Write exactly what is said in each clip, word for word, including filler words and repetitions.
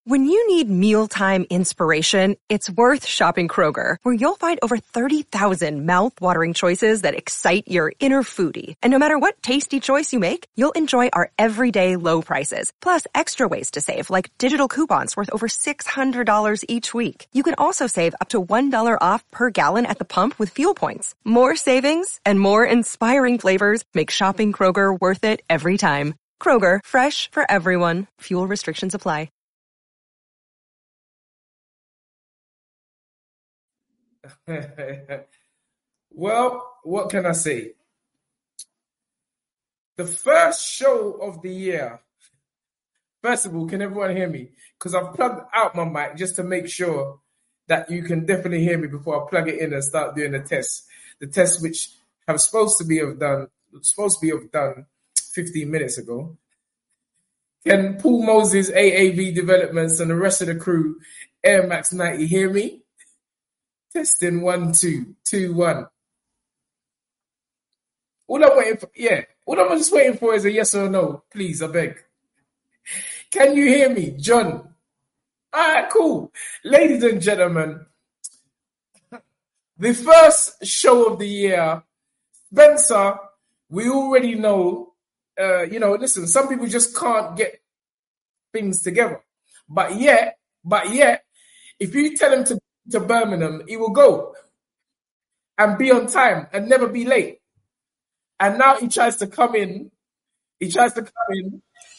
When you need mealtime inspiration, it's worth shopping Kroger, where you'll find over thirty thousand mouth-watering choices that excite your inner foodie. And no matter what tasty choice you make, you'll enjoy our everyday low prices, plus extra ways to save, like digital coupons worth over six hundred dollars each week. You can also save up to one dollar off per gallon at the pump with fuel points. More savings and more inspiring flavors make shopping Kroger worth it every time. Kroger, fresh for everyone. Fuel restrictions apply. Well, what can I say? The first show of the year. First of all, can everyone hear me? Because I've plugged out my mic just to make sure that you can definitely hear me before I plug it in and start doing the tests. The tests which have supposed to be have done supposed to be have done fifteen minutes ago. Can Paul Moses, A A V Developments, and the rest of the crew, Air Max ninety, hear me? Testing one, two, two, one. All I'm waiting for, yeah, all I'm just waiting for is a yes or no. Please, I beg. Can you hear me, John? All right, cool. Ladies and gentlemen, the first show of the year, Spencer, we already know, uh, you know, listen, some people just can't get things together. But yet, but yet, if you tell him to to Birmingham, he will go and be on time and never be late. And now he tries to come in. He tries to come in.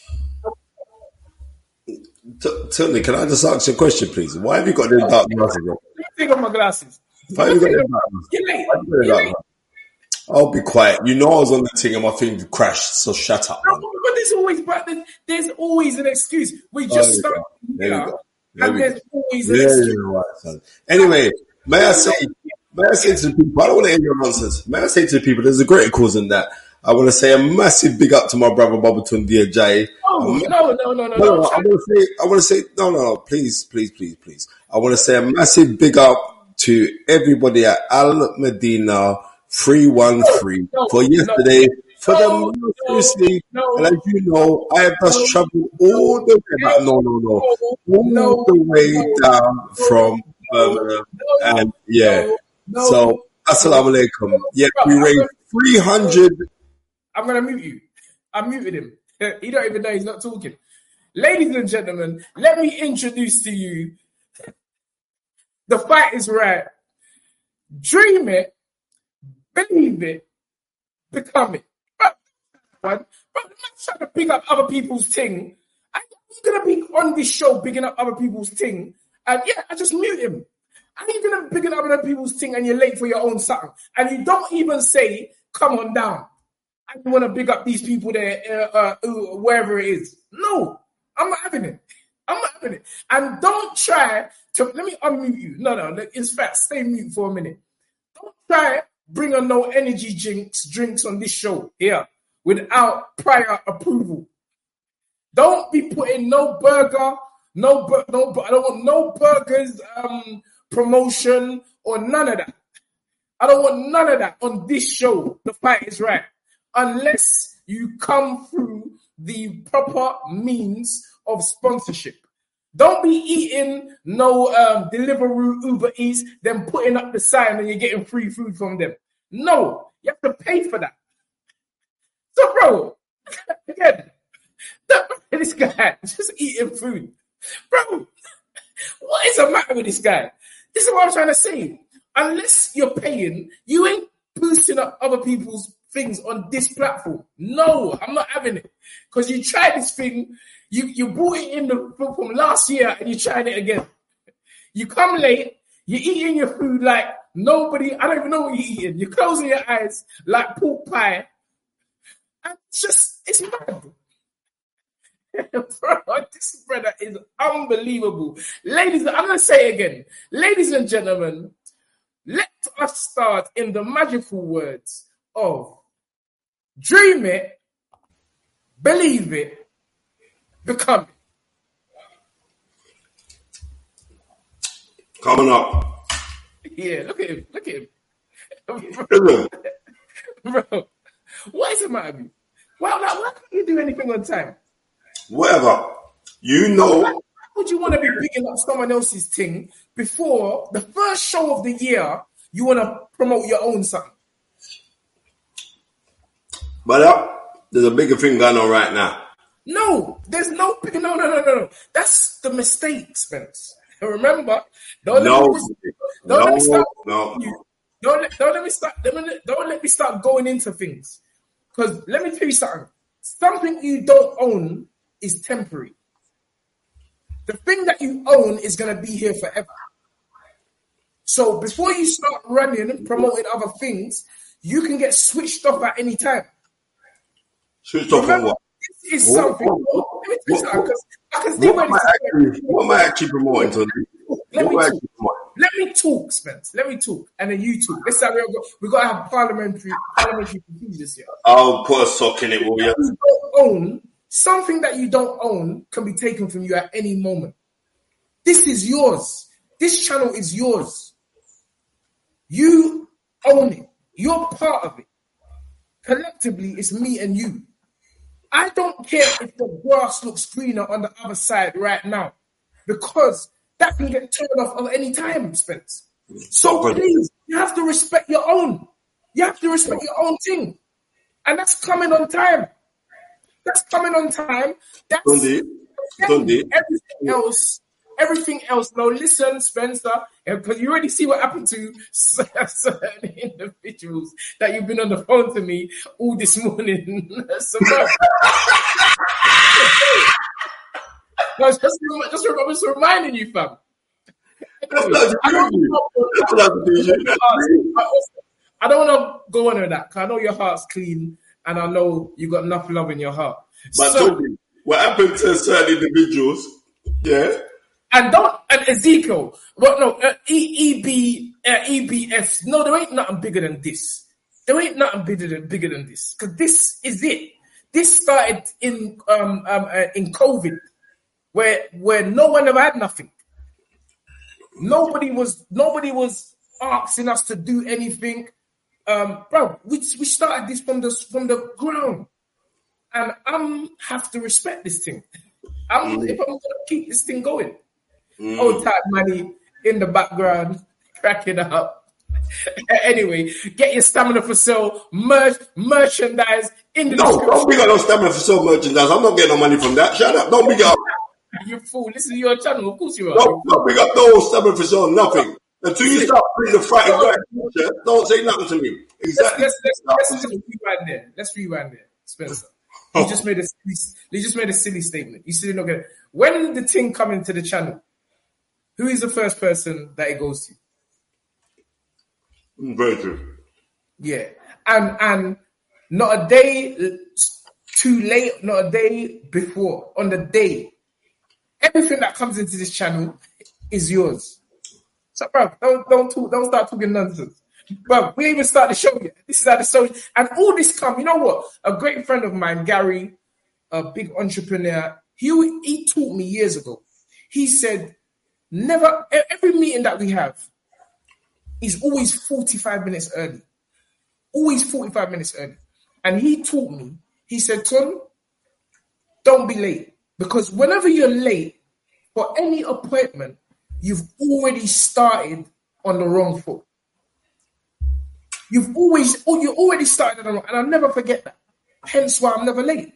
T- Tilney, can I just ask you a question, please? Why have you got them dark glasses on? Take off my glasses. Why have you got them dark glasses? You're late. You're late. I'll be quiet. You know I was on the thing and my thing crashed, so shut up. No, but there's always, but there's always an excuse. We just oh, started. There you go. And we there's go. always an There excuse. you go, son. Anyway, may I say, may I say to the people, I don't want to hear your nonsense. May I say to the people, there's a greater cause than that. I want to say a massive big up to my brother Bobatunde Ajayi. Oh, no, no, no, no, no. No, no, I want to say, I want to say, no, no, no, please, please, please, please. I want to say a massive big up to everybody at Al Medina three one three no, for yesterday, no, for no, them no, seriously. no, and as you know, I have just no, traveled all the way back, no, no, no, all no, the way no, down no, from Birmingham, and yeah. no, So, assalamu alaikum. Yeah, we raised three hundred. I'm going to mute you. I muted him. He don't even know he's not talking. Ladies and gentlemen, let me introduce to you The Fight Is Right. Dream it, believe it, become it. But, but, but I'm not trying to pick up other people's thing. I'm going to be on this show picking up other people's thing. And yeah, I just mute him. Are you going to pick up other people's thing and you're late for your own something? And you don't even say, come on down. I want to big up these people there, uh, uh, uh, wherever it is. No, I'm not having it. I'm not having it. And don't try to, let me unmute you. No, no, in fact, stay mute for a minute. Don't try bring on no energy drinks, drinks on this show here without prior approval. Don't be putting no burger, no, bur- no, I don't want no burgers, um, promotion or none of that. I don't want none of that on this show. The Fight Is Right. Unless you come through the proper means of sponsorship. Don't be eating no um, Deliveroo, Uber Eats, then putting up the sign and you're getting free food from them. No, you have to pay for that. So, bro, again, this guy just eating food. Bro, what is the matter with this guy? This is what I'm trying to say. Unless you're paying, you ain't boosting up other people's things on this platform. No, I'm not having it. Because you tried this thing, you, you brought it in the, from last year and you tried it again. You come late, you're eating your food like nobody, I don't even know what you're eating. You're closing your eyes like pork pie. And it's just, it's mad. Bro, this brother is unbelievable. Ladies, I'm going to say it again. Ladies and gentlemen, let us start in the magical words of dream it, believe it, become it. Coming up. Yeah, look at him. Look at him. Bro, bro, what is the matter with you? Why, why, why can't you do anything on time? Whatever. You know, would you want to be picking up someone else's thing before the first show of the year? You want to promote your own something? But uh, there's a bigger thing going on right now. No, there's no no no no no no. That's the mistake, Spence. Remember, don't no, let me, don't no, let me start. No. Don't let, don't let me start. Don't let, don't let me start going into things. Because let me tell you something. Something you don't own is temporary. The thing that you own is going to be here forever. So before you start running and promoting other things, you can get switched off at any time. Switched off on what? This is something. What, let me tell you something, because I can see what, where am I actually, what am I actually promoting to let, me what talk. let me talk, Spence. Let me talk. And then you talk. Let's have we got to have parliamentary parliamentary procedures here. I'll put a sock in it, will you? You don't own something that you don't own can be taken from you at any moment. This is yours. This channel is yours. You own it. You're part of it. Collectively, it's me and you. I don't care if the grass looks greener on the other side right now, because that can get turned off at any time, Spence. So please, you have to respect your own. You have to respect your own thing. And that's coming on time. That's coming on time. That's Sunday. Sunday. Everything else. Everything else. Now listen, Spencer, because you already see what happened to certain individuals that you've been on the phone to me all this morning. So, no, just, just, just, I'm just reminding you, fam. Anyway, I don't want to go on with that, because I know your heart's clean and I know you got enough love in your heart. But so, Toby, what happened to certain individuals, yeah? And don't, and Ezekiel, well, no, uh, E B, uh, E B S, no, there ain't nothing bigger than this. There ain't nothing bigger than, bigger than this, because this is it. This started in um, um uh, in COVID, where where no one ever had nothing. Nobody was nobody was asking us to do anything, um, bro. We we started this from the from the ground, and I'm have to respect this thing. I'm mm. if I'm gonna keep this thing going. Mm. Old time money in the background, cracking up. Anyway, get your stamina for sale merch merchandise in the no, don't big up no stamina for sale merchandise. I'm not getting no money from that. Shut up. Don't big up. You fool. Listen to your channel. Of course you are. Don't, don't big up no stamina for sale. Nothing. Until you start putting the fighting guy, don't say nothing to me. Exactly. Let's, let's, let's, let's just rewind there. Let's rewind there, Spencer. You just made a you just made a silly statement. You said not gonna. When the thing come into the channel, who is the first person that it goes to? Very true. Yeah, and and not a day too late, not a day before. On the day, everything that comes into this channel is yours. So, bro, don't don't talk, don't start talking nonsense, bro. We ain't even start the show yet. This is how the show, and all this come. You know what? A great friend of mine, Gary, a big entrepreneur, he he taught me years ago. He said, never every meeting that we have is always forty-five minutes early. Always forty-five minutes early. And he taught me, he said, Ton, don't be late. Because whenever you're late for any appointment, you've already started on the wrong foot. You've always, oh, you already started on the wrong, and I'll never forget that. Hence why I'm never late.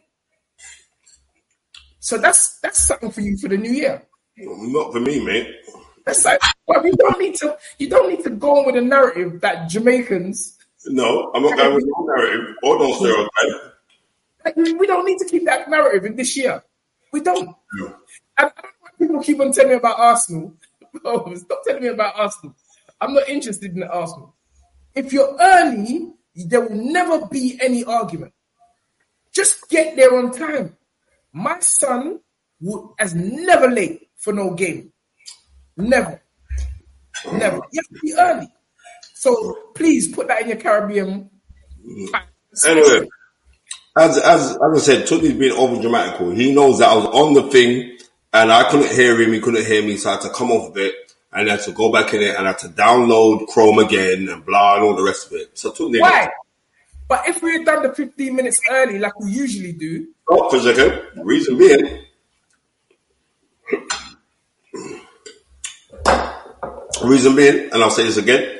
So that's that's something for you for the new year. Not for me, mate. That's like, well, you don't need to. You don't need to go on with a narrative that Jamaicans. No, I'm not going with no narrative or no stereotype. Like, we don't need to keep that narrative in this year. We don't. No. And I don't know why people keep on telling me about Arsenal. Oh, stop telling me about Arsenal. I'm not interested in Arsenal. If you're early, there will never be any argument. Just get there on time. My son would, is never late for no game. Never. Never. You have to be early. So please put that in your Caribbean. Anyway, as as as I said, Tony's being over dramatical. He knows that I was on the thing and I couldn't hear him, he couldn't hear me, so I had to come off of it and I had to go back in it and I had to download Chrome again and blah and all the rest of it. So Tony, why? But if we had done the fifteen minutes early like we usually do. Oh, for a second. Reason being. Reason being, and I'll say this again,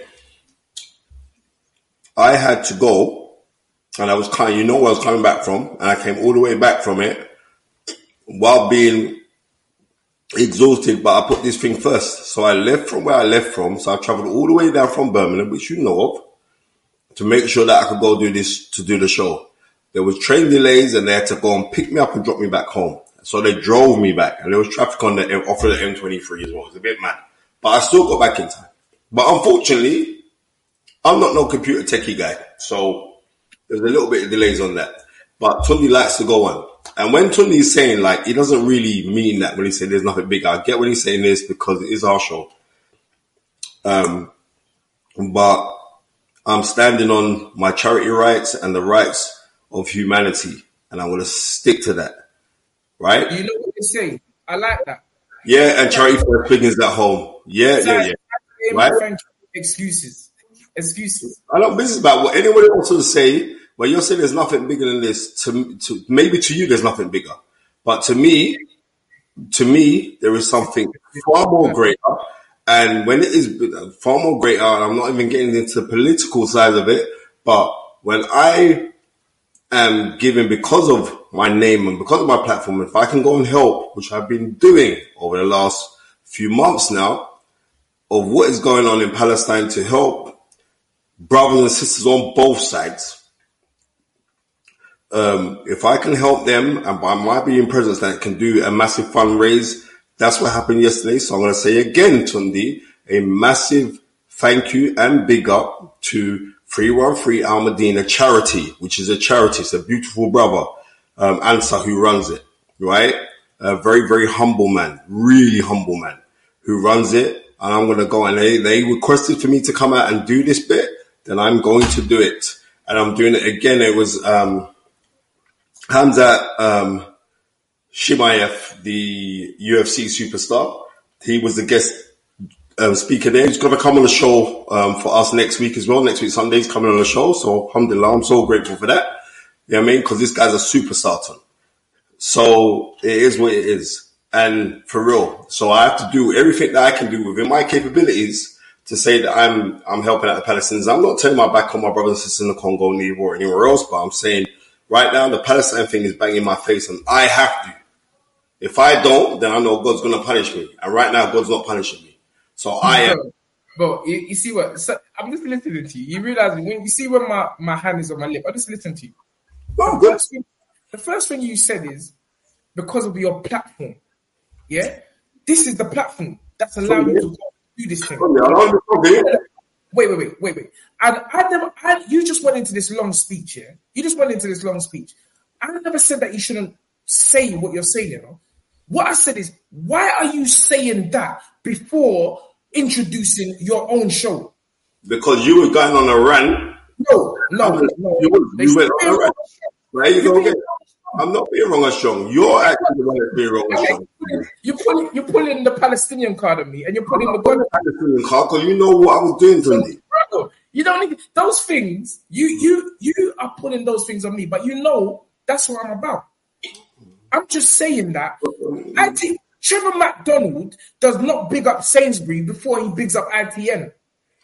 I had to go, and I was kind, you know where I was coming back from, and I came all the way back from it while being exhausted, but I put this thing first. So I left from where I left from, so I traveled all the way down from Birmingham, which you know of, to make sure that I could go do this, to do the show. There was train delays, and they had to go and pick me up and drop me back home. So they drove me back, and there was traffic on the off of the M twenty-three as well. It was a bit mad, but I still got back in time. But unfortunately, I'm not no computer techie guy, so there's a little bit of delays on that. But Tundi likes to go on. And when Tundi is saying, like, he doesn't really mean that when he said there's nothing big. I get when he's saying this because it is our show. Um, but I'm standing on my charity rights and the rights of humanity, and I'm going to stick to that. Right? You know what they say? I like that. Yeah, and charity first begins at home. Yeah, yeah, yeah. Right? Excuses. Excuses. I know business about what anyone wants to say. Well, you're saying there's nothing bigger than this. To, to maybe to you, there's nothing bigger, but to me, to me, there is something far more greater. And when it is far more greater, and I'm not even getting into the political side of it, but when I am given because of my name and because of my platform, if I can go and help, which I've been doing over the last few months now, of what is going on in Palestine to help brothers and sisters on both sides. Um, if I can help them, and by my being present, that can do a massive fundraise. That's what happened yesterday. So I'm going to say again, Tundi, a massive thank you and big up to three one three Al Medina Charity, which is a charity. It's a beautiful brother, um, Ansar, who runs it, right? A very, very humble man, really humble man who runs it. And I'm going to go, and they, they requested for me to come out and do this bit. Then I'm going to do it. And I'm doing it again. It was, um, Hamza, um, Shimaev, the U F C superstar. He was the guest, um, speaker there. He's going to come on the show, um, for us next week as well. Next week, Sunday's coming on the show. So, alhamdulillah, I'm so grateful for that. You know what I mean? Cause this guy's a superstar. So it is what it is. And for real. So I have to do everything that I can do within my capabilities to say that I'm, I'm helping out the Palestinians. I'm not turning my back on my brothers and sisters in the Congo, Niger, or anywhere else, but I'm saying right now the Palestine thing is banging my face and I have to. If I don't, then I know God's going to punish me. And right now God's not punishing me. So I am. But you, you see what, so I'm just listening to you. You realize when you see when my, my hand is on my lip, I just listen to you. Oh, the, good. first thing, the first thing you said is because of your platform. Yeah? This is the platform that's allowed you to do this thing. Wait, wait, wait, wait, wait. And I never, I, you just went into this long speech, yeah? You just went into this long speech. I never said that you shouldn't say what you're saying, you know? What I said is, why are you saying that before introducing your own show? Because you were going on a rant. No, no, no. no. You, you went on a rant. There you go again. I'm not being wrong or strong. You're actually the one that's being wrong or strong. You're pulling, you're pulling the Palestinian card on me, and you're pulling the God Palestinian card because you know what I was doing to me. You don't need those things. You, you, you are pulling those things on me, but you know that's what I'm about. I'm just saying that. I think Trevor McDonald does not big up Sainsbury before he bigs up I T N.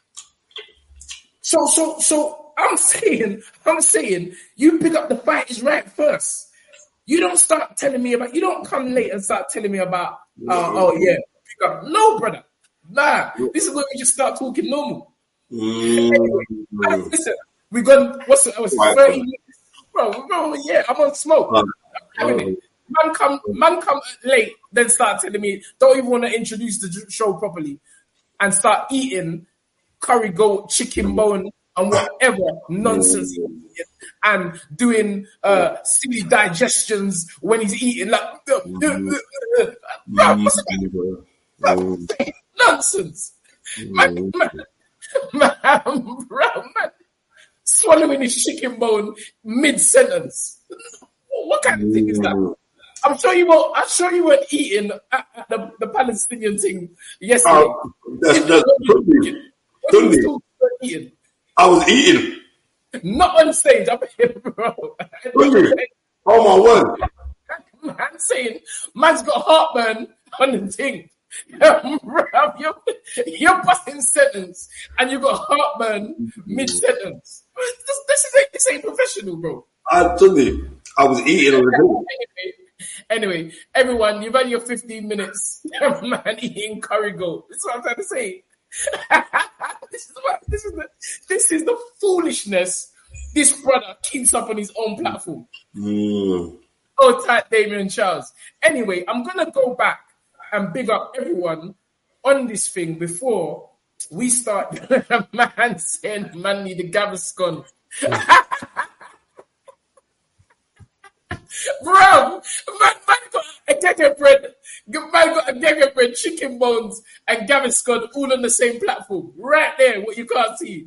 So, so, so I'm saying, I'm saying, you pick up the Fight Is Right first. You don't start telling me about. You don't come late and start telling me about. Uh, oh yeah, pick up. No, brother. Nah, this is where we just start talking normal. Mm. Anyway, listen, we got what's it? Oh, thirty minutes, bro, bro. Yeah, I'm on smoke. Um, um, Man come, man come late, then start telling me don't even want to introduce the show properly, and start eating curry goat, chicken bone, and whatever nonsense, and doing uh, silly digestions when he's eating. Like, uh, uh, uh, uh, bro, what's it? Bro, nonsense, man, man, man, bro, man, swallowing his chicken bone mid sentence. What kind of thing is that? I'm sure you were. I'm sure you weren't eating at, at the, the Palestinian thing yesterday. Uh, that's that's Tundi. Tundi. I was eating. Not on stage. I'm here, bro. Tundi. Oh my word. Man saying, man's got heartburn on the thing. Bruv, you're, you're busting sentence and you got heartburn mid sentence. This, this is ain't, this ain't professional, bro. I told you, I was eating on the anyway, anyway, everyone, you've had your fifteen minutes, man, eating curry goat. This is what I'm trying to say. this is what this is the this is the foolishness this brother keeps up on his own platform. Mm. Oh, tight Damien Charles. Anyway, I'm gonna go back and big up everyone on this thing before we start. Man saying man need the Gaviscon. Bro, man, man got a gege bread, man got a gege bread, chicken bones, and Gaviscon all on the same platform. Right there, what you can't see.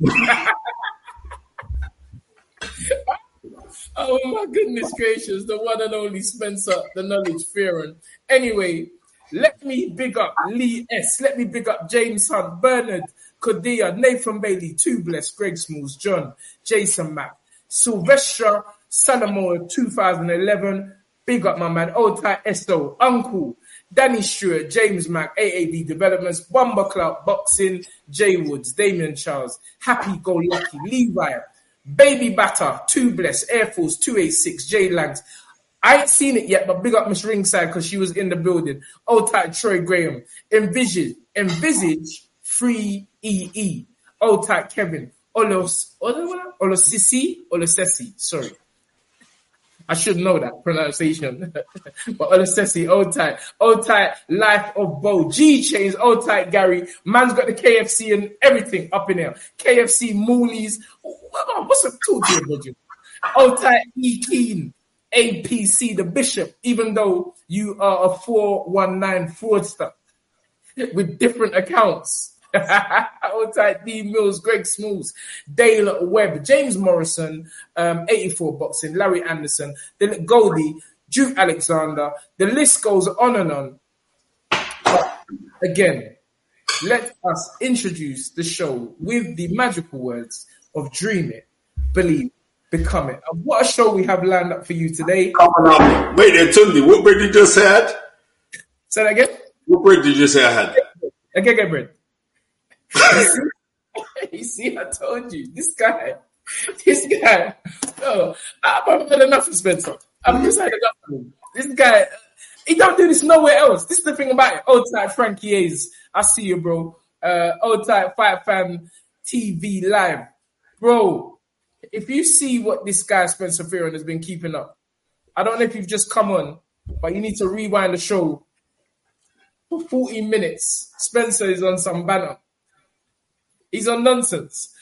Oh my goodness gracious, the one and only Spencer, the knowledge Fearon. Anyway, let me big up Lee S. Let me big up James Hunt, Bernard, Kodia, Nathan Bailey, Two Bless, Greg Smalls, John, Jason Mack, Sylvestra, Salomon, two thousand eleven. Big up my man, Old Tight Esto, Uncle, Danny Stewart, James Mack, A A D Developments, Bomber Club, Boxing, Jay Woods, Damien Charles, Happy Go Lucky, Levi, Baby Batter, Two Bless, Air Force, two eighty-six, Jay Langs. I ain't seen it yet, but big up Miss Ringside because she was in the building. Old Tight Troy Graham, Envisage, Envisage, Free E E, Old Tight Kevin, Olos, Olosisi, Olosesi, sorry. I should know that pronunciation. But Olosesi, Old Tight, Old Tight, Life of Bo, G Chains, Old Tight Gary, man's got the K F C and everything up in there. K F C, Moolies, what's up? Talk to you, budget. Old Tight E Keen, A P C, the Bishop, even though you are a four one nine fraudster with different accounts. Old Tight D Mills, Greg Smalls, Dale Webb, James Morrison, um, eighty-four Boxing, Larry Anderson, the Goldie, Duke Alexander. The list goes on and on. But again, let us introduce the show with the magical words of dream it, believe, become it. And what a show we have lined up for you today. Coming up. Wait there, Tundi, what bread did you just had? Say that again? What bread did you just say I had? A gege bread. You see, I told you, this guy, this guy, oh, I've had enough of Spencer. I've just had enough of him. This guy, he don't do this nowhere else. This is the thing about it. Old Tight Frankie A's, I see you, bro. Uh, Old Tight Fight Fan T V Live. Bro, if you see what this guy, Spencer Fearon, has been keeping up, I don't know if you've just come on, but you need to rewind the show for forty minutes. Spencer is on some banner. He's on nonsense.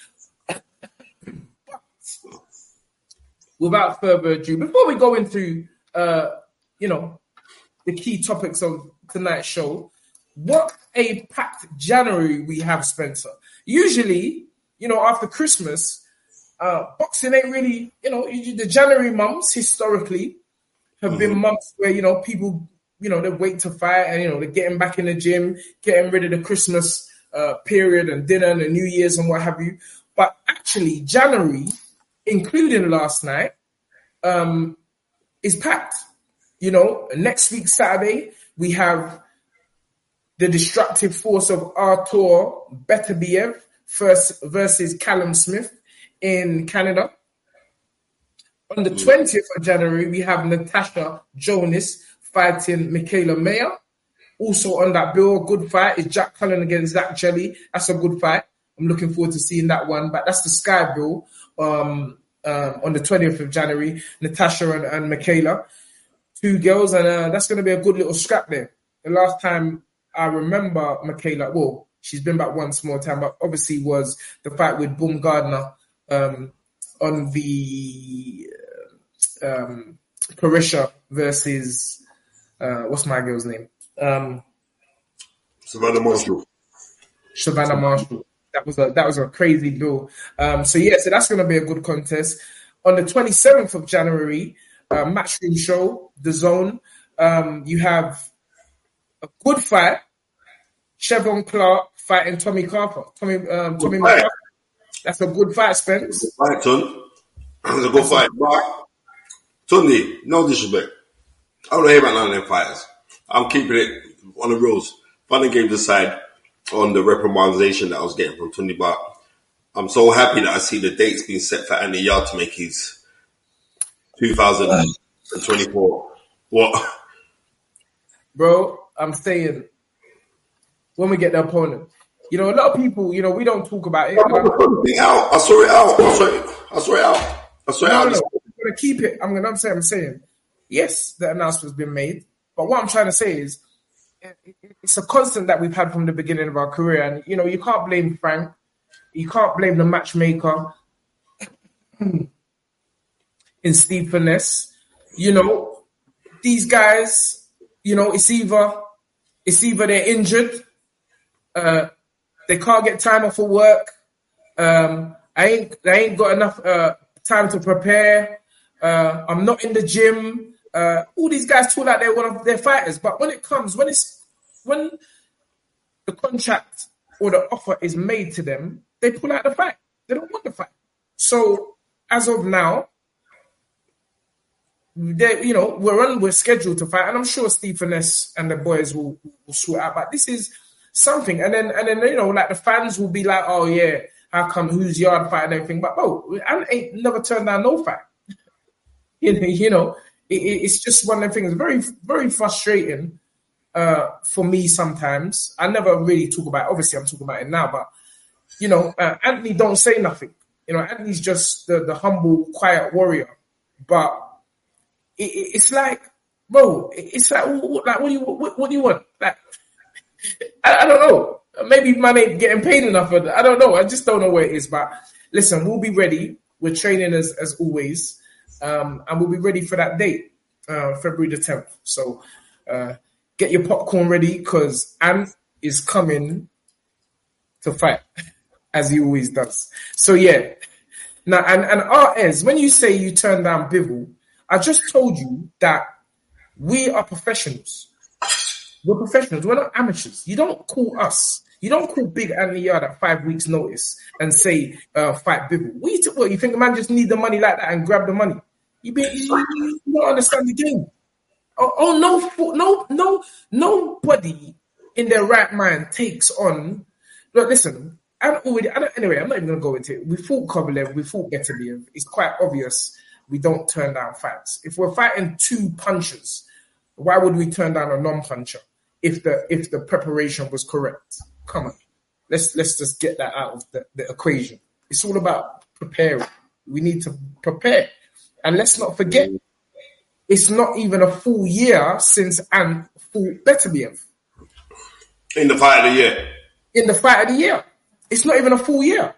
Without further ado, before we go into, uh, you know, the key topics of tonight's show, what a packed January we have, Spencer. Usually, you know, after Christmas, uh, boxing ain't really, you know, the January months historically have mm-hmm. been months where, you know, people, you know, they wait to fight and, you know, they're getting back in the gym, getting rid of the Christmas Uh, period and dinner and the New Year's and what have you. But actually, January, including last night, um, is packed. You know, next week, Saturday, we have the destructive force of Artur Beterbiev first versus Callum Smith in Canada. On the twentieth of January, we have Natasha Jonas fighting Michaela Mayer. Also on that bill, good fight is Jack Cullen against Zach Jelly. That's a good fight. I'm looking forward to seeing that one. But that's the Sky bill um, um, on the twentieth of January. Natasha and, and Michaela, two girls, and uh, that's going to be a good little scrap there. The last time I remember Michaela, well, she's been back once more time, but obviously was the fight with Boom Gardner um, on the uh, um, Parisha versus uh, what's my girl's name? Um, Savannah Marshall. Savannah Marshall. That was a that was a crazy bill. Um, so yeah, so that's going to be a good contest. On the twenty-seventh of January, uh, Matchroom Show, The Zone. Um, you have a good fight. Chevron Clark fighting Tommy Carper. Tommy um, Tommy McCarthy. That's a good fight, Spence. Good fight, Ton. That's a good fight. But Tundi, no disrespect. I don't hear about none of them fighters. I'm keeping it on the rules. fun and games aside on the reprimandation that I was getting from Tundi, but I'm so happy that I see the dates being set for Andy Yard to make his two thousand twenty-four. What? Bro, I'm saying when we get the opponent, you know, a lot of people, you know, we don't talk about it. I'm out. I saw it out. I saw it, I saw it out. I saw it no, out. No, no. I'm going to keep it. I'm going to say, I'm saying, yes, the announcement's been made. But what I'm trying to say is it's a constant that we've had from the beginning of our career. And, you know, you can't blame Frank. You can't blame the matchmaker in Steve Finesse. You know, these guys, you know, it's either, it's either they're injured, uh, they can't get time off of work. Um, I ain't, I ain't got enough uh, time to prepare. Uh, I'm not in the gym. Uh, all these guys talk like they're one of their fighters, but when it comes, when it's when the contract or the offer is made to them, they pull out the fight. They don't want the fight. So as of now, they, you know, we're on, we're scheduled to fight, and I'm sure Steve Finesse and the boys will, will sort out. But this is something, and then and then you know, like the fans will be like, oh yeah, how come who's Yard fight and everything? But bro, I ain't never turned down no fight. You know, you know, it, it's just one of the things. Very, very frustrating uh, for me sometimes. I never really talk about it. Obviously, I'm talking about it now, but you know, uh, Anthony don't say nothing. You know, Anthony's just the, the humble, quiet warrior. But it, it, it's like, bro, it's like, what, like, what do you, what, what do you want? Like, I, I don't know. Maybe man ain't getting paid enough. For I don't know. I just don't know where it is. But listen, we'll be ready. We're training as as always. Um, and we'll be ready for that date, uh, February the tenth. So uh, get your popcorn ready because Ant is coming to fight, as he always does. So yeah. Now, and, and Arez, when you say you turn down Bivol, I just told you that we are professionals. We're professionals. We're not amateurs. You don't call us. You don't call Big Anthony Yard at five weeks' notice and say, uh, fight Bivol. What, you, what, you think the man just need the money like that and grab the money? You, be, you, you don't understand the game. Oh, oh no, no, no, nobody in their right mind takes on. Look, listen, I don't already, I don't, anyway, I'm not even going to go into it. We fought Kovalev, we fought Beterbiev. It's quite obvious we don't turn down fights. If we're fighting two punchers, why would we turn down a non-puncher if the if the preparation was correct? Come on, let's let's just get that out of the, the equation. It's all about preparing. We need to prepare. And let's not forget, it's not even a full year since Ant fought Beterbiev. In the fight of the year. In the fight of the year. It's not even a full year.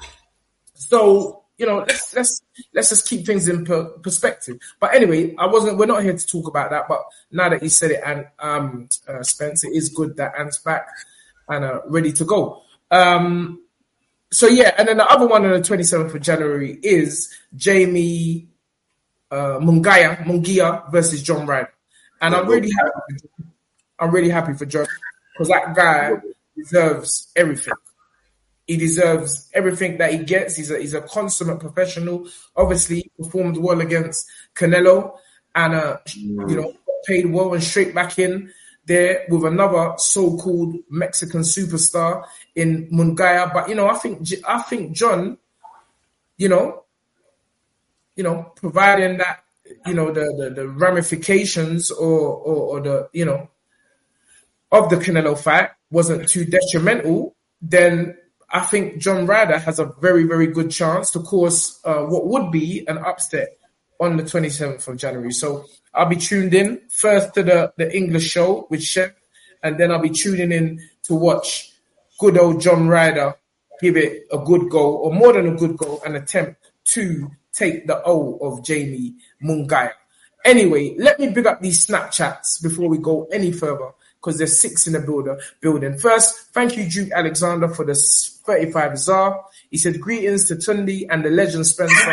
So, you know, let's let's let's just keep things in per- perspective. But anyway, I wasn't. We're not here to talk about that. But now that you said it, and um, uh, Spence, it is good that Ant's back and uh, ready to go. Um, so yeah, and then the other one on the twenty-seventh of January is Jamie uh, Munguia Munguia versus John Ryder, and I'm really happy. For John. I'm really happy for John because that guy deserves everything. He deserves everything that he gets. He's a, he's a consummate professional. Obviously, he performed well against Canelo and, uh, you know, paid well and straight back in there with another so-called Mexican superstar in Munguia. But, you know, I think, I think John, you know, you know, providing that, you know, the, the, the ramifications or, or, or the, you know, of the Canelo fight wasn't too detrimental, then I think John Ryder has a very, very good chance to cause uh, what would be an upset on the twenty-seventh of January. So I'll be tuned in first to the, the English show with Chef, and then I'll be tuning in to watch good old John Ryder give it a good go, or more than a good go, and attempt to take the O of Jamie Munguia. Anyway, let me big up these Snapchats before we go any further, because there's six in the builder, building. First, thank you, Duke Alexander, for the thirty-five Zar. He said, greetings to Tundi and the legend Spencer.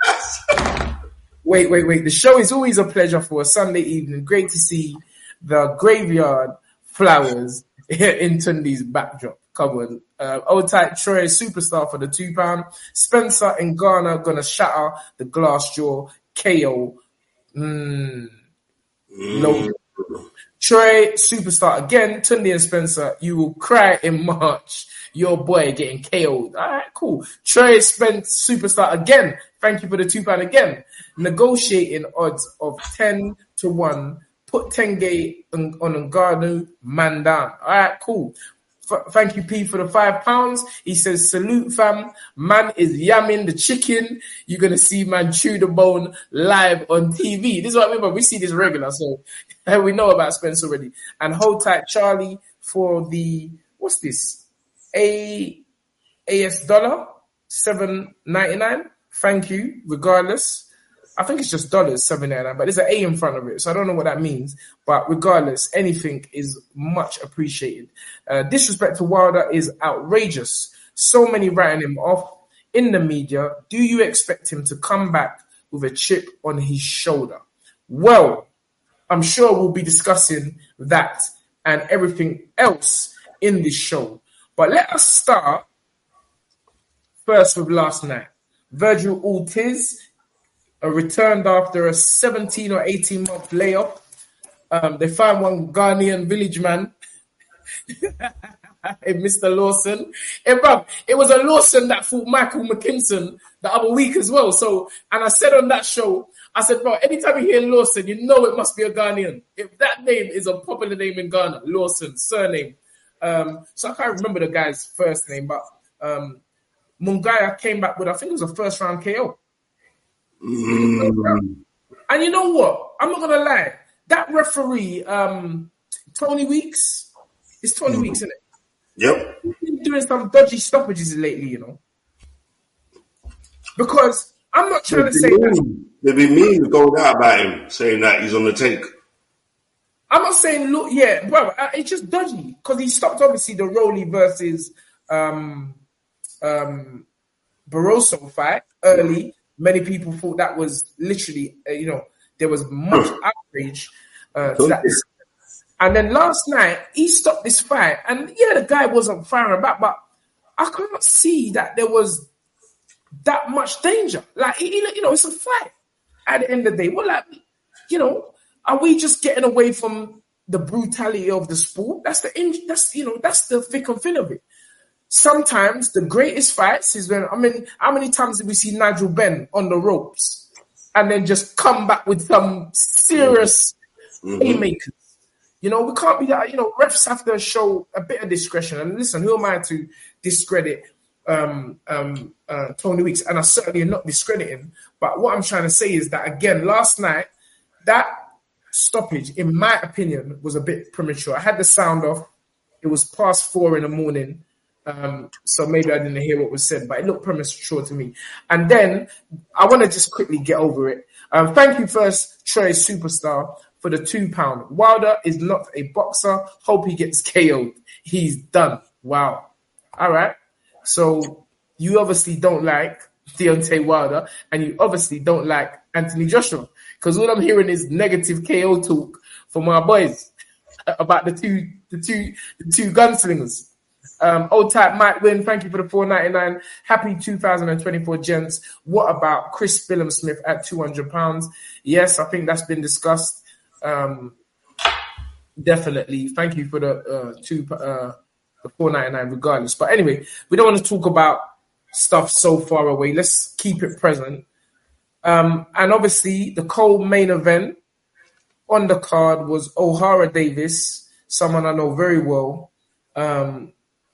wait, wait, wait. The show is always a pleasure for a Sunday evening. Great to see the graveyard flowers in Tundi's backdrop. Covered. Uh, old type Troy, superstar for the two pound. Spencer and Ghana gonna shatter the glass jaw. K O. Mm. Mm. No. Troy, superstar again. Tunde and Spencer, you will cry in March. Your boy getting K O'd. All right, cool. Troy Spence, superstar again. Thank you for the two pound again. Negotiating odds of ten to one. Put Tenge on, on Ngannou, man down. All right, cool. F- thank you, P, for the five pounds. He says, salute, fam. Man is yamming the chicken. You're going to see man chew the bone live on T V. This is what I remember. We see this regular, so we know about Spence already. And hold tight, Charlie, for the, what's this? A AS dollar, seven ninety-nine. Thank you, regardless. I think it's just dollars, seven ninety-nine, but there's an A in front of it, so I don't know what that means. But regardless, anything is much appreciated. Uh, disrespect to Wilder is outrageous. So many writing him off in the media. Do you expect him to come back with a chip on his shoulder? Well, I'm sure we'll be discussing that and everything else in this show. But let us start first with last night. Virgil Ortiz uh, returned after a seventeen or eighteen month layoff. Um, they found one Ghanaian village man, Mister Lawson. Hey, bro, it was a Lawson that fought Michael McKinson the other week as well. So, and I said on that show, I said, bro, anytime you hear Lawson, you know it must be a Ghanaian. If that name is a popular name in Ghana, Lawson, surname. Um, so I can't remember the guy's first name, but um, Mungaya came back with, I think it was a first round K O. Mm. And you know what? I'm not going to lie. That referee, um, Tony Weeks, it's Tony mm. Weeks, isn't it? Yep. He's been doing some dodgy stoppages lately, you know. Because I'm not trying They'd to say mean. that. They'd be mean to go out about him, saying that he's on the take. I'm not saying, look, yeah, bro, it's just dodgy. Because he stopped, obviously, the Rolly versus um, um, Barroso fight early. Many people thought that was literally, uh, you know, there was much outrage uh, to that. And then last night, he stopped this fight. And yeah, the guy wasn't firing back, but I can't see that there was that much danger. Like, you know, it's a fight at the end of the day. Well, like, you know, are we just getting away from the brutality of the sport? That's the, that's, you know, that's the thick and thin of it. Sometimes the greatest fights is when, I mean, how many times did we see Nigel Benn on the ropes and then just come back with some serious mm-hmm. haymakers? You know, we can't be that, you know, refs have to show a bit of discretion. And listen, who am I to discredit um, um, uh, Tony Weeks? And I certainly am not discrediting. But what I'm trying to say is that, again, last night, that stoppage, in my opinion, was a bit premature. I had the sound off. It was past four in the morning. Um, so maybe I didn't hear what was said, but it looked premature to me. And then I want to just quickly get over it. Um, thank you first, Trey Superstar, for the two pound. Wilder is not a boxer. Hope he gets K O'd. He's done. Wow. All right. So you obviously don't like Deontay Wilder, and you obviously don't like Anthony Joshua, because all I'm hearing is negative K O talk from my boys about the two, the two, the two gunslingers. Um, old type Mike Win, thank you for the four ninety-nine. Happy two thousand twenty-four, gents. What about Chris Billam-Smith at two hundred pounds? Yes, I think that's been discussed. Um, definitely. Thank you for the uh, two, uh, the four ninety-nine, regardless. But anyway, we don't want to talk about stuff so far away. Let's keep it present. Um, and obviously, the co-main event on the card was O'Hara Davis, someone I know very well. Um,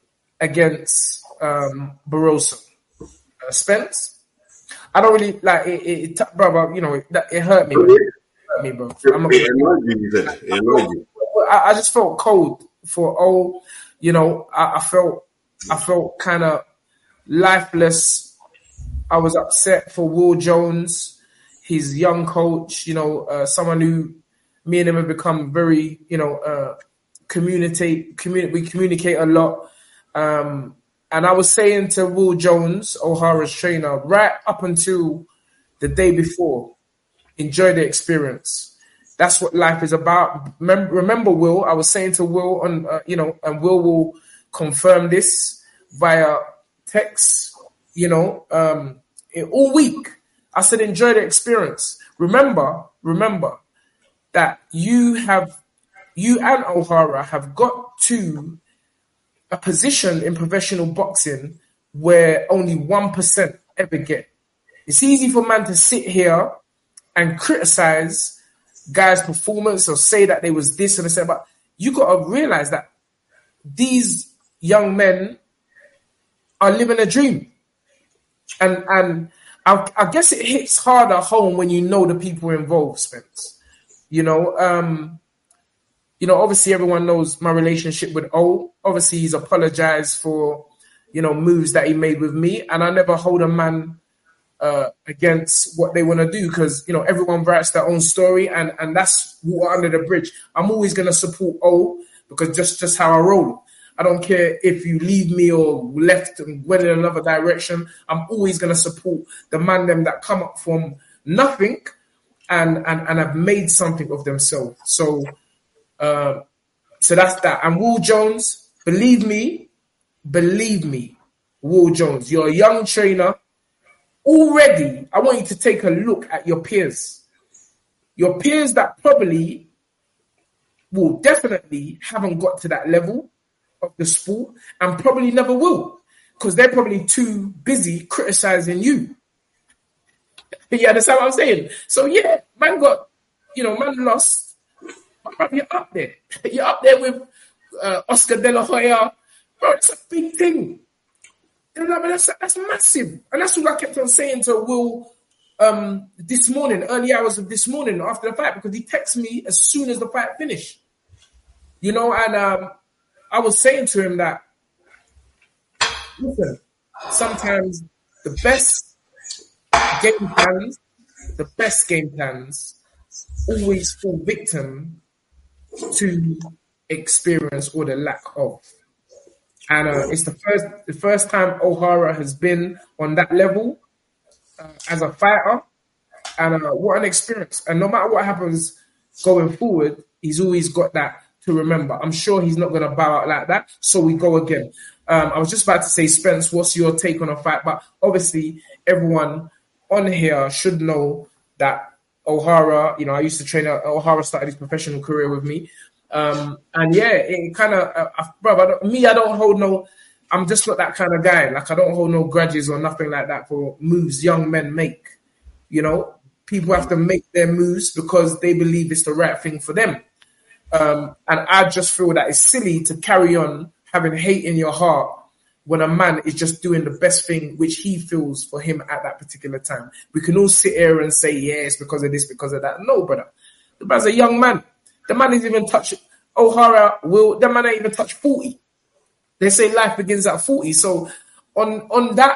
against um, Barroso. Uh, Spence, I don't really like it, it, it bro, bro, you know, it, it hurt me, bro. It hurt me, bro. I'm not, it annoyed you, it annoyed you. I, I just felt cold for all, you know, I, I felt, I felt kind of lifeless. I was upset for Will Jones, his young coach, you know, uh, someone who me and him have become very, you know, uh, communicate, communi- we communicate a lot. Um, and I was saying to Will Jones, O'Hara's trainer, right up until the day before, enjoy the experience. That's what life is about. Remember, remember Will, I was saying to Will, on, uh, you know, and Will will confirm this via text, you know, um, all week. I said, enjoy the experience. Remember, remember that you have you and O'Hara have got to a position in professional boxing where only one percent ever get. It's easy for man to sit here and criticize guys' performance or say that they was this and this, but you got to realize that these young men are living a dream. And and I, I guess it hits harder home when you know the people involved, Spence. You know, um, you know, obviously everyone knows my relationship with O. Obviously he's apologized for, you know, moves that he made with me. And I never hold a man uh, against what they want to do because, you know, everyone writes their own story and, and that's water under the bridge. I'm always going to support O because just, just how I roll. I don't care if you leave me or left and went in another direction. I'm always going to support the man them that come up from nothing and, and, and have made something of themselves. So, uh, so that's that. And Will Jones, believe me, believe me, Will Jones, you're a young trainer. Already, I want you to take a look at your peers. Your peers that probably will definitely haven't got to that level of the sport and probably never will because they're probably too busy criticizing you. You understand what I'm saying? So yeah, man got, you know, man lost. But you're up there. You're up there with uh, Oscar De La Hoya. Bro, it's a big thing. You know, that's, that's massive. And that's what I kept on saying to Will um, this morning, early hours of this morning after the fight, because he texted me as soon as the fight finished. You know, and um, I was saying to him that, listen, sometimes the best game plans, the best game plans always fall victim to experience or the lack of. And uh, it's the first the first time O'Hara has been on that level uh, as a fighter. And uh, what an experience. And no matter what happens going forward, he's always got that to remember. I'm sure he's not going to bow out like that. So we go again. Um, I was just about to say, Spence, what's your take on a fight? But obviously, everyone on here should know that O'Hara, you know, I used to train, O'Hara started his professional career with me. Um, and yeah, it kind of, uh, uh, bro, I don't, me, I don't hold no, I'm just not that kind of guy. Like, I don't hold no grudges or nothing like that for moves young men make. You know, people have to make their moves because they believe it's the right thing for them. Um, and I just feel that it's silly to carry on having hate in your heart when a man is just doing the best thing which he feels for him at that particular time. We can all sit here and say, yeah, it's because of this, because of that. No, brother. The man's a young man. The man isn't even touched, O'Hara will, the man ain't even touched forty. They say life begins at forty. So on, on that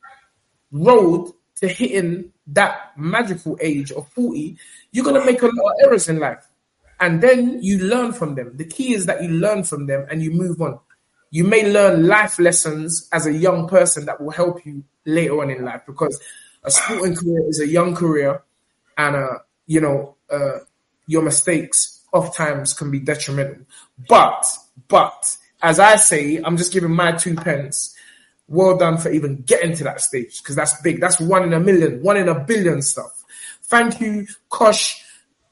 road to hitting that magical age of forty, you're going to make a lot of errors in life. And then you learn from them. The key is that you learn from them and you move on. You may learn life lessons as a young person that will help you later on in life because a sporting career is a young career and, uh, you know, uh, your mistakes oftentimes can be detrimental. But, but, as I say, I'm just giving my two pence. Well done for even getting to that stage because that's big. That's one in a million, one in a billion stuff. Thank you, Kosh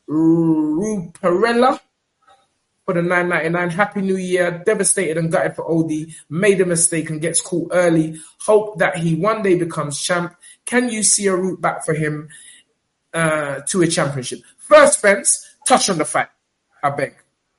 Ruparella, for the nine ninety-nine. Happy New Year. Devastated and gutted for O D. Made a mistake and gets caught early. Hope that he one day becomes champ. Can you see a route back for him uh, to a championship? First, Spence, touch on the fight. I beg.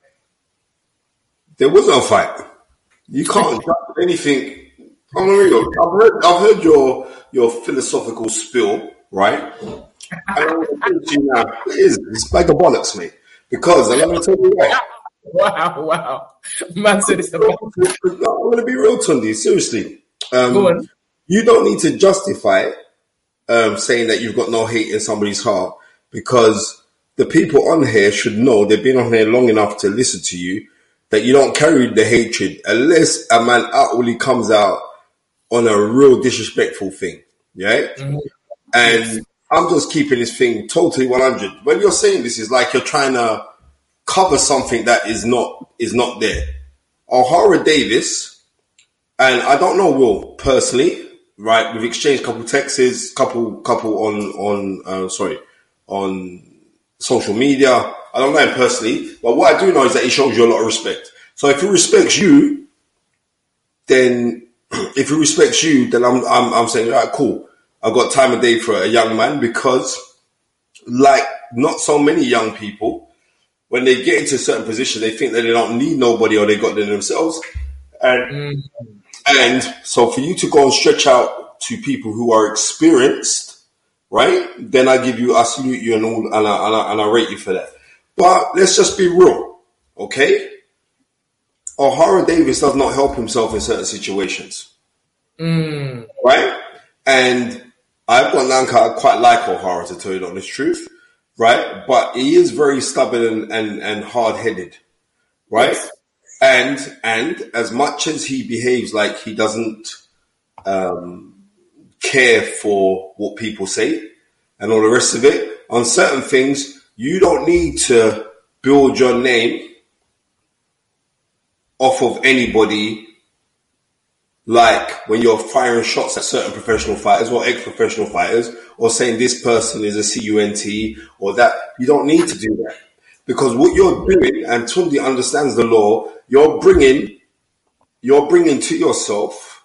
There was no fight. You can't judge anything. I'm real. I've heard, I've heard your your philosophical spill, right? And I'm going to tell you now, it is. It's like a bollocks, mate. Because I'm going to tell you why. Wow, wow. Man said it's the bollocks. I'm going to be real, Tundi. Seriously. Um, Go on. You don't need to justify um, saying that you've got no hate in somebody's heart because the people on here should know they've been on here long enough to listen to you that you don't carry the hatred unless a man outwardly comes out on a real disrespectful thing. Yeah? Mm-hmm. And I'm just keeping this thing totally one hundred. When you're saying this, it's like you're trying to cover something that is not is not there. O'Hara Davis, and I don't know Will personally, right? We've exchanged a couple texts, couple couple on on uh, sorry on social media. I I don't know him personally, but what I do know is that he shows you a lot of respect. So if he respects you, then if he respects you, then I'm I'm, I'm saying, all right, cool. I've got time of day for a young man because, like, not so many young people, when they get into a certain position, they think that they don't need nobody or they got them themselves. And mm. and so for you to go and stretch out to people who are experienced, right? Then I give you, I salute you and all, and I, and I, and I rate you for that. But let's just be real, okay? O'Hara Davies does not help himself in certain situations, mm. right? And I've got Lanka, I quite like O'Hara, to tell you the honest truth, right? But he is very stubborn and, and, and hard-headed, right? Yes. And and as much as he behaves like he doesn't um, care for what people say and all the rest of it, on certain things, you don't need to build your name off of anybody, like when you're firing shots at certain professional fighters or ex-professional fighters, or saying this person is a C U N T or that. You don't need to do that. Because what you're doing, and Tunde understands the law, you're bringing, you're bringing to yourself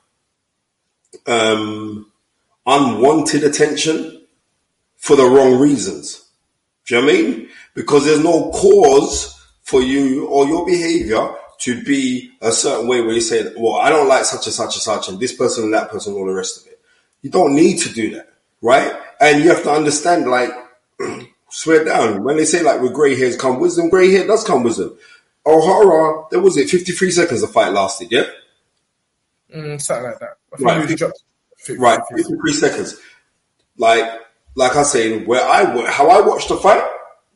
um, unwanted attention for the wrong reasons. Do you know what I mean? Because there's no cause for you or your behavior to be a certain way where you say, well, I don't like such and such and such, and this person and that person, and all the rest of it. You don't need to do that, right? And you have to understand, like, swear down. When they say, like, with grey hairs come wisdom, grey hair does come wisdom. O'Hara, there was it, fifty-three seconds the fight lasted, yeah? Mm, something like that. I think right, it dropped fifty, right, fifty-three seconds. Like, like I say, where I, how I watched the fight,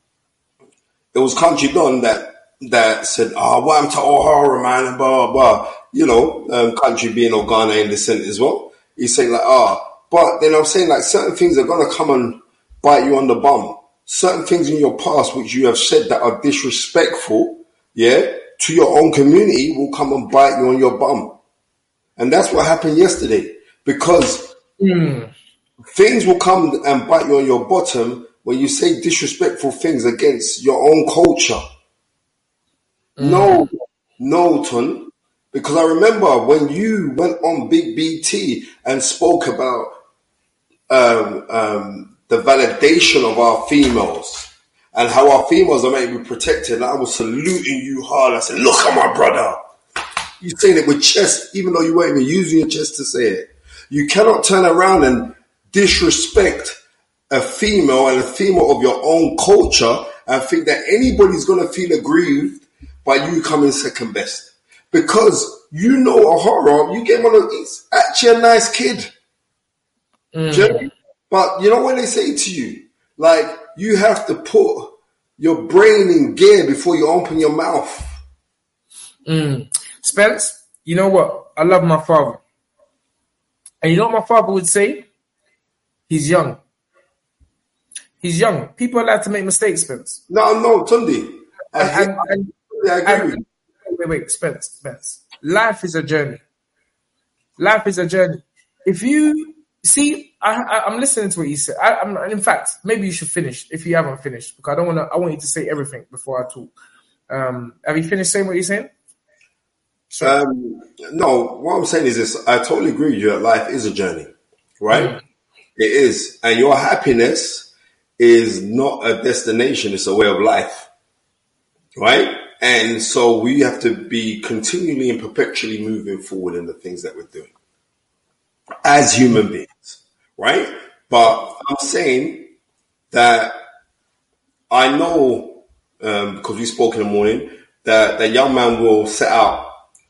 it was Country Don that that said, oh, what happened to O'Hara, man, and blah, blah, blah. You know, um, Country being Organa in descent as well. He's saying, like, ah, oh. But then I'm saying, like, certain things are going to come and bite you on the bum. Certain things in your past which you have said that are disrespectful, yeah, to your own community will come and bite you on your bum. And that's what happened yesterday. Because mm. things will come and bite you on your bottom when you say disrespectful things against your own culture. Mm. No, no, Ton. Because I remember when you went on Big B T and spoke about um, um, the validation of our females and how our females are meant to be protected, and I was saluting you hard. I said, look at my brother. You're saying it with chest, even though you weren't even using your chest to say it. You cannot turn around and disrespect a female and a female of your own culture and think that anybody's going to feel aggrieved by you coming second best. Because you know O'Hara, you get one of these, actually a nice kid. Mm. But you know when they say to you, like, you have to put your brain in gear before you open your mouth. Mm. Spence, you know what? I love my father. And you know what my father would say? He's young. He's young. People are allowed to make mistakes, Spence. No, no, Tunde. I, and, and, and, I agree. And, wait, wait, Spence, Spence. Life is a journey. Life is a journey. If you see, I, I, I'm listening to what you said. I, I'm, in fact, maybe you should finish if you haven't finished, because I don't want to. I want you to say everything before I talk. Um, have you finished saying what you're saying? Sure. Um, no, what I'm saying is this. I totally agree with you that life is a journey, right? Mm. It is. And your happiness is not a destination. It's a way of life, right? And so we have to be continually and perpetually moving forward in the things that we're doing as human beings, right? But I'm saying that I know, um, because we spoke in the morning, that the young man will set out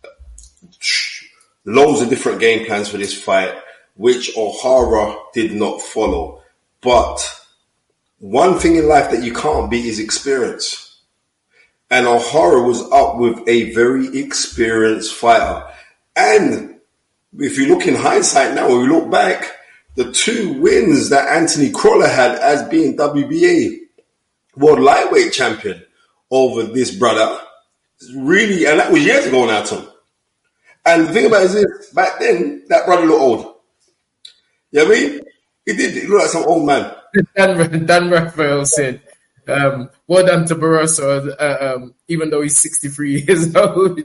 loads of different game plans for this fight, which O'Hara did not follow. But one thing in life that you can't beat is experience. And O'Hara was up with a very experienced fighter. And if you look in hindsight now, when we look back, the two wins that Anthony Crawler had as being W B A World Lightweight Champion over this brother, really, and that was years ago now, Tom. And the thing about it is this, back then, that brother looked old. You know what I mean? He did. He looked like some old man. Dan, Dan Raphael said, Um, well done to Barroso, uh, um, even though he's sixty-three years old.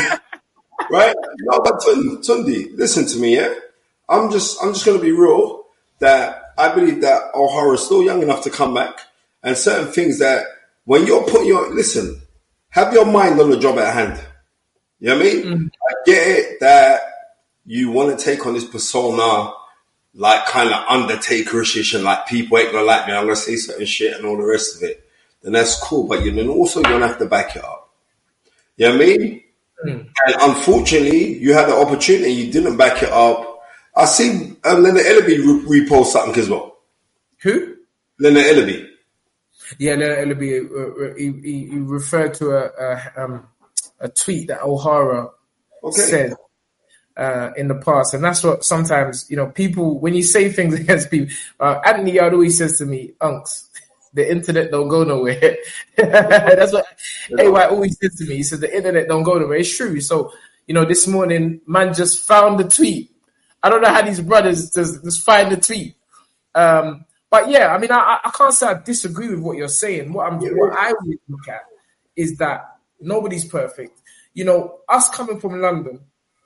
Right? No, but Tundi, listen to me, yeah? I'm just I'm just gonna be real that I believe that O'Hara is still young enough to come back, and certain things that when you're putting your listen, have your mind on the job at hand. You know what I mean? Mm. I get it that you want to take on this persona, like kind of Undertaker-ish, and like people ain't gonna like me, I'm gonna say certain shit and all the rest of it. Then that's cool, but you then also you're gonna have to back it up. You know what I mean? Mm. And unfortunately, you had the opportunity, you didn't back it up. I see um, Leonard Ellaby re- repost something as well. Who? Leonard Ellaby. Yeah, Leonard Ellaby, uh, he, he, he referred to a, a, um, a tweet that O'Hara okay. said uh, in the past. And that's what sometimes, you know, people, when you say things against people, uh, Anthony Yard always says to me, Unks, the internet don't go nowhere. That's what yeah. A Y always says to me. He said, the internet don't go nowhere. It's true. So, you know, this morning, man just found the tweet. I don't know how these brothers just, just find the tweet. Um, but yeah, I mean, I, I can't say I disagree with what you're saying. What I'm, yeah. what I would look at is that nobody's perfect. You know, us coming from London,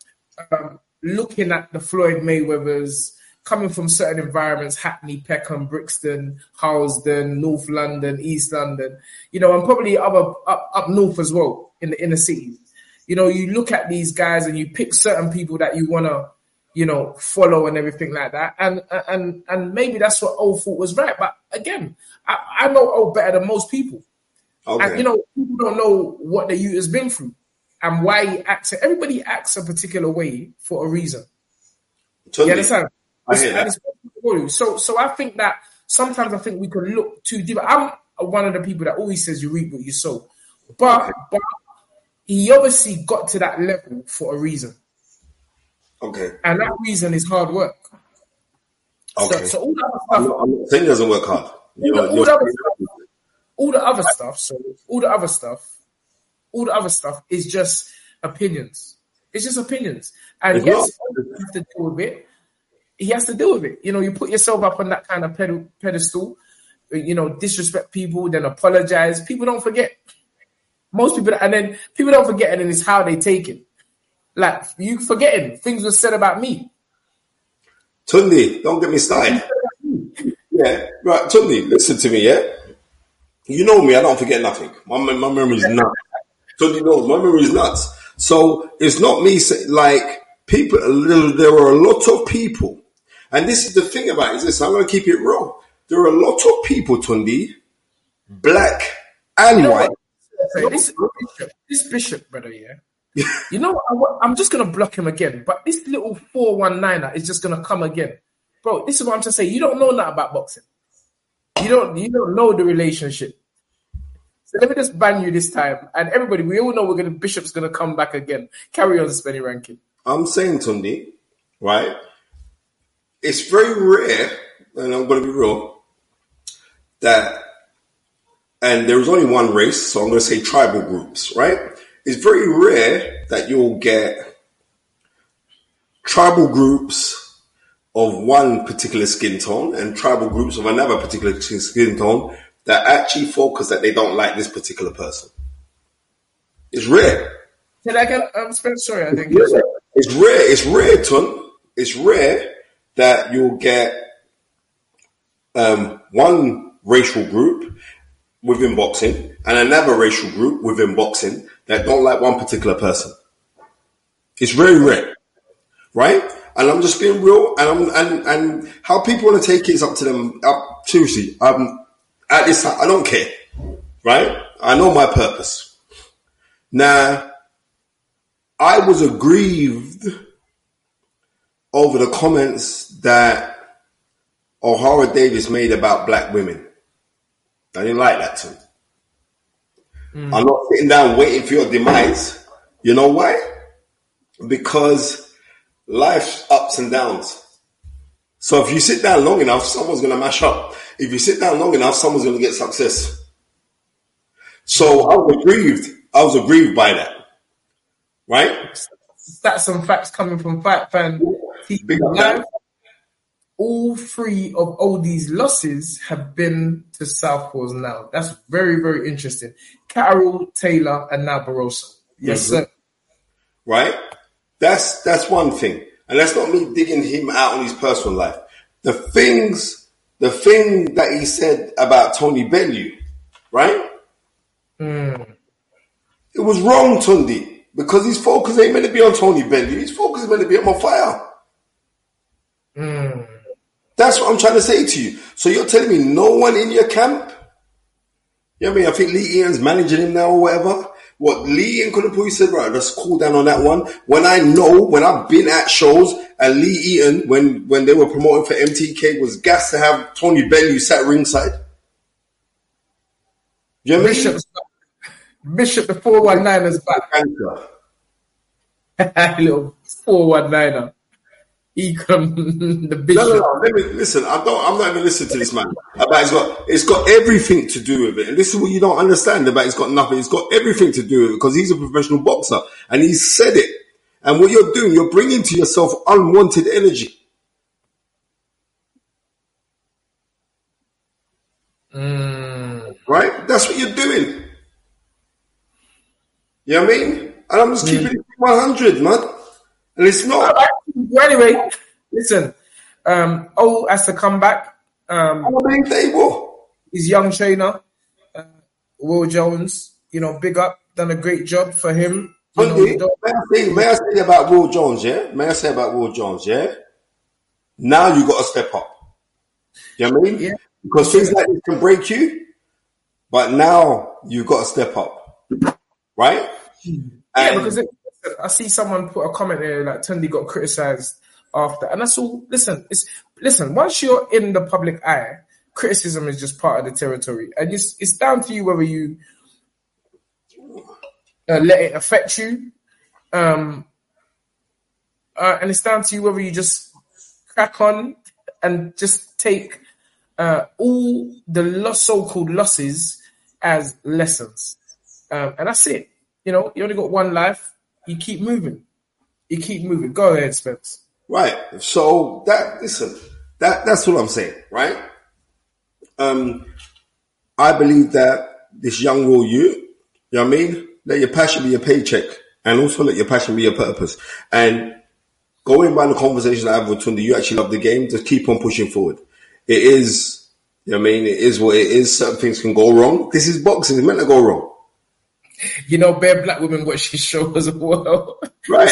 um, looking at the Floyd Mayweathers, coming from certain environments, Hackney, Peckham, Brixton, Harlesden, North London, East London, you know, and probably other up, up north as well in the inner cities. You know, you look at these guys and you pick certain people that you want to, you know, follow and everything like that. And and and maybe that's what O thought was right. But again, I, I know O better than most people. Okay. And, you know, people don't know what the youth has been through and why he acts. Everybody acts a particular way for a reason. Totally. You understand? I hear that. So, so I think that sometimes I think we can look too deep. I'm one of the people that always says you reap what you sow. But, okay. but he obviously got to that level for a reason. Okay. And that reason is hard work. Okay. So, so all the other stuff. I'm not, I'm not saying it doesn't work hard. All the, all, the other stuff all the other stuff, so all the other stuff, all the other stuff is just opinions. It's just opinions. And it's yes, you have to deal with it. He has to deal with it. You know, you put yourself up on that kind of pedal, pedestal, you know, disrespect people, then apologize. People don't forget. Most people, and then people don't forget, and then it's how they take it. Like, you forgetting things were said about me. Tundi, don't get me started. Yeah, right, Tundi, listen to me, yeah? You know me, I don't forget nothing. My, my memory is nuts. Tundi knows, my memory is nuts. So, it's not me saying, like, people, there are a lot of people, and this is the thing about it, is this, I'm going to keep it real. There are a lot of people, Tundi, black and you know white. This, bishop, this bishop, brother, yeah? You know, I, I'm just going to block him again, but this little four one niner is just going to come again. Bro, this is what I'm trying to say. You don't know nothing about boxing. You don't, you don't know the relationship. So let me just ban you this time. And everybody, we all know we're going to, Bishop's going to come back again. Carry on, Spenny Rankin. I'm saying, Tundi, right? It's very rare, and I'm going to be real, that, and there was only one race, so I'm going to say tribal groups, right? It's very rare that you'll get tribal groups of one particular skin tone and tribal groups of another particular skin tone that actually focus that they don't like this particular person. It's rare. Did I get? I'm sorry. I think it's rare. It's rare. It's rare, Ton. It's rare that you'll get um, one racial group within boxing and another racial group within boxing that don't like one particular person. It's very rare, right? And I'm just being real, and I'm, and and how people want to take it is up to them. Up, seriously, um, at this time, I don't care, right? I know my purpose. Now, I was aggrieved over the comments that O'Hara Davis made about black women. I didn't like that too. Mm. I'm not sitting down waiting for your demise. You know why? Because life's ups and downs. So if you sit down long enough, someone's going to mash up. If you sit down long enough, someone's going to get success. So I was aggrieved. I was aggrieved by that. Right? That's some facts coming from Fight Fan. Big up that. all three of Odie's losses have been to Southpaws now. That's very, very interesting. Carroll, Taylor, and now Barroso. Yes, mm-hmm. sir. Right? That's that's one thing. And that's not me digging him out on his personal life. The things, the thing that he said about Tony Bellew, right? Mm. It was wrong, Tundi, because his focus ain't meant to be on Tony Bellew. His focus is meant to be on my fire. Mm. That's what I'm trying to say to you. So you're telling me no one in your camp? You know what I mean? I think Lee Eaton's managing him now or whatever. What Lee Eaton could have put, said, right, let's cool down on that one. When I know, when I've been at shows, and Lee Eaton, when, when they were promoting for M T K, was gassed to have Tony Bellew sat ringside. You know what I mean? Bishop, the four one niners back. Little four one niner. He come the Bishop. No, no, no. Let me, listen, I don't, I'm not even listening to this man. About it's got, it's got everything to do with it. And this is what you don't understand about it's got nothing. It's got everything to do with it because he's a professional boxer and he said it. And what you're doing, you're bringing to yourself unwanted energy. Mm. Right? That's what you're doing. You know what I mean? And I'm just keeping mm. it one hundred, man. And it's not. Right. Well, anyway, listen. Um, O has to come back. Um, his young trainer, uh, Will Jones, you know, big up, done a great job for him. You know, may, I say, may I say about Will Jones, yeah? May I say about Will Jones, yeah? Now you got to step up. You know what I mean? Yeah. Because things like this can break you, but now you got to step up. Right? Yeah, and because it, I see someone put a comment there like Tundi got criticised after, and that's all. Listen, it's listen. Once you're in the public eye, criticism is just part of the territory, and it's it's down to you whether you uh, let it affect you, um, uh, and it's down to you whether you just crack on and just take uh, all the loss, so-called losses as lessons, um, and that's it. You know, you only got one life. You keep moving. You keep moving. Go ahead, Spence. Right. So that listen, that that's what I'm saying, right? Um, I believe that this young raw you, you know what I mean? Let your passion be your paycheck, and also let your passion be your purpose. And going by the conversation I have with Tundi, you actually love the game. Just keep on pushing forward. It is, you know what I mean? It is what it is. Certain things can go wrong. This is boxing. It's meant to go wrong. You know, bare black women what she shows as well. Right.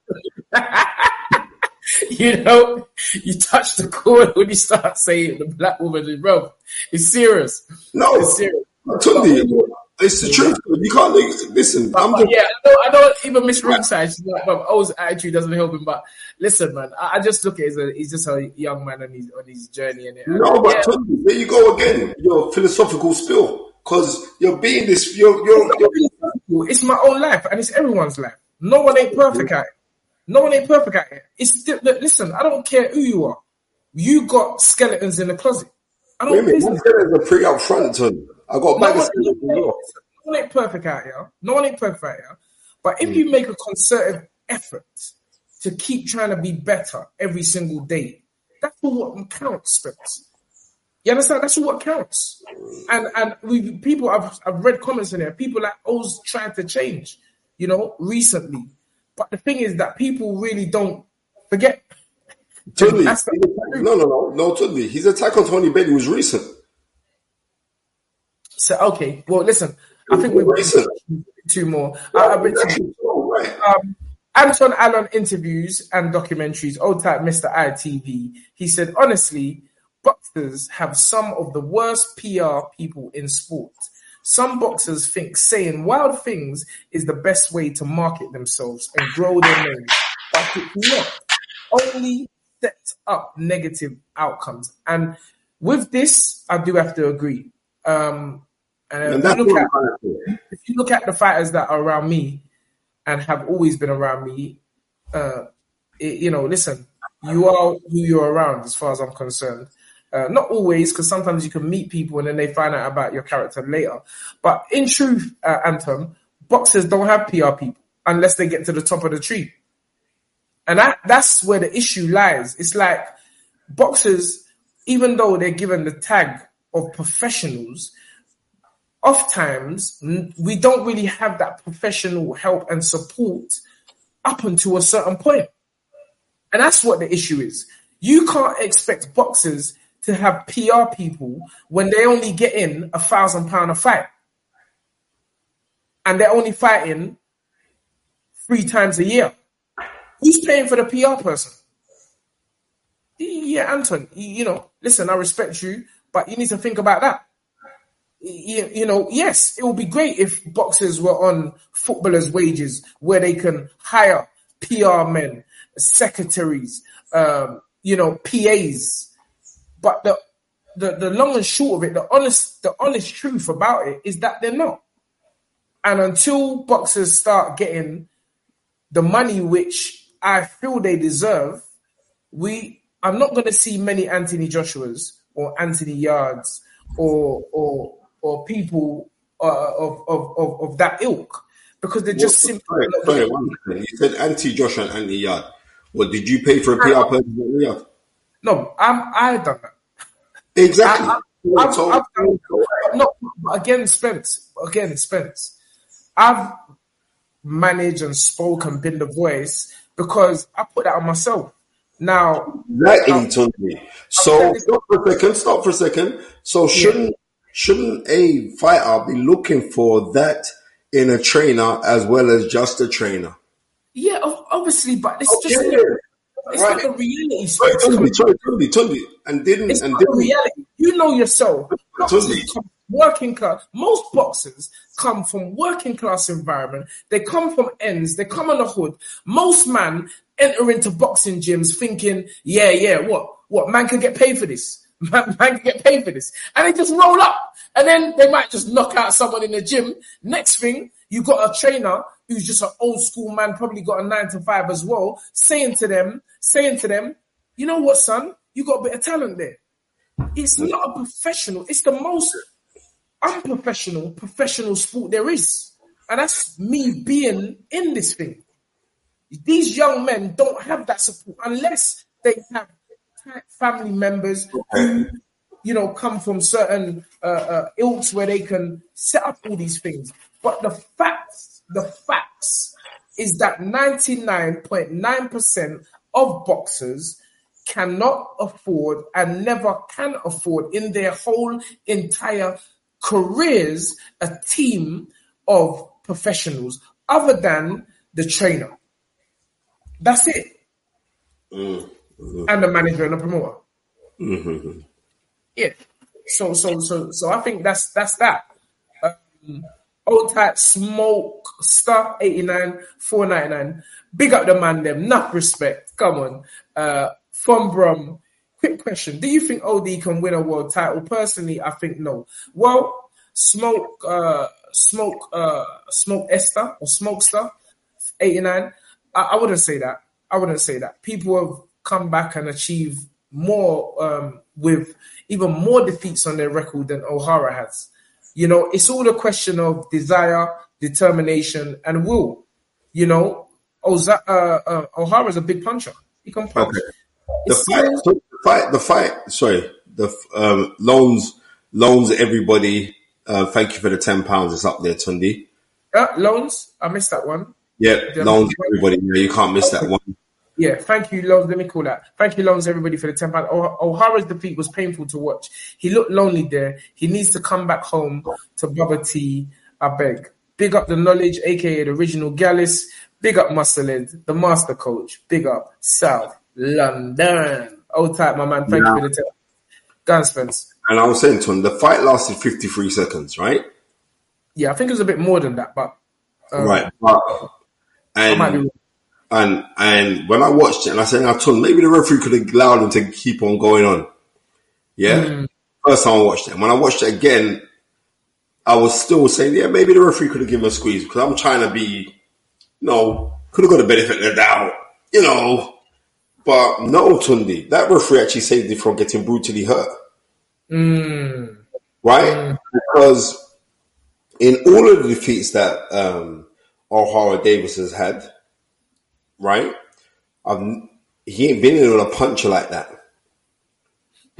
You know, you touch the chord when you start saying the black woman, bro. It's serious. No, it's serious. Tundi, it's the truth. You can't listen. But, I'm but just, yeah, I don't, I don't even miss ringside. She's like, but O's attitude doesn't help him. But listen, man, I, I just look at it as he's just a young man on his on his journey. And no, but yeah. Tundi, there you go again. Your philosophical spill. Because you're being this, you're, you're, you're, it's my own life and it's everyone's life. No one ain't perfect at it. No one ain't perfect at it. It's still, listen, I don't care who you are. You got skeletons in the closet. I don't care. My skeletons are pretty up front, Tony. I got a bag of skeletons. No one ain't perfect out here. No one ain't perfect out here. But if mm. you make a concerted effort to keep trying to be better every single day, that's what counts, Spence. You understand? That's what counts. And and we people, I've I've read comments in there. People like O's trying to change, you know, recently. But the thing is that people really don't forget. Tony, the, no, no, no, no, Tony. His attack on Tony Bellew was recent. So okay, well, listen. I think we've got two more. Yeah, I, I've two. Right. Um, Anton Allen interviews and documentaries. Old type Mister I T V. He said, honestly, boxers have some of the worst P R people in sport. Some boxers think saying wild things is the best way to market themselves and grow their name, but it's not. Only set up negative outcomes. And with this, I do have to agree. Um, and, and if, you look at, if you look at the fighters that are around me and have always been around me, uh, it, you know, listen, you are who you're around as far as I'm concerned. Uh, not always, because sometimes you can meet people and then they find out about your character later. But in truth, uh, Anton, boxers don't have P R people unless they get to the top of the tree. And that, that's where the issue lies. It's like boxers, even though they're given the tag of professionals, oftentimes we don't really have that professional help and support up until a certain point. And that's what the issue is. You can't expect boxers to have P R people when they only get in a thousand pound a fight. And they're only fighting three times a year. Who's paying for the P R person? Yeah, Anton, you know, listen, I respect you, but you need to think about that. You, you know, yes, it would be great if boxers were on footballers' wages where they can hire P R men, secretaries, um, you know, P As. But the, the the long and short of it, the honest the honest truth about it is that they're not. And until boxers start getting the money which I feel they deserve, we I'm not going to see many Anthony Joshuas or Anthony Yards or or or people uh, of, of of of that ilk, because they're just What, simply. sorry, not sorry, doing- one second. You said Anthony Joshua and Anthony Yard. What, did you pay for a P R person at Riyadh? No, I'm I done that. Exactly. I, I, I've, So- I've done, no, but again, Spence. Again, Spence. I've managed and spoken, been the voice, because I put that on myself. Now, Exactly, Tony. So stop for a second. Stop for a second. So shouldn't shouldn't a fighter be looking for that in a trainer as well as just a trainer? yeah, ob- obviously, but it's just Okay. it's Right. not the reality. Sorry, Spence. Tundi, sorry, Tundi, Tundi. And didn't It's and not the didn't reality. You know yourself. Boxers Tundi. come from working class. Most boxers come from working class environment. They come from ends. They come on the hood. Most man enter into boxing gyms thinking, yeah, yeah, what, what man can get paid for this. Man, man can get paid for this, and they just roll up, and then they might just knock out someone in the gym. Next thing, you got a trainer who's just an old school man, probably got a nine to five as well, saying to them, saying to them, you know what, son, you got a bit of talent there. It's not a professional. It's the most unprofessional professional sport there is, and that's me being in this thing. These young men don't have that support unless they have tight family members who, you know, come from certain uh, uh, ilks where they can set up all these things. But the facts, the facts is that ninety-nine point nine percent of boxers cannot afford and never can afford in their whole entire careers a team of professionals other than the trainer. That's it. Mm-hmm. And the manager and the promoter. Mm-hmm. Yeah. So so so so I think that's that's that. Um, old type smoke star eighty-nine four ninety-nine. Big up the man them. Enough respect. Come on. Uh, from Brum. Quick question: do you think O D can win a world title? Personally, I think no. Well, smoke uh smoke uh smoke Esther or Smokester eighty-nine. I, I wouldn't say that. I wouldn't say that. People have come back and achieved more um, with even more defeats on their record than O'Hara has. You know, it's all a question of desire, determination, and will. You know, Oza- uh, uh, O'Hara's a big puncher. He can punch. Okay. The It's fight, still- the fight, the fight. Sorry, the um, loans, loans. Everybody, uh, thank you for the ten pounds. It's up there, Tundi. uh, loans. I missed that one. Yeah, Yeah. loans. Everybody, yeah, you can't miss that one. Yeah, thank you, Loans. Let me call that. Thank you, Loans, everybody, for the ten pounds. Oh, O'Hara's defeat was painful to watch. He looked lonely there. He needs to come back home to Bubba T. I beg. Big up the knowledge, aka the original Gallus. Big up Musclehead, the master coach. Big up South London. Old type, my man. Thank Yeah. you for the ten. Guns, Spence. And I was saying to him, the fight lasted fifty-three seconds, right? Yeah, I think it was a bit more than that, but um, Right. But, I might be and wrong. and and when I watched it, and I said, I told him, maybe the referee could have allowed him to keep on going on. Yeah. Mm. First time I watched it. When I watched it again, I was still saying, yeah, maybe the referee could have given a squeeze because I'm trying to be, you know, could have got the benefit of the doubt, you know. But no, Tundi, that referee actually saved him from getting brutally hurt. Mm. Right? Mm. Because in all of the defeats that um, O'Hara Davis has had, right, I've, he ain't been in on a puncher like that.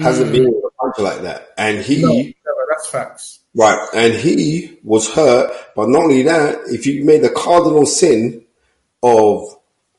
hasn't Mm. been with a puncher like that. And he... No, never, that's facts. Right, and he was hurt, but not only that, if you made the cardinal sin of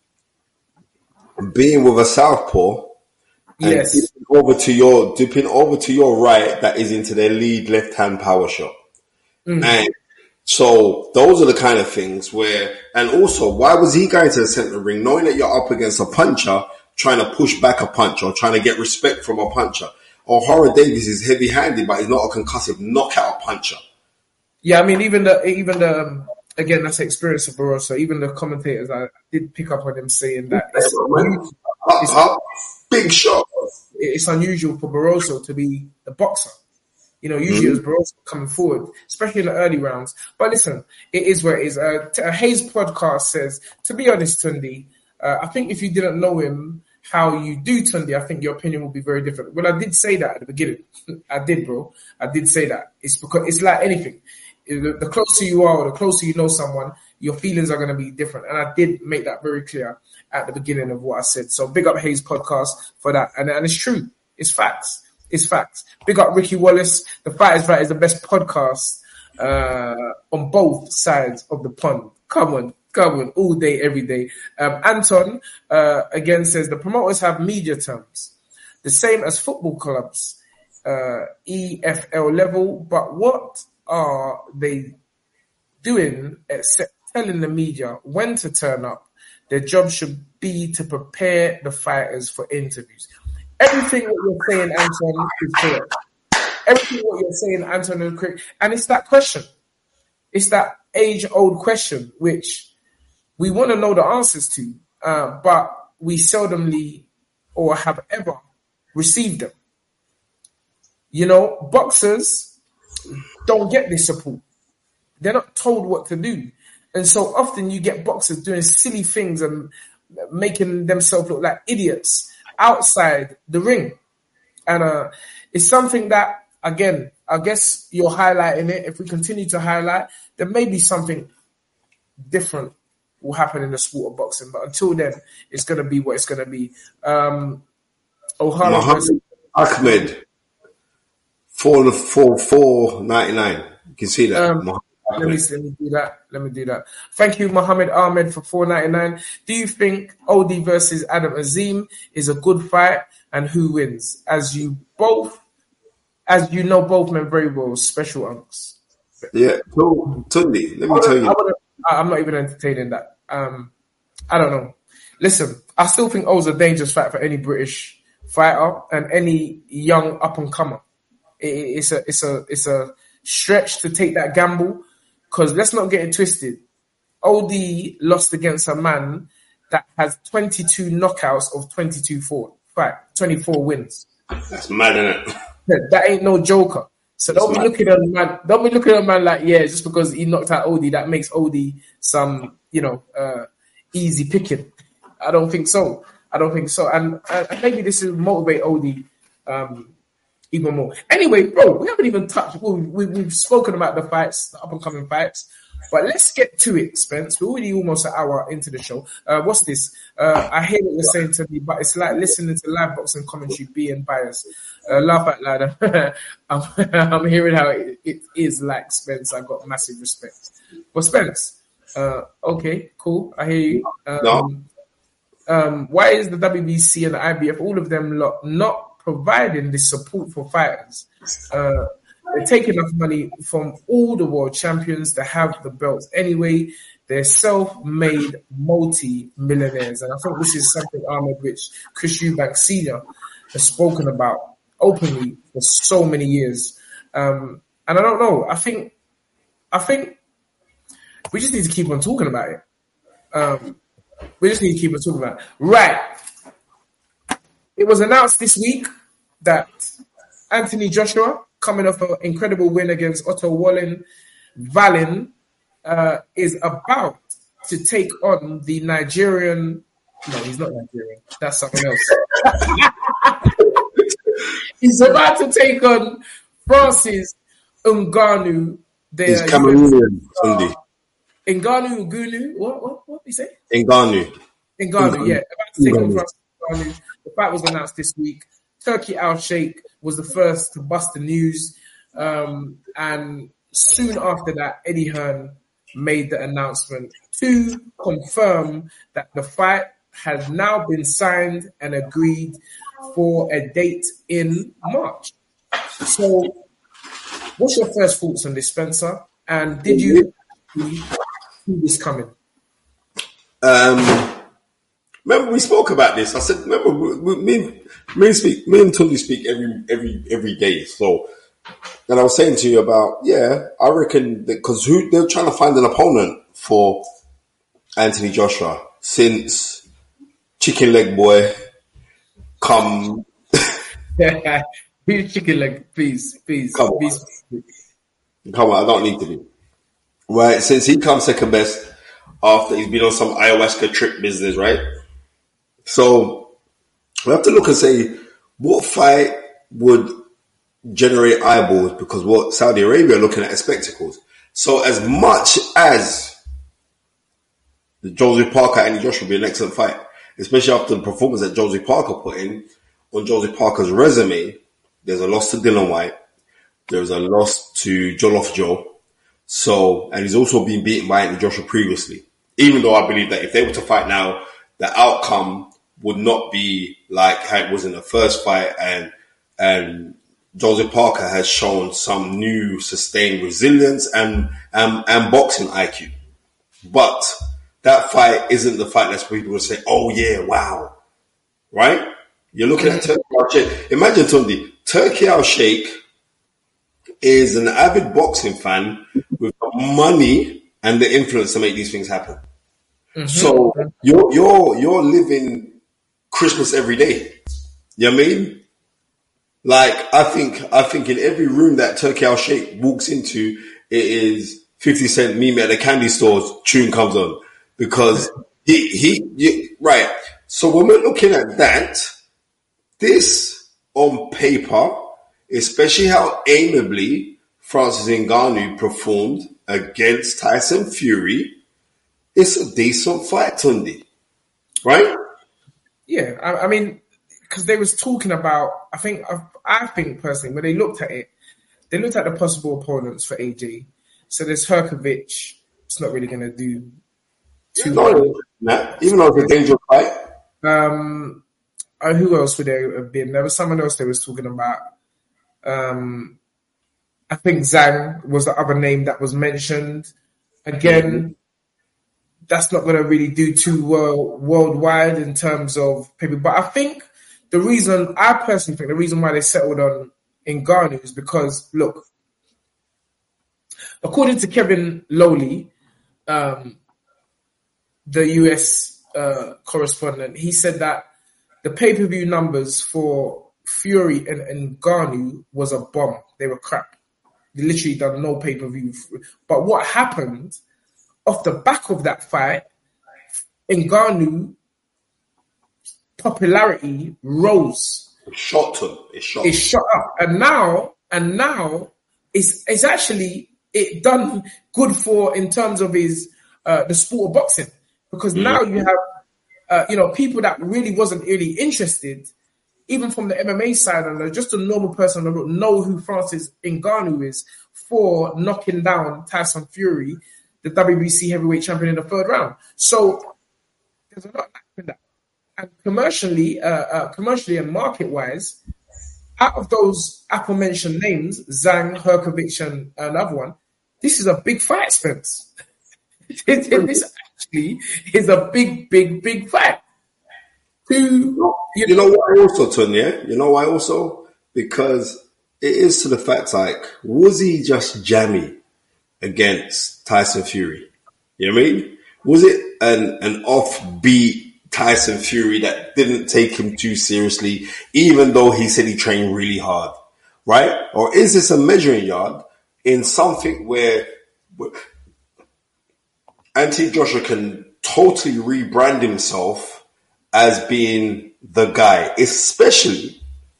being with a southpaw and Yes. dipping over to your dipping over to your right, that is into their lead left hand power shot. Mm. And so those are the kind of things where, and also, why was he going to the center ring knowing that you're up against a puncher, trying to push back a puncher or trying to get respect from a puncher? Ohara Davies is heavy handed, but he's not a concussive knockout puncher. Yeah, I mean, even the even the um, again, that's the experience of Barroso. Even the commentators, I did pick up on him saying that it's, Up, it's, up, big shot. it's unusual for Barroso to be the boxer. You know, usually Mm-hmm. it was Barroso coming forward, especially in the early rounds. But listen, it is what it is. Uh, T- Hayes podcast says, to be honest, Tundi, uh, I think if you didn't know him how you do, Tundi, I think your opinion will be very different. Well, I did say that at the beginning. I did, bro. I did say that. It's because it's like anything. The, the closer you are, or the closer you know someone, your feelings are going to be different. And I did make that very clear at the beginning of what I said. So big up Hayes podcast for that. And, and it's true. It's facts. It's facts. Big up Ricky Wallace. The Fight is Right is the best podcast uh, on both sides of the pond. Come on. Come on. All day, every day. Um, Anton, uh, again, says the promoters have media terms. The same as football clubs, uh, E F L level. But what are they doing except telling the media when to turn up? Their job should be to prepare the fighters for interviews. Everything what you're saying, Anton, is correct. Everything what you're saying, Anton, is correct. And it's that question. It's that age-old question, which we want to know the answers to, uh, but we seldomly or have ever received them. You know, boxers don't get this support. They're not told what to do. And so often you get boxers doing silly things and making themselves look like idiots outside the ring. And uh, it's something that, again, I guess you're highlighting it. If we continue to highlight, there may be something different will happen in the sport of boxing. But until then, it's going to be what it's going to be. Um, O'Hara Muhammad Ahmed, four four four ninety nine. You can see that. Um, let me let me do that. Let me do that. Thank you, Muhammad Ahmed, for four ninety nine. Do you think Oldie versus Adam Azim is a good fight, and who wins? As you both, as you know, both men very well. Special unks. Yeah, so Tundi, let me tell you. I wanna, I'm not even entertaining that. Um, I don't know. Listen, I still think O's a dangerous fight for any British fighter and any young up and comer. It, it's a it's a it's a stretch to take that gamble, because let's not get it twisted. O D lost against a man that has twenty-two knockouts of twenty-two four, fight, twenty-four wins. That's mad, isn't it? That ain't no joker. So don't be mad. looking at a man. Don't be looking at a man like, yeah, just because he knocked out Odie, that makes Odie some, you know, uh, easy picking. I don't think so. I don't think so. And uh, maybe this will motivate Odie um, even more. Anyway, bro, we haven't even touched. We, we, we've spoken about the fights, the up and coming fights. But let's get to it, Spence. We're already almost an hour into the show. Uh, what's this? Uh, I hear what you're saying to me, but it's like listening to live boxing commentary being biased. Uh, laugh out loud. I'm, I'm hearing how it, it is like, Spence. I got massive respect. But Spence, uh, okay, cool. I hear you. Um, No. um, why is the W B C and the I B F, all of them, lot, not providing this support for fighters? Uh, They take enough money from all the world champions to have the belts anyway. They're self-made multi-millionaires. And I think this is something, Ahmed, which Chris Eubank Senior has spoken about openly for so many years. Um, and I don't know. I think, I think we just need to keep on talking about it. Um, we just need to keep on talking about it. Right. It was announced this week that Anthony Joshua, coming off an incredible win against Otto Wallin Valin, uh, is about to take on the Nigerian... No, he's not Nigerian. That's someone else. He's about to take on Francis Ngannou. He's Cameroonian, Tundi. Ngannou, Ngunu, what, what, what did he say? Ngannou. Ngannou, yeah. About to take on Francis Ngannou. The fight was announced this week. Turki Al-Sheikh was the first to bust the news. Um, and soon after that, Eddie Hearn made the announcement to confirm that the fight has now been signed and agreed for a date in March. So what's your first thoughts on this, Spencer? And did you see this coming? Um, remember we spoke about this. I said, remember we, me, me and speak, me and Tunde speak every every every day. So, and I was saying to you about yeah, I reckon because who they're trying to find an opponent for Anthony Joshua since Chicken Leg Boy come. Who's Chicken Leg? Please, please, come please. On. Come on, I don't need to be right since he comes second best. After he's been on some ayahuasca trip business, right? So we have to look and say what fight would generate eyeballs because what Saudi Arabia are looking at is spectacles. So as much as the Joseph Parker and Joshua would be an excellent fight, especially after the performance that Joseph Parker put in on Joseph Parker's resume, there's a loss to Dylan White, there's a loss to Jollof Joe. So, and he's also been beaten by Anthony Joshua previously. Even though I believe that if they were to fight now, the outcome would not be like how it was in the first fight. And, and Joseph Parker has shown some new sustained resilience and, and, and boxing I Q. But that fight isn't the fight that's people will say, oh yeah, wow. Right? You're looking at Turki Al-Sheikh. Imagine, Tunde, Turki Al-Sheikh is an avid boxing fan with the money and the influence to make these things happen. Mm-hmm. So you're you're you're living Christmas every day. You know what I mean? Like I think I think in every room that Turki Al-Sheikh walks into, it is fifty cent Meet Me at the candy stores tune comes on because he he, he right. So when we're looking at that, this on paper, especially how amiably Francis Ngannou performed against Tyson Fury, it's a decent fight, Tunde. Right? Yeah, I, I mean, because they was talking about, I think, I, I think personally, when they looked at it, they looked at the possible opponents for A J. So there's Herkovic. It's not really going to do too well. No, even though it's a dangerous fight. Um, uh, who else would there have been? There was someone else they was talking about. Um, I think Zhang was the other name that was mentioned. Again, mm-hmm. that's not going to really do too well worldwide in terms of people. But I think the reason, I personally think the reason why they settled on Ngannou is because, look, according to Kevin Lowley, um, the U S uh, correspondent, he said that the pay-per-view numbers for Fury and Ngannou was a bomb. They were crap. They literally done no pay-per-view. But what happened off the back of that fight, Ngannou popularity rose. It shot him. It shot. It shot up. And now, and now it's, it's actually it done good for in terms of his uh, the sport of boxing. Because mm-hmm. now you have uh, you know, people that really wasn't really interested, even from the M M A side, and just a normal person that don't know who Francis Ngannou is, for knocking down Tyson Fury, the W B C heavyweight champion, in the third round. So there's a lot in that. And commercially, uh, uh, commercially and market-wise, out of those aforementioned names, Zhang, Herkovic, and another one, this is a big fight, Spence. This actually is a big, big, big fight. To, you, you know why also, Tonya? You know why also? Because it is to the fact, like, was he just jammy against Tyson Fury? You know what I mean? Was it an, an offbeat Tyson Fury that didn't take him too seriously, even though he said he trained really hard, right? Or is this a measuring yard in something where, where Anthony Joshua can totally rebrand himself as being the guy, especially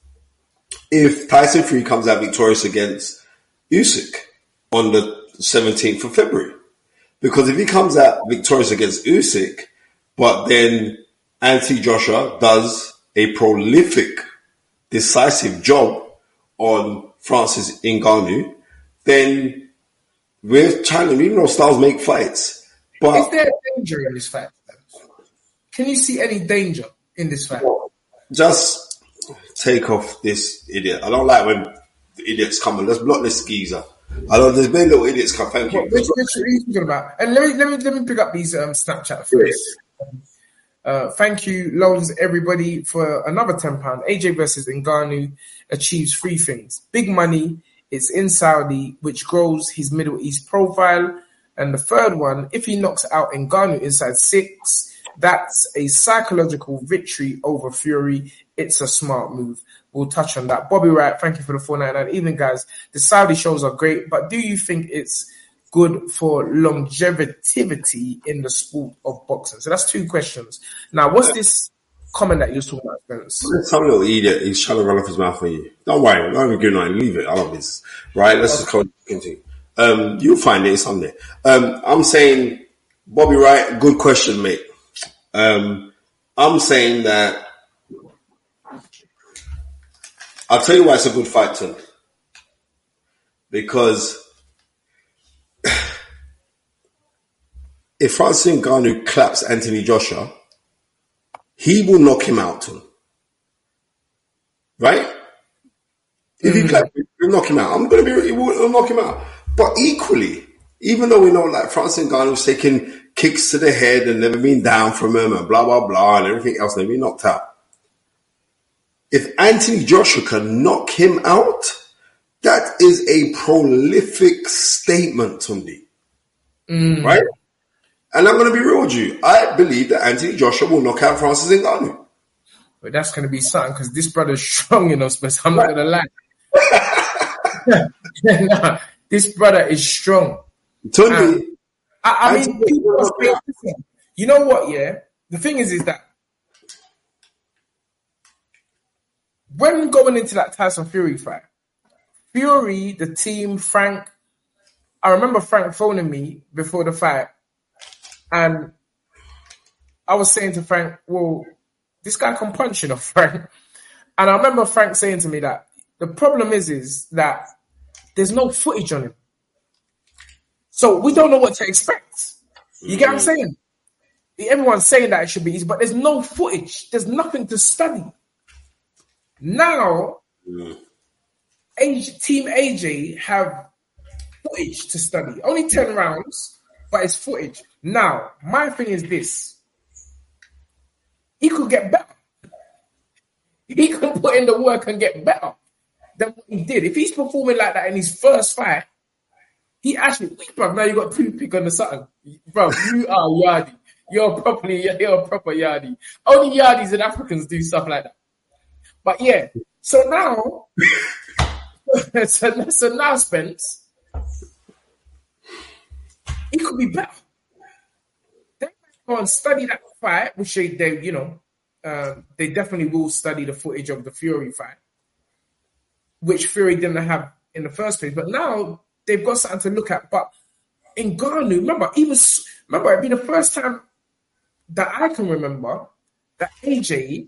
if Tyson Fury comes out victorious against Usyk on the seventeenth of February? Because if he comes out victorious against Usyk, but then Anthony Joshua does a prolific decisive job on Francis Ngannou, then we're challenging. Even though styles make fights, but is there danger in this fight? Can you see any danger in this fight? Just take off this idiot. I don't like when the idiots come and let's block this geezer. I don't. There's been little idiots come. Thank you. What, which, which are you talking about? And let me let me let me pick up these um, Snapchat first. Uh, thank you, loans, everybody, for another ten pounds. A J versus Ngannou achieves three things. Big money, it's in Saudi, which grows his Middle East profile. And the third one, if he knocks out Ngannou inside six, that's a psychological victory over Fury. It's a smart move. We'll touch on that. Bobby Wright, thank you for the four ninety-nine. Even, guys, the Saudi shows are great, but do you think it's good for longevity in the sport of boxing? So that's two questions. Now, what's this comment that you're talking about, Spence? Some little idiot, he's trying to run off his mouth for you. Don't worry, don't even give nothing. Leave it. I love this. Right, let's just continue. Um, you'll find it someday. Um, I'm saying, Bobby Wright, good question, mate. Um, I'm saying that I'll tell you why it's a good fight, Ton. Because if Francis Ngannou claps Anthony Joshua, he will knock him out, Ton. Right? If he claps, he'll knock him out. I'm going to be, he will he'll knock him out. But equally, even though we know like Francis Ngannou's taking kicks to the head and never been down from him and blah, blah, blah, and everything else, never been knocked out. If Anthony Joshua can knock him out, that is a prolific statement, Tundi. Mm. Right? And I'm going to be real with you. I believe that Anthony Joshua will knock out Francis Ngannou. But that's going to be something because this brother's strong, you know, Spence. I'm not going to lie. No, this brother is strong. Tundi. I, I mean, people must be, you know what, yeah? The thing is, is that when going into that Tyson Fury fight, Fury, the team, Frank, I remember Frank phoning me before the fight, and I was saying to Frank, well, this guy can punch, you know, Frank. And I remember Frank saying to me that the problem is, is that there's no footage on him. So we don't know what to expect. You get what I'm saying? Everyone's saying that it should be easy, but there's no footage. There's nothing to study. Now, mm. A J, Team A J have footage to study. Only ten rounds, but it's footage. Now, my thing is this. He could get better. He could put in the work and get better than what he did. If he's performing like that in his first fight, he actually, bro, now you got toothpick on the something. Bro, you are Yardi. You're properly, you're a proper Yardi. Only Yardis and Africans do stuff like that. But yeah, so now, so, so now, Spence, he could be better. They might go and study that fight, which they, they you know, uh, they definitely will study the footage of the Fury fight, which Fury didn't have in the first place. But now they've got something to look at. But Ngannou, remember, even remember, it'd be the first time that I can remember that A J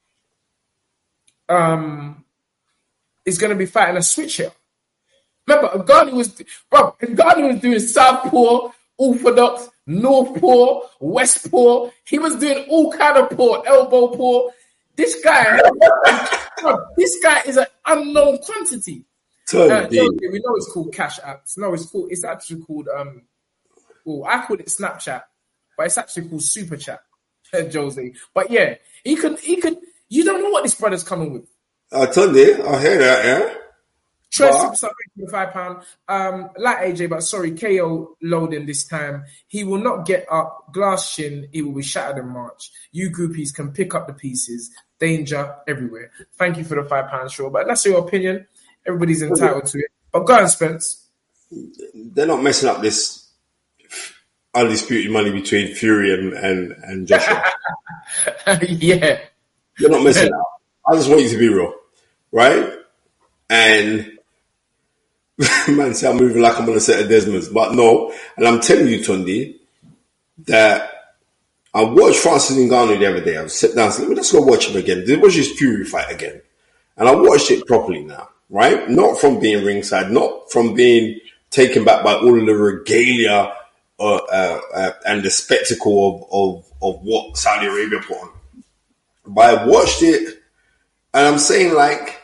um, is going to be fighting a switch here. Remember, Ngannou was, bro, Ngannou was doing southpaw, orthodox, northpaw, westpaw. He was doing all kind of paw, elbow paw. This guy, bro, this guy is an unknown quantity. Uh, we know it's called Cash Apps. No, it's called. It's actually called. Um, well, I called it Snapchat, but it's actually called Super Chat, Jose. But yeah, he could. He could. You don't know what this brother's coming with. I told you. I hear that. Yeah. Trey Super Sub five pound. Um, like A J, but sorry, K O loading this time. He will not get up. Glass shin. He will be shattered in March. You groupies can pick up the pieces. Danger everywhere. Thank you for the five pound show, but that's your opinion. Everybody's entitled to it. But go on, Spence. They're not messing up this undisputed money between Fury and, and, and Joshua. Yeah. They're not messing up. I just want you to be real. Right? And man, say I'm moving like I'm on a set of Desmond's. But no. And I'm telling you, Tundi, that I watched Francis Ngannou the other day. I was sitting down and said, let me just go watch him again. This was his Fury fight again. and I watched it properly now, right? Not from being ringside, not from being taken back by all of the regalia uh, uh, uh, and the spectacle of, of, of what Saudi Arabia put on. But I watched it, and I'm saying, like,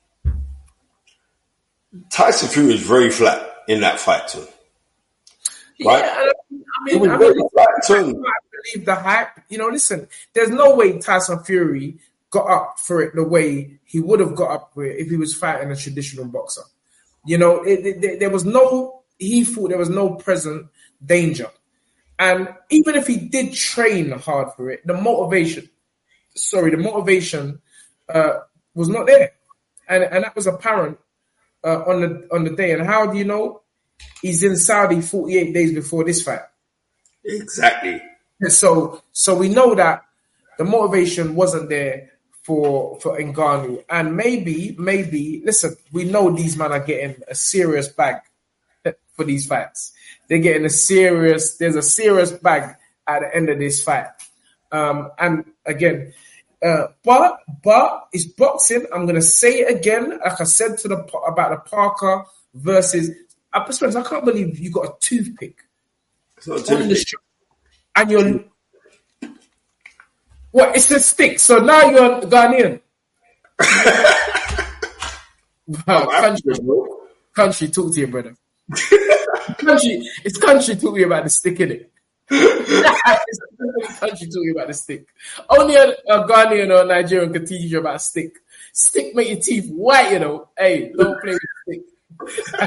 Tyson Fury was very flat in that fight, too. Right? Yeah, I mean, I, mean, I believe the hype. You know, listen, there's no way Tyson Fury got up for it the way he would have got up for it if he was fighting a traditional boxer. You know, it, it, there was no, he thought there was no present danger. And even if he did train hard for it, the motivation, sorry, the motivation uh, was not there. And and that was apparent uh, on the on the day. And how do you know? He's in Saudi forty-eight days before this fight. Exactly. So so we know that the motivation wasn't there for for Ngannou. And maybe, maybe, listen, we know these men are getting a serious bag for these fights. They're getting a serious, there's a serious bag at the end of this fight. Um, and again, uh, but, but it's boxing. I'm going to say it again, like I said to the about the Parker versus, I can't believe you got a toothpick it's not a toothpick. on the show. And you're, what, it's a stick. So now you're Ghanaian. Wow, country, country, talk to your brother. country, it's country talking about the stick, innit? It's country talking about the stick. Only a, a Ghanaian or a Nigerian can teach you about stick. Stick make your teeth white, you know. Hey, don't play with stick.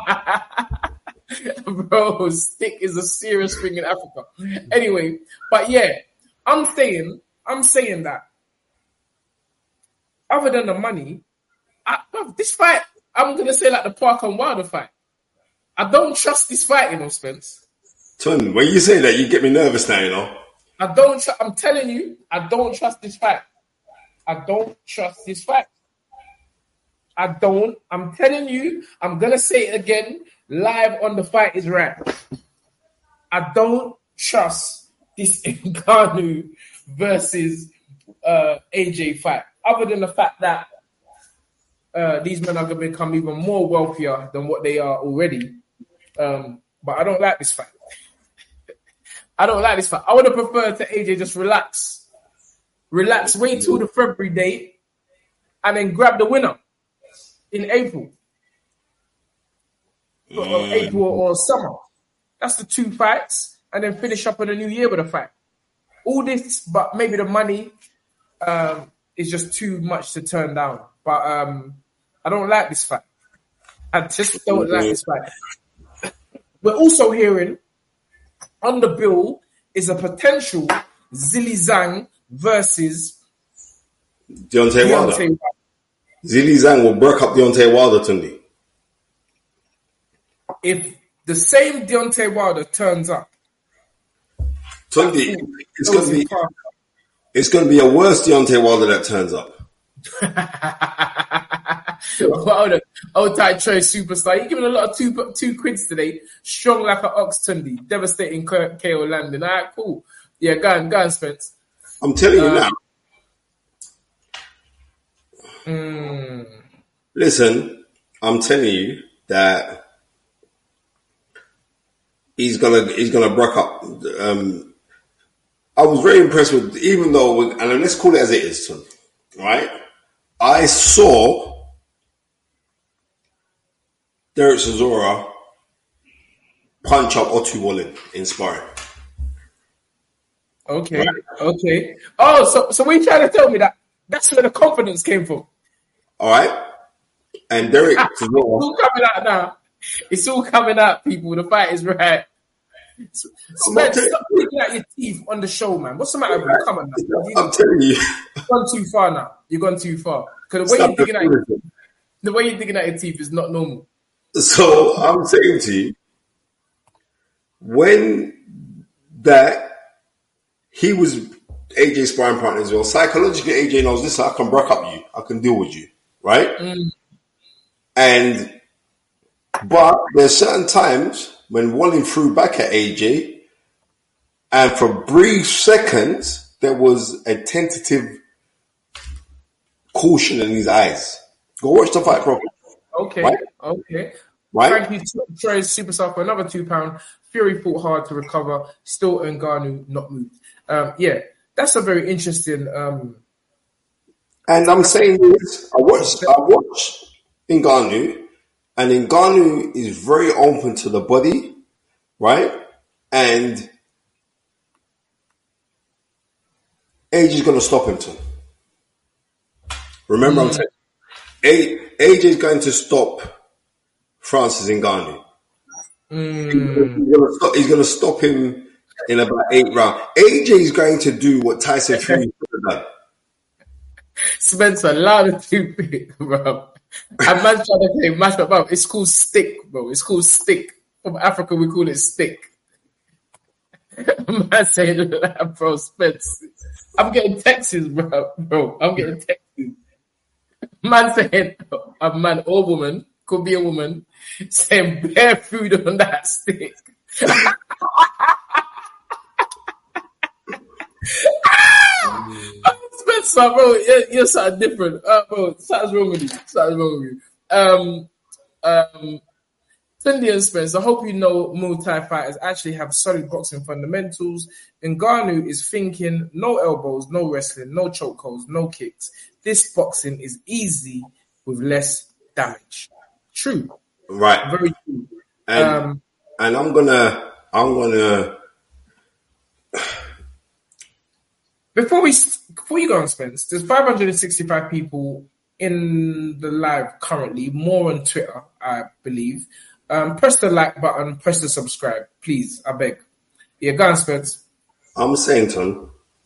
Bro, stick is a serious thing in Africa. Anyway, but yeah, I'm saying, I'm saying that other than the money, I, this fight, I'm gonna say like the Parker and Wilder fight. I don't trust this fight, you know, Spence. Ton, when you say that, you get me nervous now, you know. I don't. Tr- I'm telling you, I don't trust this fight. I don't trust this fight. I don't. I'm telling you. I'm gonna say it again, live on The Fight Is Right. I don't trust this Ngannou versus uh, A J fight. Other than the fact that uh, these men are going to become even more wealthier than what they are already. Um, but I don't like this fight. I don't like this fight. I would have preferred to A J just relax. Relax, wait till the February date and then grab the winner in April. Mm. Or April or summer. That's the two fights. And then finish up in the new year with a fight. All this, but maybe the money um, is just too much to turn down. But um, I don't like this fight. I just don't mm-hmm. like this fight. We're also hearing on the bill is a potential Zhilei Zhang versus Deontay, Deontay Wilder. Wilder. Zhilei Zhang will break up Deontay Wilder, Tundi. If the same Deontay Wilder turns up, Tundi, it's going to be it's going to be a worse Deontay Wilder that turns up. Wilder, old tight Trey superstar. You're giving a lot of two two quids today. Strong like an ox, Tundi. Devastating K O landing. All right, cool. Yeah, go on, go on, Spence. I'm telling you um, now. Mm. Listen, I'm telling you that he's gonna he's gonna break up. Um, I was very impressed with, even though, and let's call it as it is, son, right? I saw Derek Chisora punch up Otto Wallin in sparring. Okay, right? okay. Oh, so so what are you trying to tell me that that's where the confidence came from? All right. And Derek Chisora. It's all coming out now. It's all coming out, people. The fight is right. So, so man, stop picking out your teeth on the show, man. What's the matter with you? Come on now. I'm telling you. You've gone too far now. You've gone too far. Because the way you're digging out your teeth, the way you're digging out your teeth is not normal. So I'm saying to you, when that he was A J's sparring partner as well, psychologically A J knows this, I can break up you. I can deal with you. Right? Mm. And but there's certain times when Wallin threw back at A J, and for brief seconds there was a tentative caution in his eyes. Go watch the fight properly. Okay, right? okay. Right? Frankie Troy's superstar for another two pound. Fury fought hard to recover. Still Ngannou not moved. Um, yeah, that's a very interesting. Um, and I'm saying this. I watched. I watched Ngannou, and Ngannou is very open to the body, right? And A J's going to stop him too. Remember, mm. I'm saying A J is going to stop Francis Ngannou. Mm. He's going to stop, he's going to stop him in about eight rounds. A J is going to do what Tyson Fury should have done. Spencer, louder too big, bro. And man's trying to say mash up, bro. It's called stick, bro. It's called stick. From Africa, we call it stick. Man saying that, bro, Spence. I'm getting texts, bro. Bro, I'm getting texts. Man saying a man or woman, could be a woman, saying bare food on that stick. Spencer, bro, you're, you're something different. Uh, bro, something's wrong with you. Something's wrong with you. Um, um, Cindy and Spence, I hope you know Muay Thai fighters actually have solid boxing fundamentals. Ngannou is thinking no elbows, no wrestling, no chokeholds, no kicks. This boxing is easy with less damage. True. Right. Very true. And, um, and I'm gonna, I'm gonna. Before we, before you go on, Spence, there's five hundred sixty-five people in the live currently, more on Twitter, I believe. Um, press the like button, press the subscribe, please, I beg. Yeah, go on, Spence. I'm saying, Ton,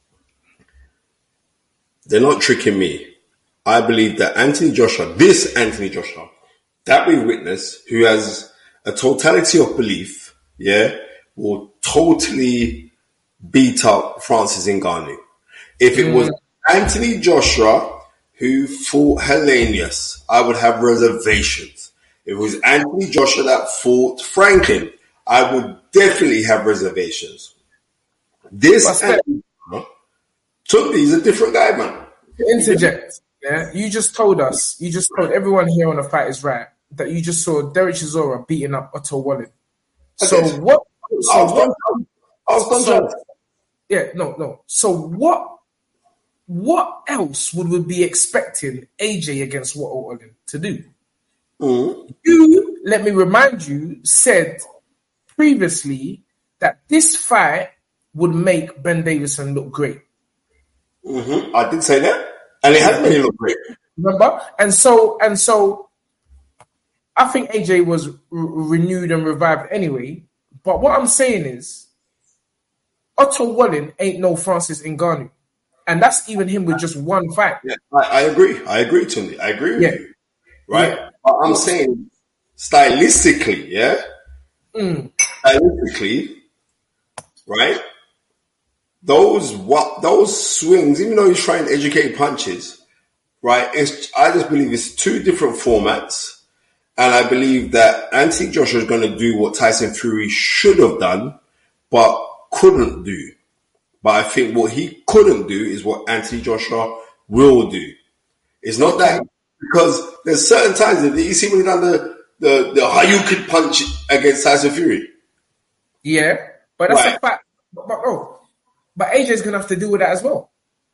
they're not tricking me. I believe that Anthony Joshua, this Anthony Joshua, that we witness, who has a totality of belief, yeah, will totally beat up Francis Ngannou. If it mm. was Anthony Joshua who fought Helenius, I would have reservations. If it was Anthony Joshua that fought Franklin, I would definitely have reservations. This Anthony Joshua, he's a different guy, man. To interject, yeah, you just told us, you just told everyone here on The Fight Is Right that you just saw Derek Chisora beating up Otto Wallin. So okay. what? So I was what? I was so, yeah, no, no. So what? What else would we be expecting A J against Otto Wallin to do? Mm. You, let me remind you, said previously that this fight would make Ben Davison look great. Mm-hmm. I did say that, and it has made him look great. Remember? And so, and so, I think A J was re- renewed and revived anyway. But what I'm saying is, Otto Wallin ain't no Francis Ngannou, and that's even him with just one fight. Yeah, I, I agree. I agree, Tony. I agree with yeah. you. Right? Yeah. But I'm saying, stylistically, yeah? Mm. Stylistically, right? Those what those swings, even though he's trying to educate punches, right? It's, I just believe it's two different formats. And I believe that Anthony Joshua is going to do what Tyson Fury should have done, but couldn't do. But I think what he couldn't do is what Anthony Joshua will do. It's not that, because there's certain times that you see when he done the, the, the Hayukin punch against Tyson Fury. Yeah, but that's right. a fact. But, but, oh, but A J's going to have to deal with that as well.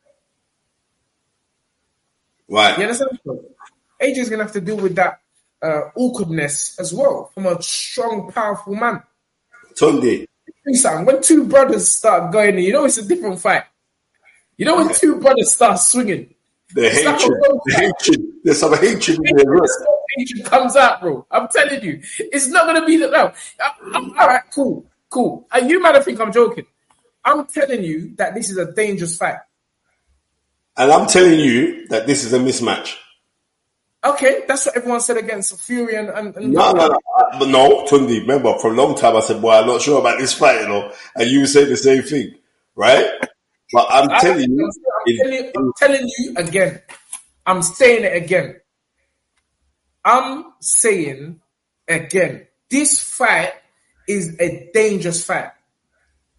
Right. You understand? A J's going to have to deal with that uh, awkwardness as well from a strong, powerful man. Tunde. When two brothers start going, you know it's a different fight. You know when yeah. two brothers start swinging. The hatred, the hatred, there's some hatred in there. Hatred comes out, bro. I'm telling you, it's not gonna be that. No, all right, cool, cool. And you might think I'm joking. I'm telling you that this is a dangerous fight. And I'm telling you that this is a mismatch. Okay, that's what everyone said against Fury and... and, and no, no, no, but no, Tundi, remember, for a long time I said, boy, I'm not sure about this fight, you know, and you say the same thing, right? But I'm I, telling you... I'm, it, telling you I'm telling you again. I'm saying it again. I'm saying again. This fight is a dangerous fight.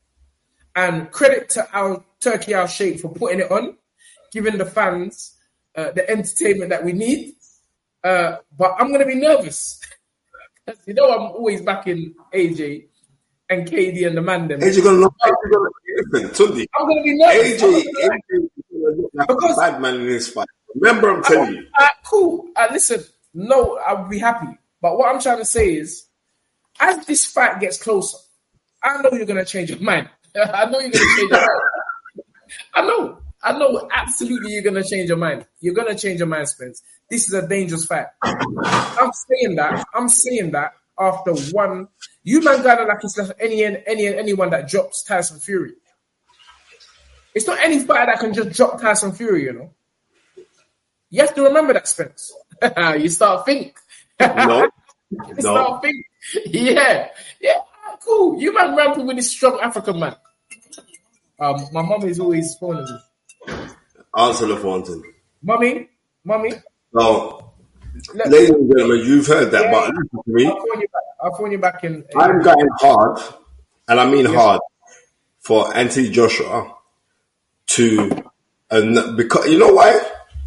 And credit to our Turkey Al Sheikh for putting it on, giving the fans uh, the entertainment that we need. Uh, but I'm going to be nervous. You know, I'm always backing A J and K D and the man. Them. A J going to look different, Tundi. I'm going to be nervous. A J, A J is going to look like because, a bad man in this fight. Remember, I'm telling I, you. Uh, cool. Uh, listen, no, I'll be happy. But what I'm trying to say is, as this fight gets closer, I know you're going to change your mind. I know you're going to change your mind. I know. I know absolutely you're going to change your mind. You're going to change your mind, Spence. This is a dangerous fight. I'm saying that. I'm saying that after one. You man got like it's like any, any, anyone that drops Tyson Fury. It's not any fighter that can just drop Tyson Fury, you know. You have to remember that, Spence. You start think. No. you no. start think. Yeah. Yeah. Cool. You man ramping with this strong African man. Um, my mom is always phoning me. Answer the phone to me. Mommy, mommy. No, Let, ladies and gentlemen, you've heard that, yeah, but listen to me. I'll phone you back. I'll phone you back in. in I'm going hard, and I mean yes. hard, for Anthony Joshua to, and because you know why?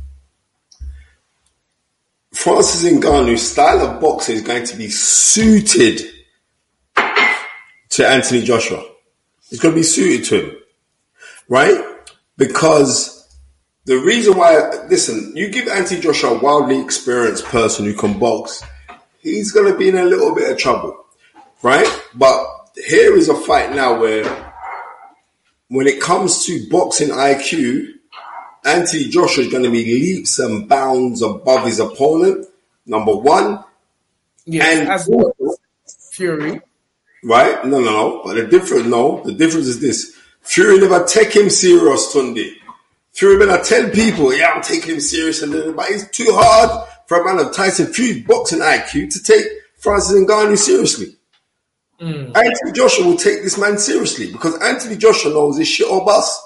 Francis Ngannou's style of boxing is going to be suited to Anthony Joshua. It's going to be suited to him. Right? Because the reason why, listen, you give Anthony Joshua a wildly experienced person who can box, he's going to be in a little bit of trouble. Right? But here is a fight now where when it comes to boxing I Q, Anthony Joshua is going to be leaps and bounds above his opponent, number one. Yes, and as well as Fury. Right? No, no, no. But the difference, no, the difference is this. Fury never take him serious, Tundi. Fury been tell people, yeah, I'm taking him serious, and then, but it's too hard for a man of Tyson Fury's boxing I Q to take Francis Ngannou seriously. Mm. Anthony Joshua will take this man seriously because Anthony Joshua knows this shit or bust.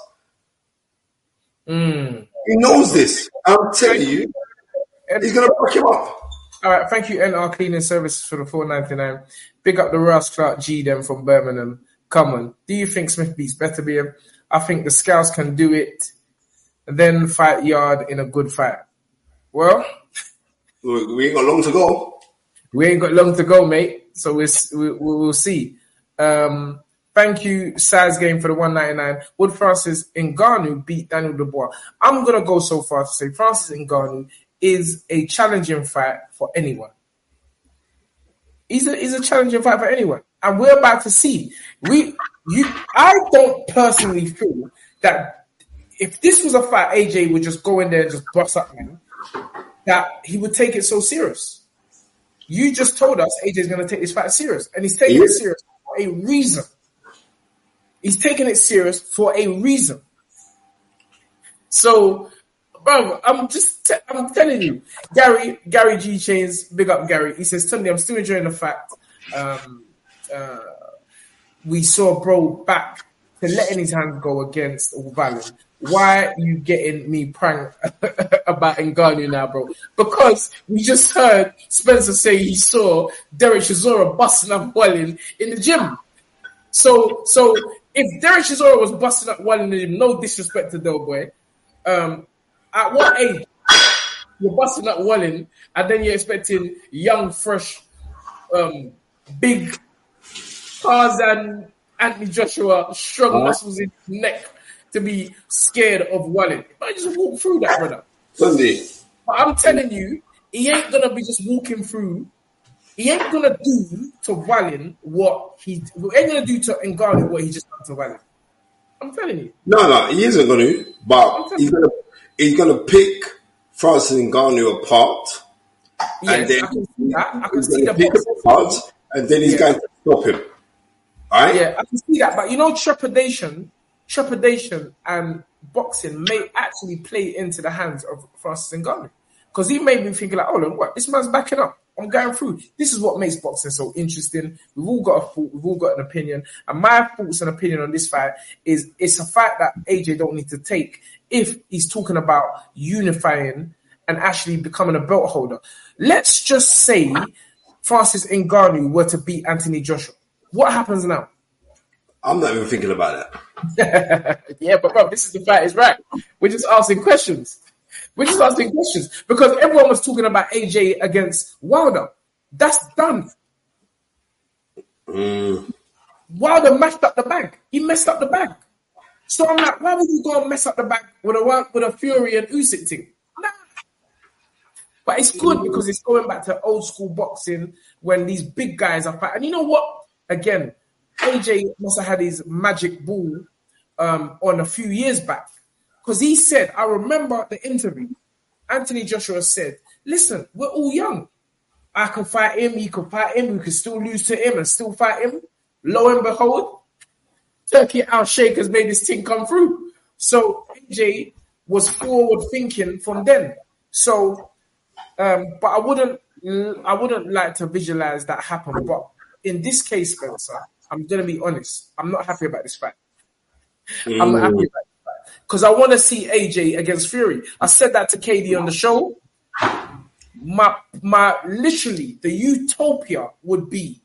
Mm. He knows this. I'm telling you, he's going to back him up. All right, thank you, N R Cleaning Services, for the four ninety-nine. Big up the Ross Clark G them from Birmingham. Come on. Do you think Smith beats Beterbiev? I think the Scouts can do it. Then fight Yard in a good fight. Well, we ain't got long to go. We ain't got long to go, mate. So we'll, we, we'll see. Um, thank you, Saz Game, for the one ninety-nine. Would Francis Ngannou beat Daniel Dubois? I'm going to go so far to say Francis Ngannou is a challenging fight for anyone. He's a, he's a challenging fight for anyone. And we're about to see. We, you, I don't personally feel that if this was a fight, A J would just go in there and just bust up, man, that he would take it so serious. You just told us A J's going to take this fight serious. And he's taking yeah. it serious for a reason. He's taking it serious for a reason. So, bro, I'm just, t- I'm telling you, Gary, Gary G Chains, big up Gary. He says, Tunde, I'm still enjoying the fact um, uh, we saw bro back to letting his hands go against Wallin. Why are you getting me pranked about Ngannou now, bro? Because we just heard Spencer say he saw Derek Chisora busting up Wallin in the gym. So, so if Derek Chisora was busting up Wallin in the gym, no disrespect to Doughboy, um, at what age you're busting up Wallin and then you're expecting young, fresh, um, big Tarzan Anthony Joshua, strong uh-huh. muscles in his neck to be scared of Wallin? I just walk through that, brother. Sunday. But I'm telling you, he ain't gonna be just walking through. He ain't gonna do to Wallin what he, he ain't gonna do to Ngannou what he just done to Wallin. I'm telling you. No, no, he isn't gonna. But he's gonna, he's gonna pick Francis Ngannou apart, yes, and then I can see that. I can he's see gonna pick him apart, and then he's yeah. going to stop him. All right? Yeah, I can see that. But you know, trepidation. Trepidation and boxing may actually play into the hands of Francis Ngannou because he made me think like, oh, look, what? This man's backing up. I'm going through. This is what makes boxing so interesting. We've all got a thought. We've all got an opinion. And my thoughts and opinion on this fight is it's a fight that A J don't need to take if he's talking about unifying and actually becoming a belt holder. Let's just say Francis Ngannou were to beat Anthony Joshua. What happens now? I'm not even thinking about that. Yeah, but bro, this is the fight is right. We're just asking questions. We're just asking questions because everyone was talking about A J against Wilder. That's done. Mm. Wilder messed up the bag. He messed up the bag. So I'm like, why would you go and mess up the bag with a with a Fury and Usyk thing? Nah. But it's good because it's going back to old school boxing when these big guys are fighting. And you know what? Again, A J must have had his magic ball um, on a few years back. Because he said, I remember the interview, Anthony Joshua said, listen, we're all young. I can fight him, he can fight him, we can still lose to him and still fight him. Lo and behold, Turkey Al Sheikh has made this thing come through. So A J was forward thinking from then. So, um, but I wouldn't, I wouldn't like to visualize that happen. But in this case, Spencer, I'm going to be honest. I'm not happy about this fight. Mm. I'm not happy about this fight because I want to see A J against Fury. I said that to K D on the show. My, my, literally, the utopia would be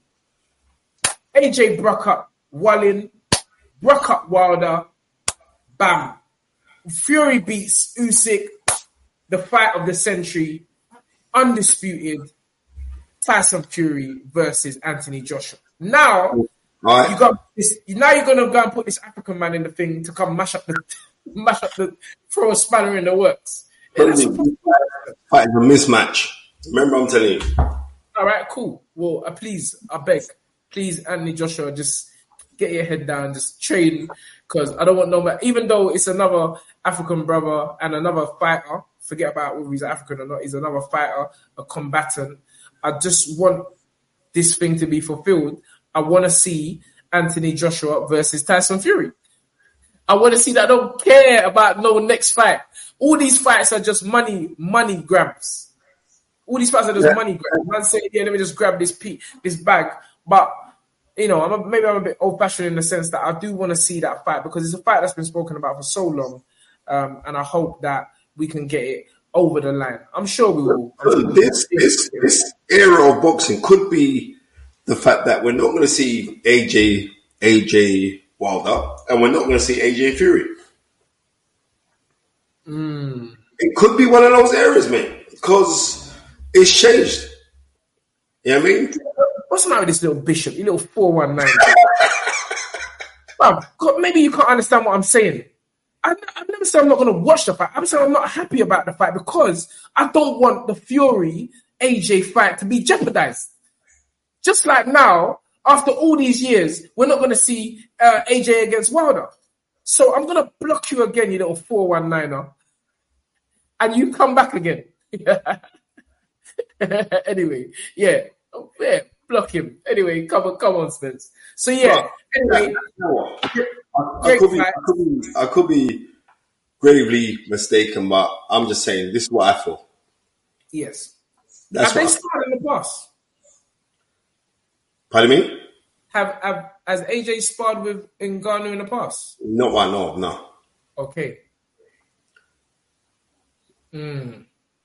A J broke up Wallin, broke up Wilder, bam. Fury beats Usyk, the fight of the century, undisputed. Tyson Fury versus Anthony Joshua. Now, right. you got this. Now you're gonna go and put this African man in the thing to come mash up the, mash up the, throw a spanner in the works. Fight is a mismatch. Remember, I'm telling you. All right, cool. Well, uh, please, I beg, please, Anthony Joshua, just get your head down, just train, because I don't want no man. Even though it's another African brother and another fighter, forget about whether he's African or not. He's another fighter, a combatant. I just want this thing to be fulfilled. I want to see Anthony Joshua versus Tyson Fury. I want to see that. I don't care about no next fight. All these fights are just money, money grabs. All these fights are just yeah. money grabs. Man saying, yeah, let me just grab this pe- this bag. But, you know, I'm a, maybe I'm a bit old-fashioned in the sense that I do want to see that fight because it's a fight that's been spoken about for so long. Um, and I hope that we can get it over the line. I'm sure we will. Sure this, this, this era of boxing could be the fact that we're not going to see A J, A J Wilder, and we're not going to see A J Fury. Mm. It could be one of those areas, mate, because it's changed. You know what I mean? What's the matter with this little bishop, you little four one nine? Well, maybe you can't understand what I'm saying. I've never said I'm not going to watch the fight. I'm saying I'm not happy about the fight because I don't want the Fury A J fight to be jeopardized. Just like now, after all these years, we're not going to see uh, A J against Wilder. So I'm going to block you again, you little four one niner. And you come back again. Anyway, yeah. Oh, yeah, block him. Anyway, come on, come on, Spence. So yeah, anyway. I could, be, I, could be, I could be gravely mistaken, but I'm just saying this is what I feel. Yes. That's have they started in the past? Pardon me? Have, have has A J sparred with Ngannou in the past? No, I know, no. Okay. Hmm.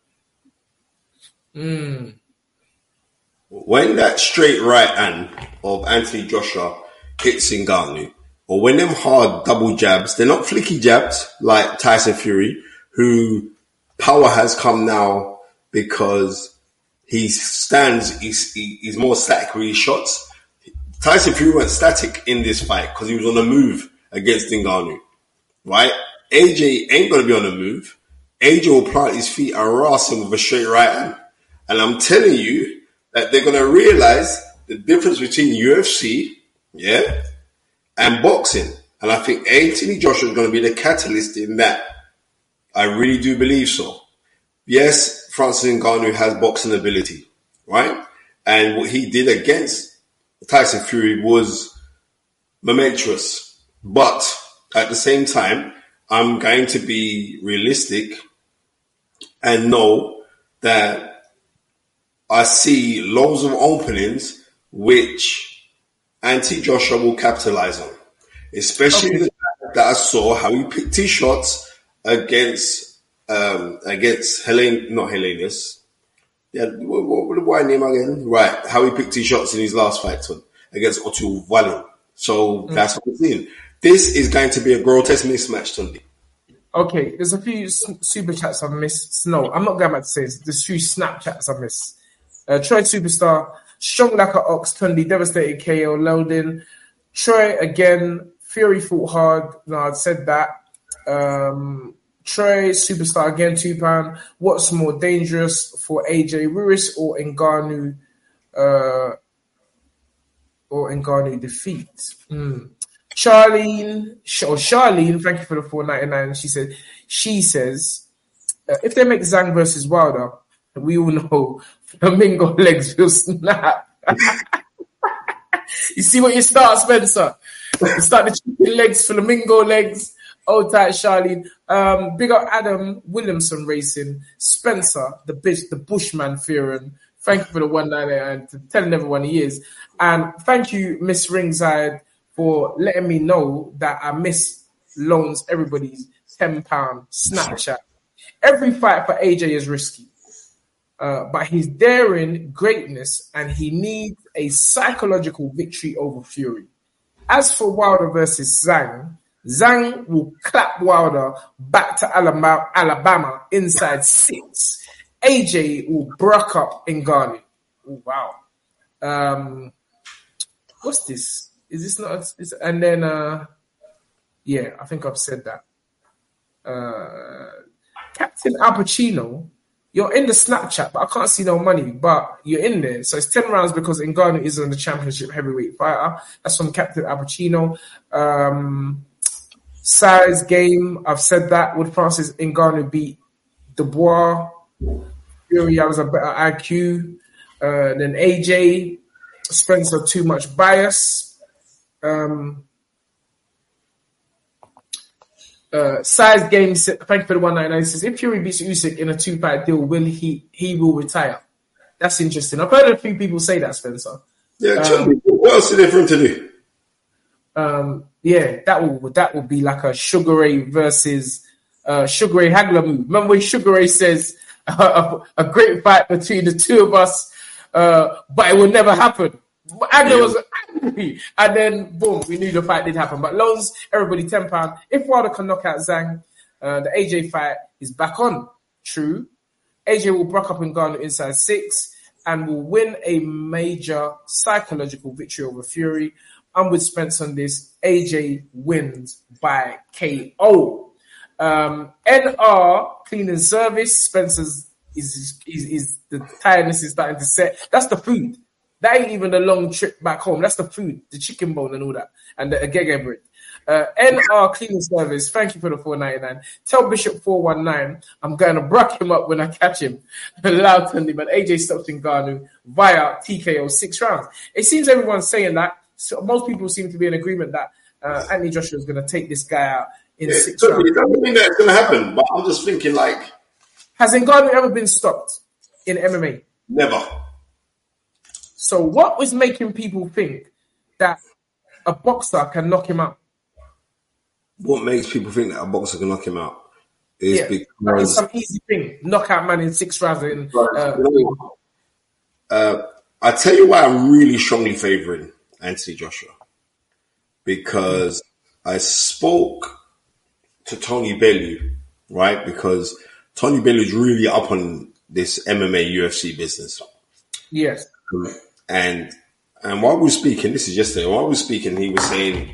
Hmm. When that straight right hand of Anthony Joshua hits Ngannou, or when them hard double jabs, they're not flicky jabs like Tyson Fury, who power has come now because he stands, he's, he's more static with his shots. Tyson Fury went static in this fight because he was on the move against Ngannou, right? A J ain't going to be on the move. A J will plant his feet and rass him with a straight right hand. And I'm telling you that they're going to realize the difference between U F C, yeah, and boxing. And I think Anthony Joshua is going to be the catalyst in that. I really do believe so. Yes, Francis Ngannou has boxing ability, right? And what he did against Tyson Fury was momentous. But at the same time, I'm going to be realistic and know that I see loads of openings which Anthony Joshua will capitalize on. Especially okay. the fact that I saw how he picked his shots against um, against Helen, not Helenius. Yeah, what, what, what the boy name again? Right, how he picked his shots in his last fight one against Otto Wallin. So mm. that's what I'm seeing. This is going to be a grotesque mismatch, Tundi. Okay, there's a few s- super chats I've missed. No, I'm not going back to say this. There's a few Snapchats I've missed. Uh, Troy Superstar, strong like a ox, Tundi, devastated K O, Loudon. Troy again, Fury fought hard. No, I'd said that. Um, Troy Superstar again, two pound. What's more dangerous for A J Ruiz or Ngannou? Uh, or Ngannou defeat? Mm. Charlene, or Charlene, thank you for the four ninety-nine. She said, she says, uh, if they make Zhang versus Wilder, we all know Flamingo legs will snap. You see what you start, Spencer? You start the chicken legs, Flamingo legs. Oh, tight, Charlene. Um, big up Adam Williamson Racing. Spencer, the bitch, the Bushman Fearon. Thank you for the one ninety-nine, telling everyone he is. And thank you, Miss Ringside, for letting me know that I miss loans everybody's ten pound Snapchat. Every fight for A J is risky, uh, but he's daring greatness and he needs a psychological victory over Fury. As for Wilder versus Zhang, Zhang will clap Wilder back to Alabama, Alabama inside six. A J will bruck up Ngannou. Oh, wow. Um, what's this? Is this not? Is, and then, uh, yeah, I think I've said that. Uh, Captain Al Pacino, you're in the Snapchat, but I can't see no money. But you're in there, so it's ten rounds because Ngannou is on the championship heavyweight fighter. That's from Captain Al Pacino. Um, size game, I've said that. Would Francis Ngannou beat Dubois? Fury has a better I Q uh, than A J. Spencer, too much bias. Um, uh, size game. Thank you for the one ninety-nine. Says if Fury beats Usyk in a two-fight deal, will he he will retire? That's interesting. I've heard a few people say that, Spencer. Yeah, um, what else is there for him to do? Um, yeah, that will that will be like a Sugar Ray versus uh, Sugar Ray Hagler move. Remember when Sugar Ray says uh, a, a great fight between the two of us, uh, but it will never happen. Hagler yeah. was angry, and then boom, we knew the fight did happen. But loans, everybody ten pound. If Wilder can knock out Zhang, uh, the A J fight is back on. True, A J will bruck up Ngannou inside six and will win a major psychological victory over Fury. I'm with Spence on this. A J wins by K O. Um, N R cleaning service. Spencer's is, is is the tiredness is starting to set. That's the food. That ain't even a long trip back home. That's the food, the chicken bone and all that, and the agege bread. Uh, N R cleaning service. Thank you for the four ninety-nine. Tell Bishop four one nine I'm going to bruck him up when I catch him. Loud Tundi, but A J stops Ngannou via T K O six rounds. It seems everyone's saying that. So most people seem to be in agreement that uh, Anthony Joshua is going to take this guy out in yeah, six rounds. It doesn't mean that's going to happen, but I'm just thinking like... Has Ngannou ever been stopped in M M A? Never. So what was making people think that a boxer can knock him out? What makes people think that a boxer can knock him out is yeah, because... It's some easy thing. Knock out man in six rounds. In, uh, uh, I tell you why I'm really strongly favouring Anthony Joshua. Because I spoke to Tony Bellew, right? Because Tony Bellew is really up on this M M A U F C business. Yes. And and while we were speaking, this is yesterday, while we were speaking, he was saying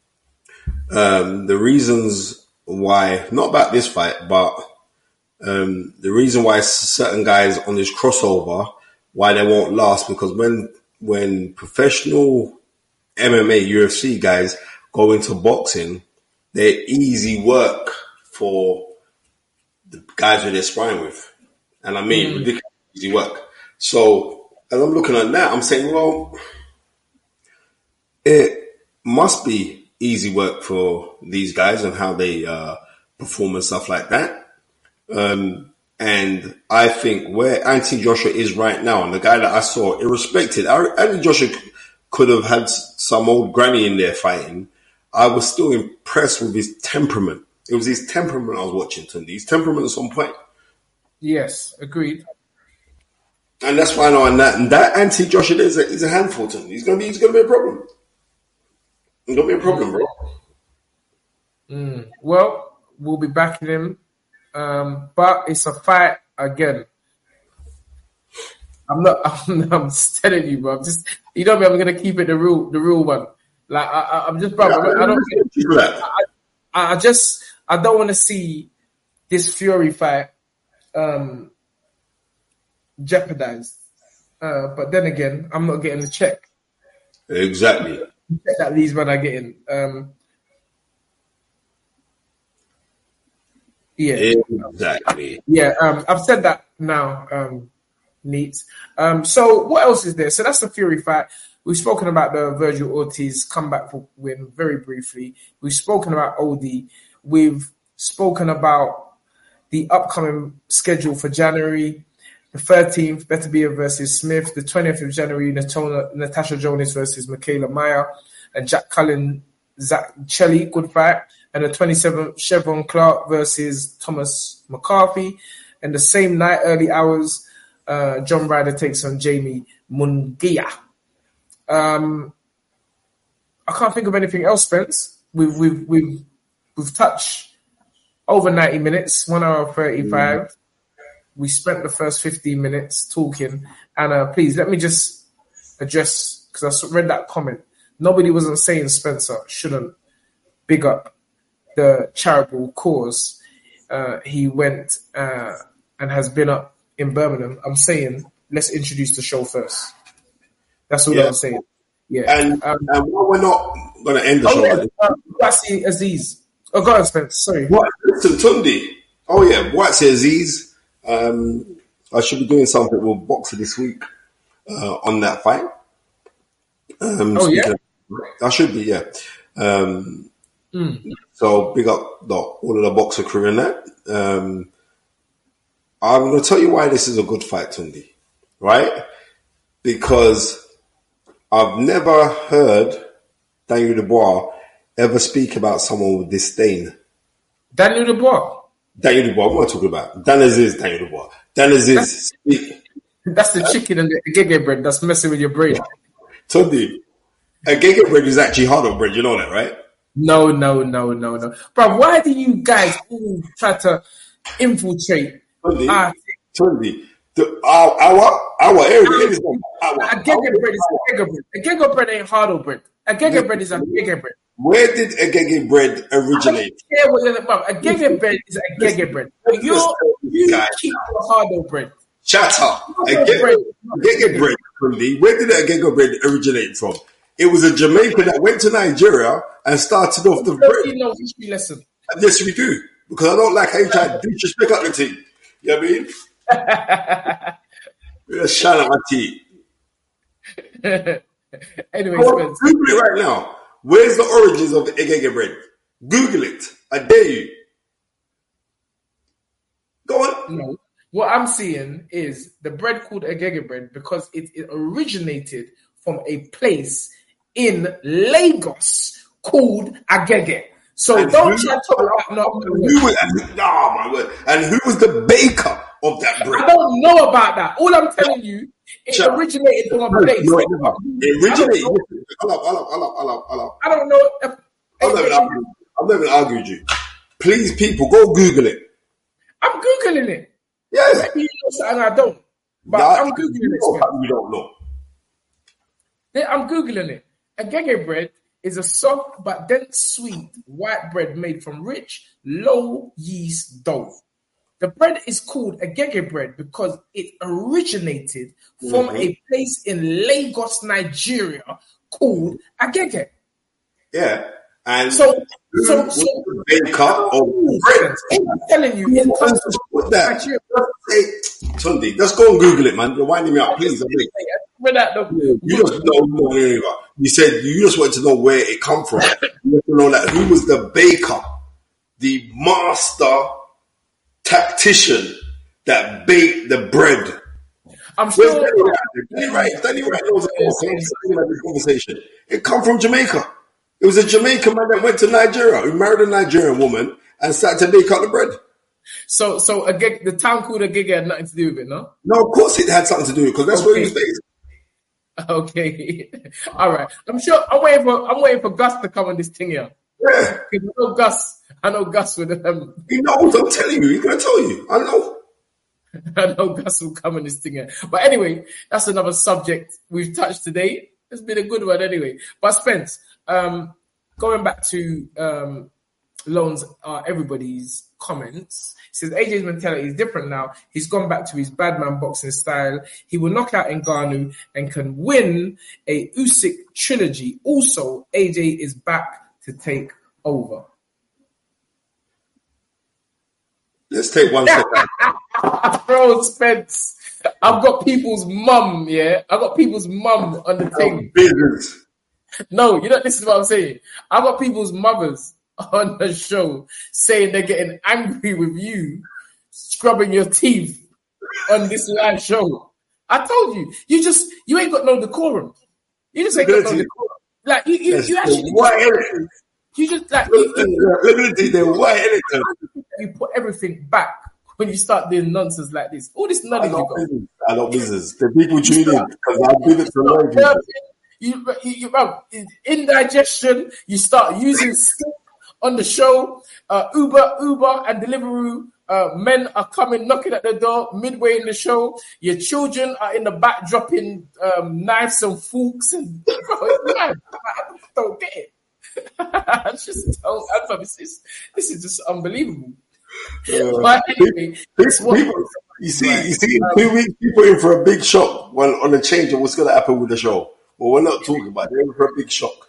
um, the reasons why, not about this fight, but um, the reason why certain guys on this crossover, why they won't last, because when when professional M M A U F C guys go into boxing, they're easy work for the guys who they're sparring with. And I mean, mm. ridiculous easy work. So, as I'm looking at that, I'm saying, well, it must be easy work for these guys and how they uh, perform and stuff like that. Um, and I think where Anthony Joshua is right now, and the guy that I saw, irrespective, Anthony Joshua could have had some old granny in there fighting. I was still impressed with his temperament. It was his temperament I was watching, Tundi. His temperament is on point. Yes, agreed. And that's why I know, and that, and that Anthony Joshua is a, is a handful, Tundi. He's gonna be, he's gonna be a problem. He's gonna be a problem, bro. Mm. Well, will be backing him. Um, but it's a fight again. I'm not. I'm, I'm just telling you, bro. I'm just. You know me. I'm gonna keep it the real, the real one. Like I, I, I'm just, bro. Yeah, I don't. I, I, I just. I don't want to see this Fury fight um, jeopardized. Uh, but then again, I'm not getting the check. Exactly. The check that these men are getting. Um, yeah. Exactly. Yeah. Um, I've said that now. Um, neat. Um, so what else is there? So that's the Fury fight. We've spoken about the Virgil Ortiz comeback win very briefly. We've spoken about Odie. We've spoken about the upcoming schedule for January. The thirteenth, Beterbiev versus Smith. The twentieth of January, Natona, Natasha Jonas versus Michaela Meyer. And Jack Cullen, Zach Chelly, good fight. And the twenty-seventh, Chevron Clark versus Thomas McCarthy. And the same night, early hours, uh, John Ryder takes on Jamie Munguia. Um, I can't think of anything else, Spence. We've we've we've we've touched over ninety minutes, one hour thirty-five. Mm. We spent the first fifteen minutes talking. And uh, please let me just address, because I read that comment. Nobody wasn't saying Spencer shouldn't big up the charitable cause. Uh, he went uh, and has been up in Birmingham. I'm saying let's introduce the show first. That's all yeah. I'm saying. Yeah. And, um, and while we're not going to end the oh, show, yeah. uh, Boatsy Aziz. Oh, go on, Spence. Sorry. What? Listen, Tundi. Oh, yeah. Boatsy Aziz. Um, I should be doing something with Boxer this week uh, on that fight. Um, oh, yeah? Of, I should be, yeah. Um, mm. So big up the, all of the Boxer crew in that. Um, I'm going to tell you why this is a good fight, Tundi. Right? Because I've never heard Daniel Dubois ever speak about someone with disdain. Daniel Dubois? Daniel Dubois, what am I talking about? Dan Aziz, Daniel Dubois. Dan Aziz. That's, that's the chicken and the gege bread that's messing with your brain. Tundi, a gege bread is actually hard on bread, you know that, right? No, no, no, no, no. Bro, why do you guys all try to infiltrate? Tundi, uh, Tundi. The, our, our, our area is our, a gege bread is a gege bread. A gege bread ain't hard bread. A gege bread is a gege bread. Where did a gege bread originate? I don't care what you're about. A gege bread is a gege bread. You, you keep the hard bread. Shut up. A gege bread, gege bread, where did a gege bread originate from? It was a Jamaican that went to Nigeria and started off the bread. You know history lesson. Yes, we do. Because I don't like how you try to disrespect up the team. You know what I mean? Just shine at my teeth. Anyway, Google it right now. Where's the origins of egege bread? Google it. I dare you. Go on. No. What I'm seeing is the bread called egege bread because it, it originated from a place in Lagos called Agege. So and don't try to talk about no. Who was, oh my word. And who was the baker of that bread? I don't know about that. All I'm telling you, it Shut originated from a place. No, it originated. Allah, Allah, Allah, Allah, Allah. I don't know. If, I'm not even I'm not even arguing with you. Please, people, go Google it. I'm Googling it. Yes. Maybe you know something I don't. But nah, I'm Googling you it. Know you don't know. I'm Googling it. Agege bread is a soft but dense sweet white bread made from rich, low yeast dough. The bread is called agege bread because it originated from mm-hmm. a place in Lagos, Nigeria called Agege. Yeah. And so, so, so the baker of bread. I'm telling you, in terms of what that. Hey, Tundi, let's go and Google it, man. You're winding me up, please. You just know, no, no, no. You said you just wanted to know where it come from. You want to know that who was the baker, the master tactician that baked the bread. I'm still Danny Wright. Danny Wright knows the conversation. It come from Jamaica. It was a Jamaican man that went to Nigeria who married a Nigerian woman and started to bake out the bread. So, so Agege, the town called Agege had nothing to do with it, no? No, of course it had something to do with it because that's okay. Where he was based. Okay, all right. I'm sure. I'm waiting for. I'm waiting for Gus to come on this thing here. Yeah. Because I know Gus. I know Gus would. Um, he knows. I'm telling you. He's gonna tell you. I know. I know Gus will come on this thing here. But anyway, that's another subject we've touched today. It's been a good one anyway. But Spence, um, going back to um, Loans, uh, everybody's comments. He says A J's mentality is different now. He's gone back to his badman boxing style. He will knock out Ngannou and can win a Usyk trilogy. Also, A J is back to take over. Let's take one step back. Bro, Spence, I've got people's mum, yeah? I've got people's mum on the thing. Business. No, you don't listen to what I'm saying. I've got people's mothers on the show saying they're getting angry with you scrubbing your teeth on this live show. I told you, you just, you ain't got no decorum. You just ain't got no decorum. Like, you, you, you actually, Why? you just, like, you, you, why you put everything back when you start doing nonsense like this. All this knowledge you got. Business. I got business. The people tune in because I did it to learn people. You, you, you, bro, indigestion, you start using stuff on the show. Uh, Uber, Uber and Deliveroo uh, men are coming, knocking at the door midway in the show. Your children are in the back dropping um, knives and forks. And bro, I don't get it. I just don't. I this is this is just unbelievable. Uh, but anyway, people, people, you see, right. you see, in two weeks, people in for a big shock when, on the change of what's going to happen with the show. Well, we're not talking about it. They're in for a big shock.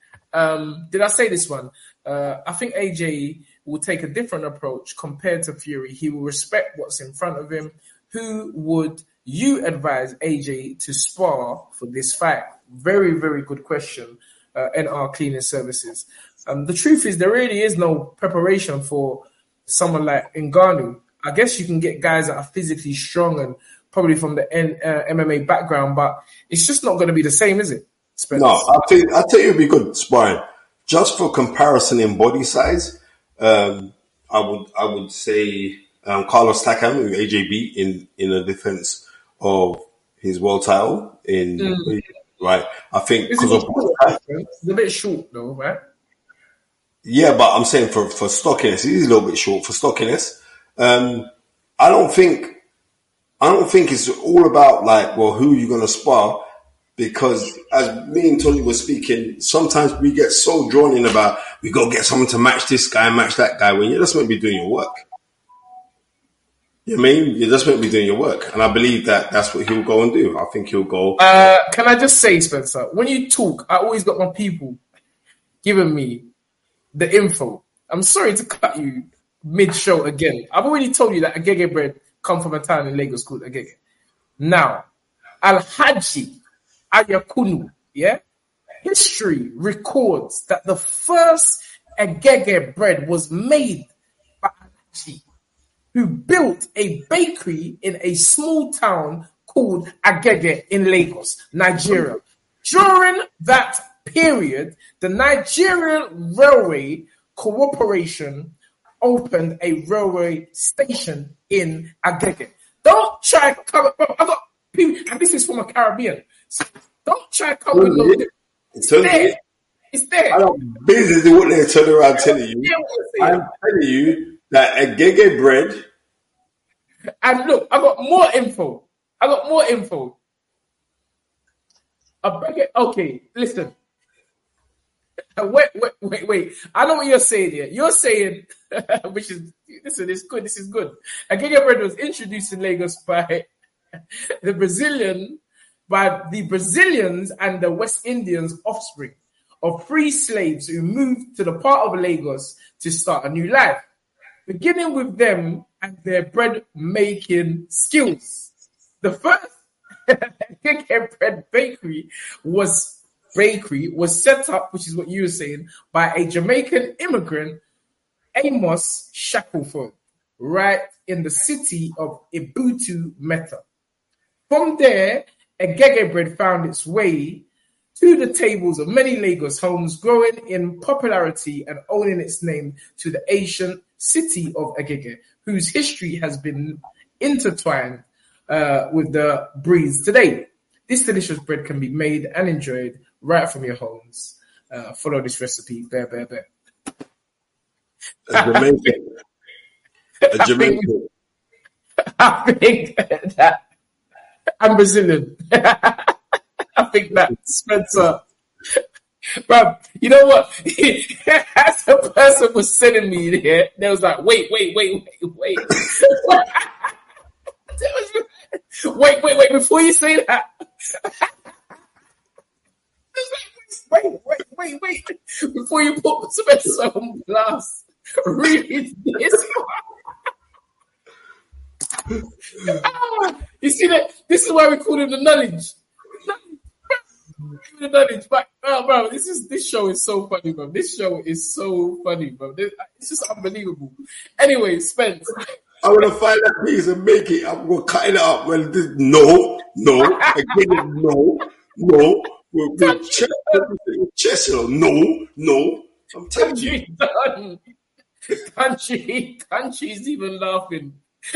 Um, did I say this one? Uh, I think A J will take a different approach compared to Fury. He will respect what's in front of him. Who would you advise A J to spar for this fight? Very, very good question. Uh, N R Cleaning Services. Um, the truth is, there really is no preparation for someone like Ngannou. I guess you can get guys that are physically strong and probably from the N, uh, M M A background, but it's just not going to be the same, is it, Spence? No, I'll tell you, I'll tell you it'd be good sparring. Just for comparison in body size, um, I would I would say um, Carlos Takam with A J B in in a defense of his world title in. Mm. Right, I think because of it's a bit short though, right? Yeah, but I'm saying for for stockiness, he's a little bit short for stockiness. Um, I don't think, I don't think it's all about like, well, who are you going to spar? Because as me and Tony were speaking, sometimes we get so drawn in about we got to get someone to match this guy, match that guy. When you're just meant to be doing your work. You know what I mean? You're just meant to be doing your work. And I believe that that's what he'll go and do. I think he'll go. Uh, can I just say, Spencer, when you talk, I always got my people giving me the info. I'm sorry to cut you mid-show again. I've already told you that Agege bread come from a town in Lagos called Agege. Now, Al-Haji Ayakunu, yeah? History records that the first Agege bread was made by Al-Haji, who built a bakery in a small town called Agege in Lagos, Nigeria. During that period, the Nigerian Railway Corporation opened a railway station in Agege. Don't try to cover. I got people, and this is from a Caribbean. So don't try to cover well, it. It's there. It's there. I don't basically what they're turning around telling you. Yeah, I'm telling you that Agege bread. And look, I got more info. I got more info. Agege, okay, listen. Wait, wait, wait, wait. I know what you're saying here. You're saying, which is, listen, it's good, this is good. Agege bread was introduced in Lagos by the Brazilian, by the Brazilians and the West Indians offspring of free slaves who moved to the part of Lagos to start a new life, beginning with them and their bread making skills. The first Agege bread bakery was bakery was set up, which is what you were saying, by a Jamaican immigrant, Amos Shackelford, right in the city of Ibutu, Meta. From there, Agege bread found its way to the tables of many Lagos homes, growing in popularity and owning its name to the ancient city of Agege, whose history has been intertwined uh, with the breeds today. This delicious bread can be made and enjoyed right from your homes. Uh, follow this recipe. Bear, bear, bear. A Jamaican. A Jamaican. I think that I'm Brazilian. I think that Spencer. Bro, you know what? As the person was sending me there, they was like, wait, wait, wait, wait, wait. wait, wait, wait, before you say that. Wait, wait, wait, wait. Before you put Spencer on blast, read this one. You see that? This is why we call him the knowledge. The knowledge, but oh, bro, this is this show is so funny, bro. This show is so funny, bro. This, it's just unbelievable. Anyway, Spence, I'm gonna find that piece and make it. I'm gonna cut it up. Well, this, no, no, again, no, no. We're, we're chess, chess, no, no. I'm telling you, done. Country, country's even laughing.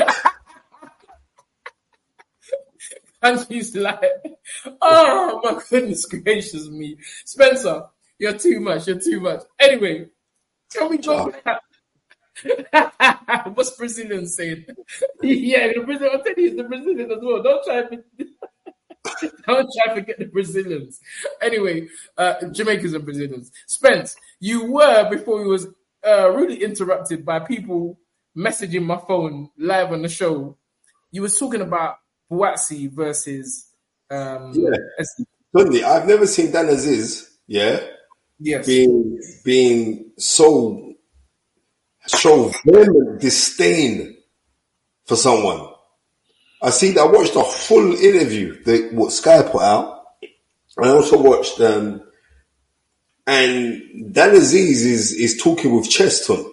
And she's like, oh my goodness gracious me. Spencer, you're too much, you're too much. Anyway, can we go back? What's Brazilian saying? Yeah, the Brazilian, I'll tell you, it's the Brazilian as well. Don't try to, don't try to forget the Brazilians. Anyway, uh, Jamaicans and Brazilians. Spence, you were, before we was uh, really interrupted by people messaging my phone live on the show, you was talking about Buatsi versus um yeah. Suddenly, I've never seen Dan Aziz, yeah, yes, being being so show vehement disdain for someone. I see. I watched a full interview that what Sky put out. I also watched um and Dan Aziz is is talking with Cheston.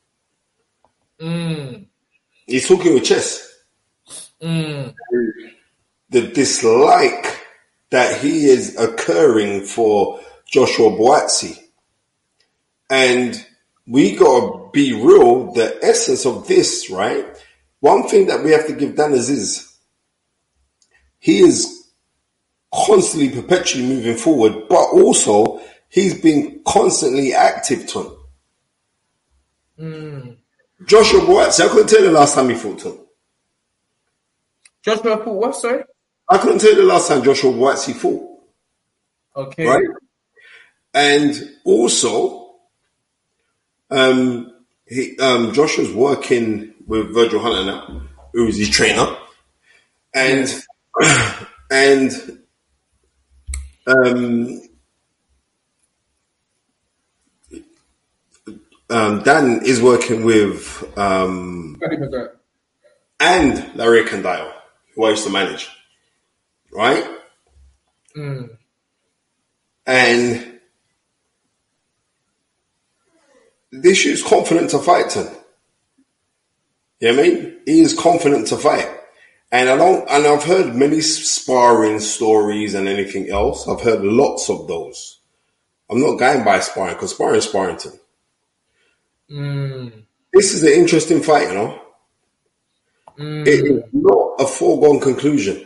Mm. He's talking with Chess. Mm. The dislike that he is occurring for Joshua Buatsi. And we gotta be real, the essence of this, right? One thing that we have to give Dan is he is constantly, perpetually moving forward, but also he's been constantly active to him. Mm. Joshua Buatsi, I couldn't tell you the last time he fought to him. Joshua fought what, sorry? I couldn't tell you the last time Joshua Buatsi fought. Okay. Right? And also, um, he, um, Joshua's working with Virgil Hunter now, who is his trainer. And, and, um, um, Dan is working with, um, and Larry Candido, who I used to manage, right? Mm. And this is confident to fight him. You know what I mean? He is confident to fight. And I don't, and I've heard many sparring stories and anything else. I've heard lots of those. I'm not going by sparring because sparring is sparring. Mm. This is an interesting fight, you know? Mm. It is not a foregone conclusion.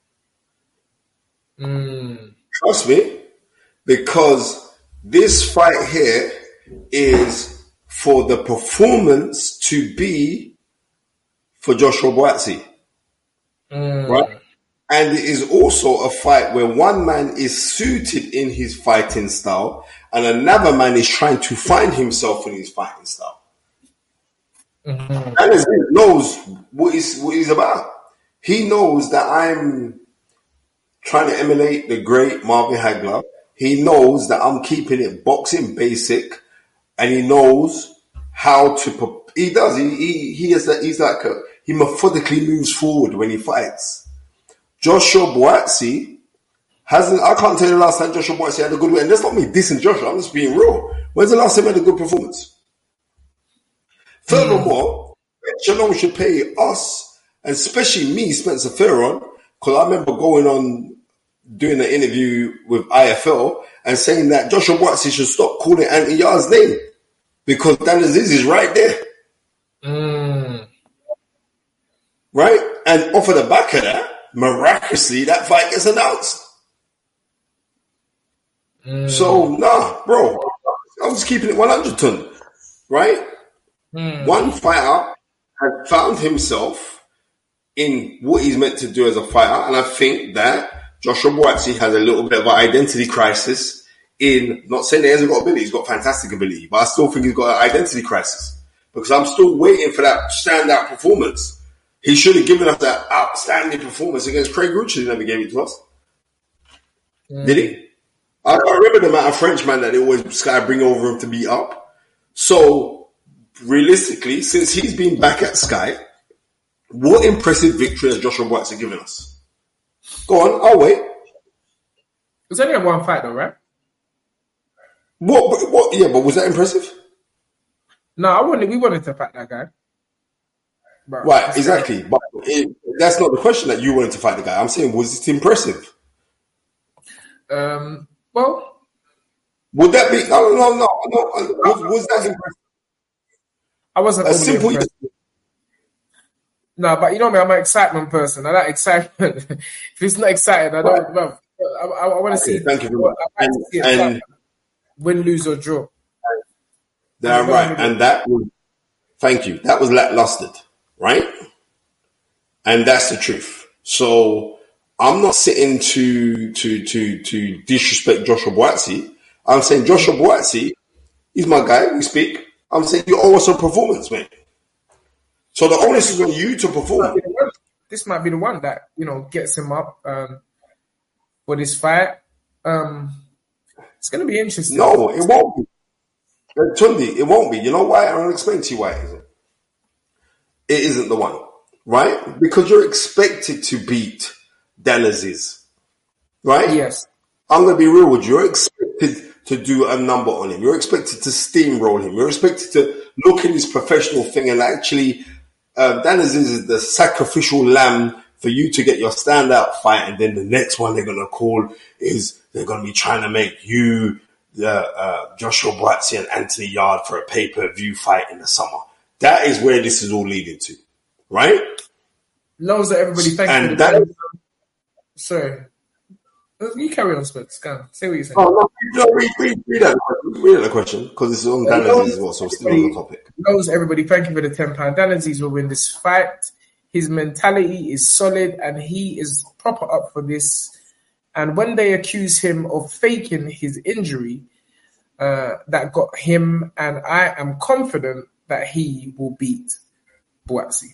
Mm. Trust me, because this fight here is for the performance to be for Joshua Buatsi. Mm. Right? And it is also a fight where one man is suited in his fighting style and another man is trying to find himself in his fighting style. Mm-hmm. And he knows what he's, what he's about. He knows that I'm trying to emulate the great Marvin Hagler. He knows that I'm keeping it boxing basic, and he knows how to. He does. He he he is that. He's like a, he methodically moves forward when he fights. Joshua Buatsi hasn't. I can't tell you the last time Joshua Buatsi had a good win. And that's not me dissing Joshua. I'm just being real. When's the last time he had a good performance? Furthermore, Shalom should pay us, and especially me, Spencer Fearon, because I remember going on doing an interview with I F L and saying that Joshua Buatsi should stop calling Anthony Yarde's name because Dan Aziz is right there. Mm. Right? And off of the back of that, miraculously, that fight gets announced. Mm. So, nah, bro, I'm just keeping it one hundred ton. Right? Mm. One fighter has found himself in what he's meant to do as a fighter, and I think that Joshua Buatsi has a little bit of an identity crisis in, not saying he hasn't got ability, he's got fantastic ability, but I still think he's got an identity crisis because I'm still waiting for that standout performance. He should have given us that outstanding performance against Craig Rucci. He never gave it to us. Mm. Did he? I can't remember the amount of Frenchman that they always Sky bring over him to beat up. So, realistically, since he's been back at Sky, what impressive victory has Joshua Buatsi given us? Go on, I'll wait. It was only a one fight though, right? What, what? Yeah, but was that impressive? No, I wanted. We wanted to fight that guy. But right, exactly. But it, that's not the question that you wanted to fight the guy. I'm saying, was it impressive? Um. Well, would that be? No, no, no, no. Was, was that impressive? I wasn't. A simple. Impressed. No, but you know me, I'm an excitement person. I like excitement. If it's not exciting, I don't. Right. I, I, I want to see. Thank you very much. I like to see it and, win, lose, or draw. That's right, and that was. Thank you. That was lackluster, right? And that's the truth. So I'm not sitting to to to to disrespect Joshua Buatsi. I'm saying Joshua Buatsi, he's my guy. We speak. I'm saying you owe us a performance, man. So the onus is on you to perform. This might be the one that, you know, gets him up um, for this fight. Um, it's going to be interesting. No, it won't be. Tundi, it won't be. You know why? I'll explain to you why it isn't. It isn't the one, right? Because you're expected to beat Dan Aziz, right? Yes. I'm going to be real with you. You're expected to do a number on him. You're expected to steamroll him. You're expected to look at his professional thing and actually... Uh, Dan Aziz is the sacrificial lamb for you to get your standout fight, and then the next one they're going to call is they're going to be trying to make you uh, uh, Joshua Buatsi and Anthony Yard for a pay-per-view fight in the summer. That is where this is all leading to, right? Knows that everybody thanks and for that the Sorry. You carry on, Spence. Go on. Say what you're saying. Oh, no, no, read, read, read, that, read that question because it's on Dan Aziz as well, so I'm still on the topic. Knows everybody, thank you for the ten pounds. Dan Aziz will win this fight. His mentality is solid and he is proper up for this. And when they accuse him of faking his injury, uh, that got him, and I am confident that he will beat Buatsi.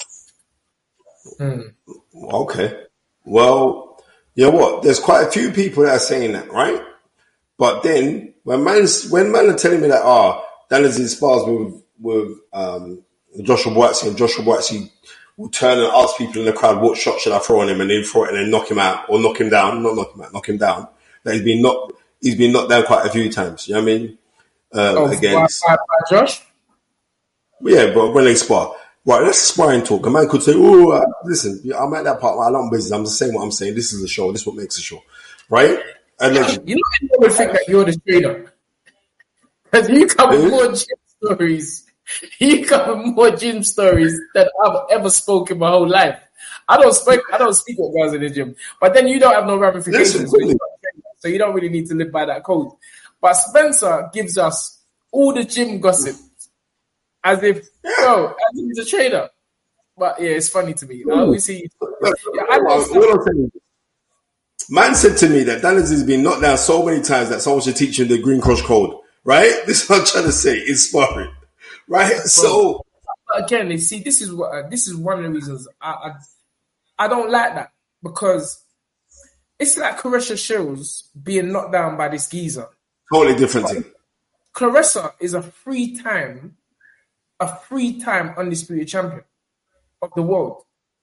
Mm. Okay. Well, you know what? There's quite a few people that are saying that, right? But then when man's when man are telling me that, ah, oh, Dan Aziz spars with with um, Joshua Buatsi, and Joshua Buatsi will turn and ask people in the crowd, what shot should I throw on him, and then throw it and then knock him out or knock him down, not knock him out, knock him down. That he's been knocked, he's been knocked down quite a few times. You know what I mean? Uh, oh, against by, by, by Josh. Yeah, but when they spar. Right, let's sparring talk. A man could say, oh, uh, listen, I'm at that part, I'm business. I'm just saying what I'm saying. This is a show. This is what makes a show. Right? Allegedly. You know, anyone would think that you're the trainer. Because you cover mm-hmm. more gym stories. You cover more gym stories than I've ever spoken my whole life. I don't speak, I don't speak with guys in the gym. But then you don't have no ramifications. Listen, so you don't really need to live by that code. But Spencer gives us all the gym gossip. As if, no, as if he's a trader. But yeah, it's funny to me. I always see. Yeah, I well, man said to me that Dan Aziz has been knocked down so many times that someone should teach him the Green Cross Code. Right? This is what I'm trying to say. It's sparring. Right? So. Again, you see, this is what uh, this is one of the reasons I, I I don't like that. Because it's like Claressa Shields being knocked down by this geezer. Totally different thing. Claressa is a three time a three-time undisputed champion of the world.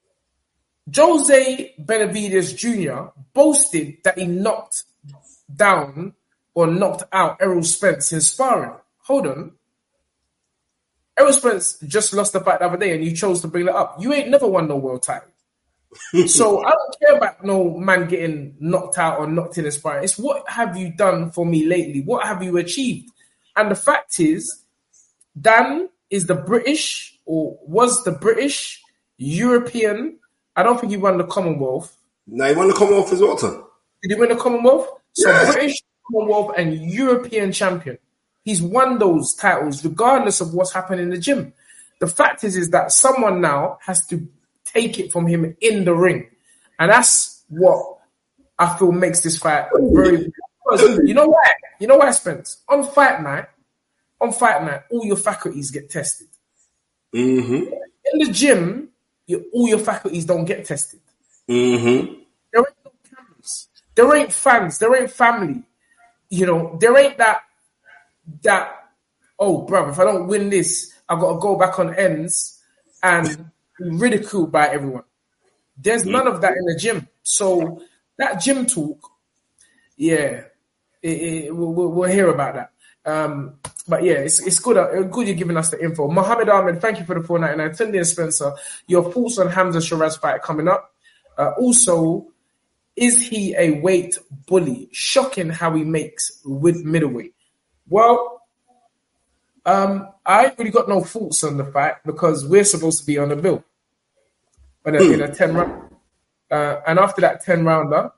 Jose Benavidez Junior boasted that he knocked down or knocked out Errol Spence in sparring. Hold on. Errol Spence just lost the fight the other day and you chose to bring that up. You ain't never won no world title. So I don't care about no man getting knocked out or knocked in a sparring. It's what have you done for me lately? What have you achieved? And the fact is, Dan is the British, or was the British, European, I don't think he won the Commonwealth. No, he won the Commonwealth as well, Tom. Did he win the Commonwealth? So yeah. British, Commonwealth, and European champion. He's won those titles regardless of what's happening in the gym. The fact is, is that someone now has to take it from him in the ring. And that's what I feel makes this fight very... You know why? You know why, Spence? On fight night, on fight night, all your faculties get tested. Mm-hmm. In the gym, you, all your faculties don't get tested. Mm-hmm. There ain't no cameras. There ain't fans. There ain't family. You know, there ain't that, that, oh, bruv, if I don't win this, I've got to go back on ends and be ridiculed by everyone. There's none of that in the gym. So that gym talk, yeah, it, it, we'll, we'll hear about that. Um, but yeah, it's it's good. Uh, good you're giving us the info. Mohammed Ahmed, thank you for the four ninety-nine. Tunde and Spencer, your thoughts on Hamza Shiraz fight coming up. Uh, also, is he a weight bully? Shocking how he makes with middleweight. Well, um, I ain't really got no thoughts on the fight because we're supposed to be on the bill in a, mm. in a ten round. Uh, and after that ten rounder,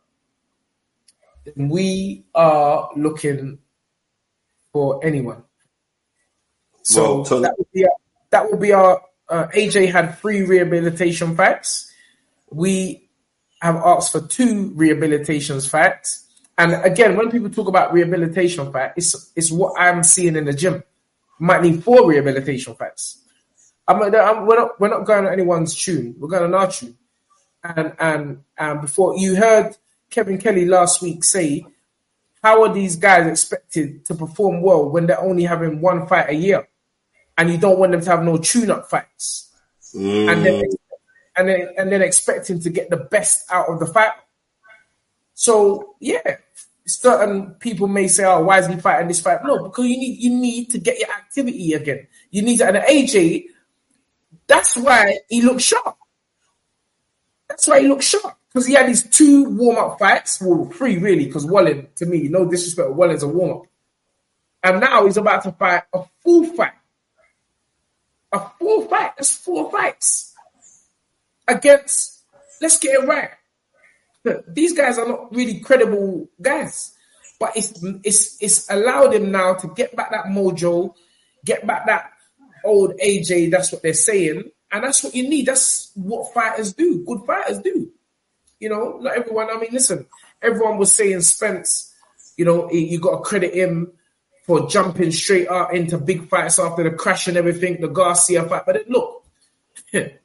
we are looking for anyone. So well, that will be our, that will be our uh, A J had three rehabilitation fights. We have asked for two rehabilitation fights. And again, when people talk about rehabilitation fight, it's it's what I'm seeing in the gym. Might need four rehabilitation fights. I'm, I'm, we're not we're not going on anyone's tune. We're going on our tune. And and and before you heard Kevin Kelly last week say, how are these guys expected to perform well when they're only having one fight a year, and you don't want them to have no tune-up fights, mm. and then and then and then expecting to get the best out of the fight? So yeah, certain people may say, "Oh, why is he fighting this fight?" No, because you need you need to get your activity again. You need to, and A J, that's why he looks sharp. That's why he looks sharp. Because he had these two warm-up fights, well, three really, because Wallen, to me, no disrespect, Wallen's a warm-up. And now he's about to fight a full fight. A full fight. That's four fights. Against, let's get it right. Look, these guys are not really credible guys. But it's, it's, it's allowed him now to get back that mojo, get back that old A J, that's what they're saying. And that's what you need. That's what fighters do. Good fighters do. You know, not everyone. I mean, listen, everyone was saying Spence, you know, you got to credit him for jumping straight out into big fights after the crash and everything, the Garcia fight. But it, look, you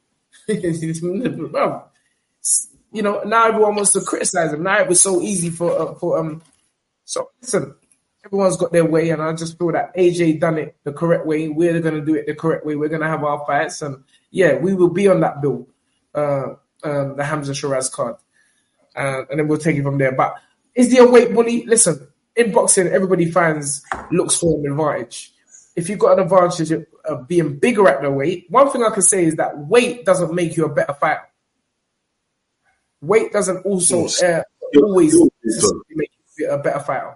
know, now everyone wants to criticize him. Now it was so easy for, uh, for um. So listen, everyone's got their way, and I just feel that A J done it the correct way. We're going to do it the correct way. We're going to have our fights, and yeah, we will be on that bill, uh, um, the Hamza Shiraz card. Uh, and then we'll take it from there. But is there a weight bully? Listen, in boxing, everybody finds looks for an advantage. If you've got an advantage of, of being bigger at the weight, one thing I can say is that weight doesn't make you a better fighter. Weight doesn't also uh, always make you a better fighter.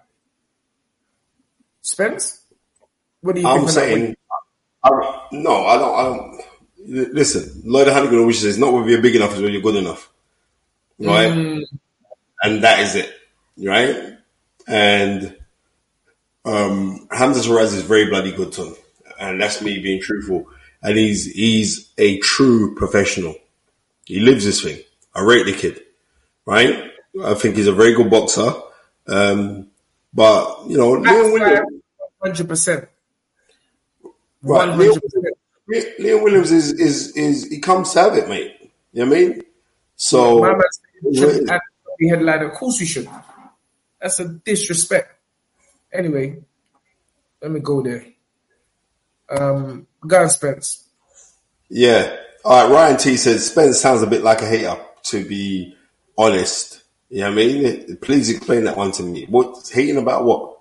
Spence, what do you I'm think? I'm saying, I, no, I don't. I don't. Listen, Lloyd Hannigan always says, "Not whether you're big enough, is when you're good enough." Right? Mm. And that is it, right? And um, Hamza Shiraz is very bloody good to him. And that's me being truthful. And he's he's a true professional. He lives this thing. I rate the kid, right? I think he's a very good boxer. Um, but, you know, Leon Williams... one hundred percent. Right, one hundred percent. Leon, Leon Williams is, is, is, he comes to have it, mate. You know what I mean? So... My man should add the headline. Of course we should. That's a disrespect. Anyway, let me go there. Um, go on, Spence. Yeah. All right, Ryan T says, Spence sounds a bit like a hater, to be honest. You know what I mean? Please explain that one to me. What, hating about what?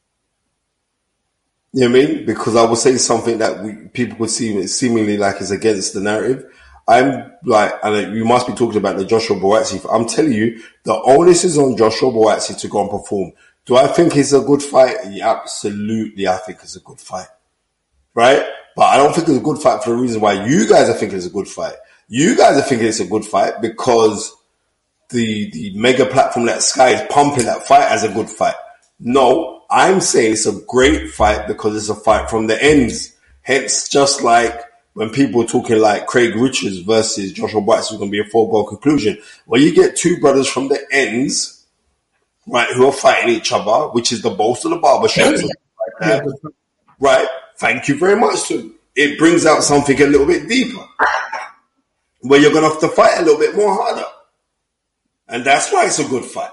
You know what I mean? Because I will say something that we, people could see seemingly like is against the narrative. I'm like, and you must be talking about the Joshua Buatsi. I'm telling you, the onus is on Joshua Buatsi to go and perform. Do I think it's a good fight? Yeah, absolutely, I think it's a good fight. Right? But I don't think it's a good fight for the reason why you guys are thinking it's a good fight. You guys are thinking it's a good fight because the, the mega platform that Sky is pumping that fight as a good fight. No, I'm saying it's a great fight because it's a fight from the ends. Hence, just like when people are talking like Craig Richards versus Joshua Bucks is going to be a foregone conclusion. When you get two brothers from the ends, right, who are fighting each other, which is the boast of the barbershop, like that, right? Thank you very much. So it brings out something a little bit deeper, where you're going to have to fight a little bit more harder. And that's why it's a good fight.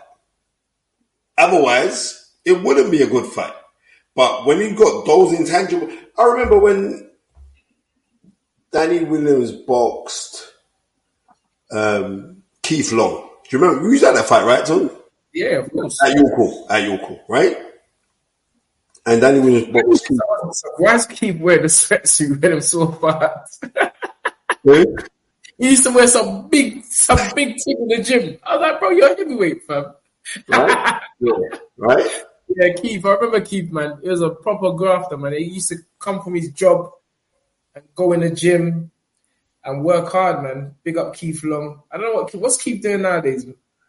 Otherwise, it wouldn't be a good fight. But when you've got those intangible... I remember when Danny Williams boxed um, Keith Long. Do you remember? You was at that fight, right, Tom? Yeah, of course. At Yorko, at Yorko, right? And Danny Williams boxed Keith. Why is Keith wearing the sweatsuit when I'm so fast? Yeah. He used to wear some big, some big thing in the gym. I was like, bro, you're a heavyweight, fam. Right? Yeah. Right? Yeah, Keith. I remember Keith, man. He was a proper grafter, man. He used to come from his job and go in the gym and work hard, man. Big up Keith Long. I don't know what what's Keith doing nowadays.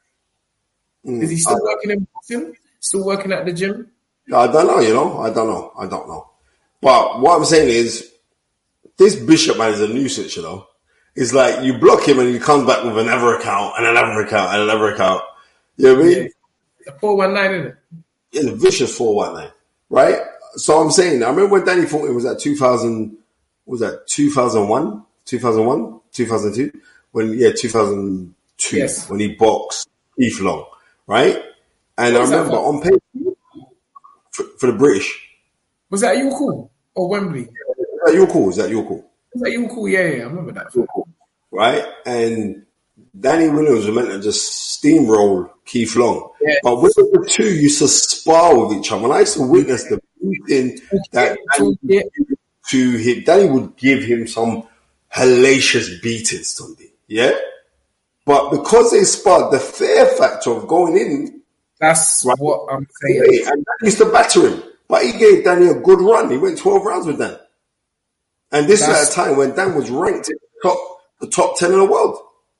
Mm, Is he still I, working in boxing? Still working at the gym? I don't know, you know. I don't know. I don't know. But what I'm saying is, this Bishop, man, is a nuisance, you know. It's like you block him and he comes back with another account and another account and another account. You know what I mean? Yeah. four one nine, isn't it? It's a vicious four one nine, right? So I'm saying, I remember when Danny fought him, was that two thousand, was that two thousand one? two thousand one? two thousand two? When, yeah, two thousand two, yes. When he boxed Keith Long, right? And I remember on paper, for, for the British. Was that Yorko or Wembley? Was that Yorko? Was that Yorko? Was that Yorko? Yeah, yeah, I remember that. Yorko, right? And Danny Williams was meant to just steamroll Keith Long. Yeah. But when the two used to spar with each other, and I used to witness the beating that Danny would give to him, Danny would give him some hellacious beatings, Sunday. Yeah? But because they sparred, the fear factor of going in. That's right, what I'm saying. And Danny used to batter him. But he gave Danny a good run. He went twelve rounds with Dan. And this That's, is at a time when Dan was ranked in the top, the top ten in the world.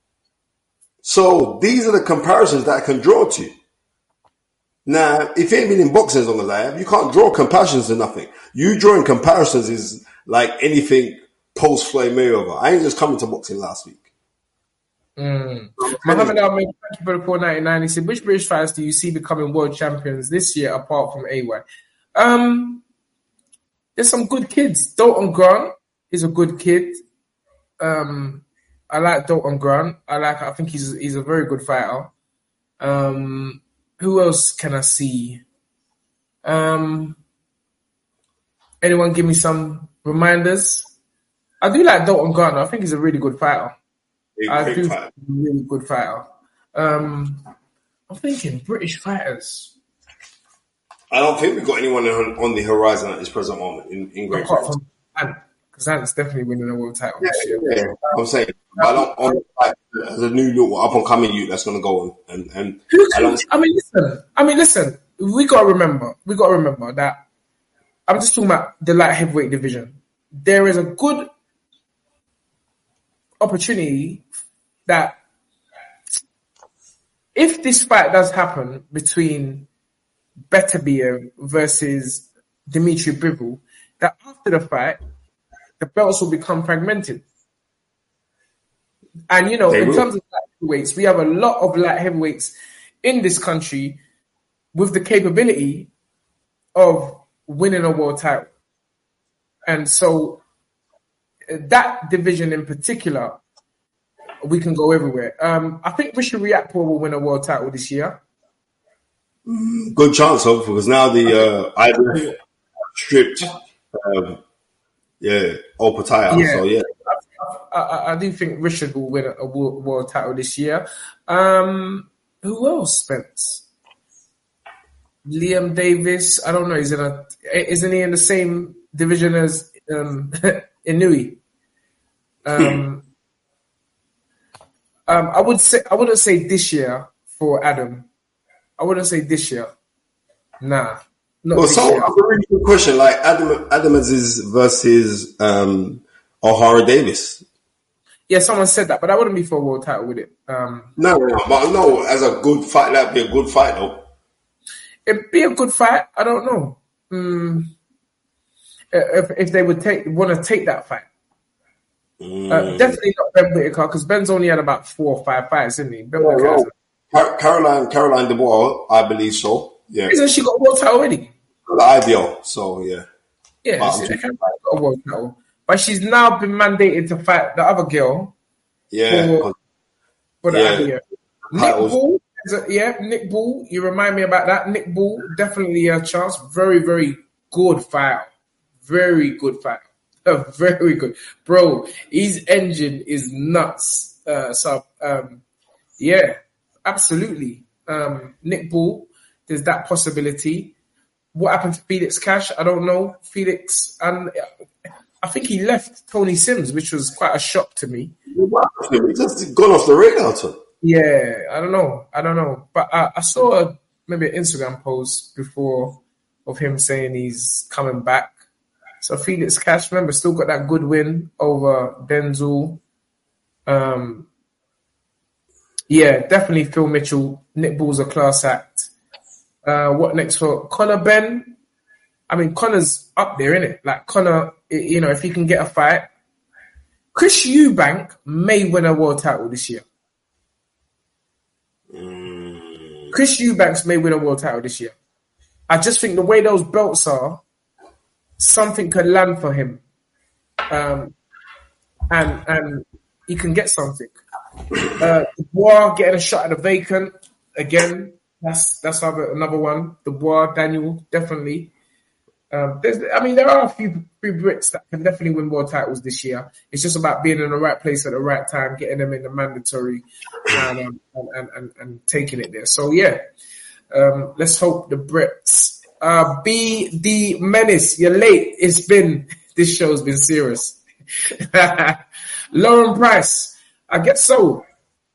So these are the comparisons that I can draw to. Now, if you ain't been in boxing as long as I have, you can't draw comparisons to nothing. You drawing comparisons is like anything post Floyd Mayweather. I ain't just coming to boxing last week. Mm. Muhammad Ahmed, thank you for the four ninety-nine. He said, which British fighters do you see becoming world champions this year apart from A Y? Um, there's some good kids. Dalton Grant is a good kid. Um, I like Dalton Grant. I like. I think he's he's a very good fighter. Um, who else can I see? Um, anyone give me some reminders? I do like Dalton Grant. I think he's a really good fighter. Big, I big do fighter. think he's a really good fighter. Um, I'm thinking British fighters. I don't think we've got anyone on, on the horizon at this present moment in, in Great Britain. Because Ant's definitely winning a world title yeah, this year. Yeah, I'm saying, I don't, on, like, as a new little up and coming youth that's going to go on. And, and I, don't, I mean, listen. I mean, listen. We got to remember. We got to remember that. I'm just talking about the light heavyweight division. There is a good opportunity that if this fight does happen between Beterbiev versus Dimitri Bivol, that after the fight, the belts will become fragmented. And, you know, they in will. terms of light heavyweights, we have a lot of light heavyweights in this country with the capability of winning a world title. And so that division in particular, we can go everywhere. Um, I think Richard Riakporhe will win a world title this year. Good chance of, because now the uh, idol stripped, um, yeah, Opataya. Yeah. So yeah, I, I, I do think Richard will win a, a world, world title this year. Um, who else, Spence? Liam Davis. I don't know. He's in a. Isn't he in the same division as um, Inui? Um, um, I would say. I wouldn't say this year for Adam. I wouldn't say this year. Nah. Not well, this so year. that's a really good question. Like Adam, Adam Aziz versus um, O'Hara Davis. Yeah, someone said that, but I wouldn't be for a world title with it. Um, no, no, but no, as a good fight, that'd be a good fight, though. it'd be a good fight. I don't know. Mm, if if they would take want to take that fight. Mm. Uh, definitely not Ben Whittaker, because Ben's only had about four or five fights, isn't he? Ben Yeah, Whittaker. Car- Caroline Caroline Dubois, I believe so. Yeah. Isn't she got a world title already? The I B O, so yeah. Yeah, But she I'm she just- got a world title. But she's now been mandated to fight the other girl yeah. for, for the Yeah. I B O. Nick Titles. Bull, is a- yeah, Nick Bull. You remind me about that. Nick Bull, definitely a chance. Very, very good fighter. Very good fighter. Very good, bro. His engine is nuts. Uh, so, um, yeah, absolutely. Um, Nick Bull, there's that possibility. What happened to Felix Cash? I don't know. Felix, and I think he left Tony Sims, which was quite a shock to me. He just gone off the radar. Ton. Yeah, I don't know. I don't know. But I, I saw a, maybe an Instagram post before of him saying he's coming back. So Felix Cash, remember, still got that good win over Denzel. Um, yeah, definitely Phil Mitchell. Nick Bull's a class act. Uh, what next for Conor Ben? I mean, Conor's up there, isn't it? Like Conor, you know, if he can get a fight. Chris Eubank may win a world title this year. Mm. Chris Eubanks may win a world title this year. I just think the way those belts are, something could land for him, um, and and he can get something. Uh, Dubois getting a shot at the vacant again. That's that's another another one. Dubois, Daniel, definitely. Um, there's, I mean, there are a few, few Brits that can definitely win world titles this year. It's just about being in the right place at the right time, getting them in the mandatory, and um, and, and, and and taking it there. So yeah, um, let's hope the Brits. Uh, B D Menace, you're late. It's been this show's been serious. Lauren Price, I guess so.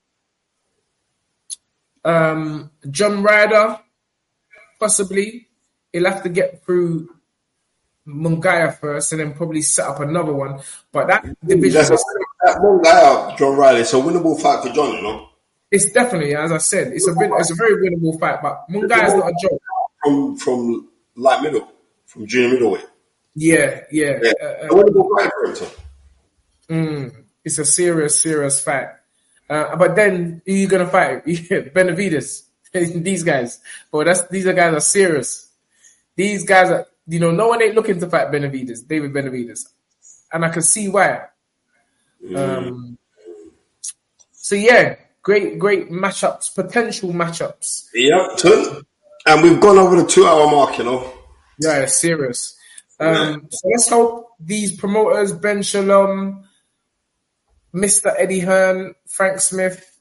Um, John Ryder, possibly. He'll have to get through Mungaya first and then probably set up another one. But that division, That's that one guy out, John Riley. It's a winnable fight for John, you know. it's definitely, as I said, it's a win- it's a very winnable fight. But Mungaya is not a joke. From from light middle, from junior middleweight. Yeah, yeah. Yeah, Uh, a winnable fight for him. So. Mm, it's a serious, serious fight. Uh, but then who you gonna fight? Benavides. These guys. But that's these are guys are serious. These guys are, you know, no one ain't looking to fight Benavides, David Benavides, and I can see why. Mm. Um, so yeah, great, great matchups, potential matchups. Yeah, ton. And we've gone over the two-hour mark, you know. Yeah, serious. Um, so let's hope these promoters, Ben Shalom, Mister Eddie Hearn, Frank Smith,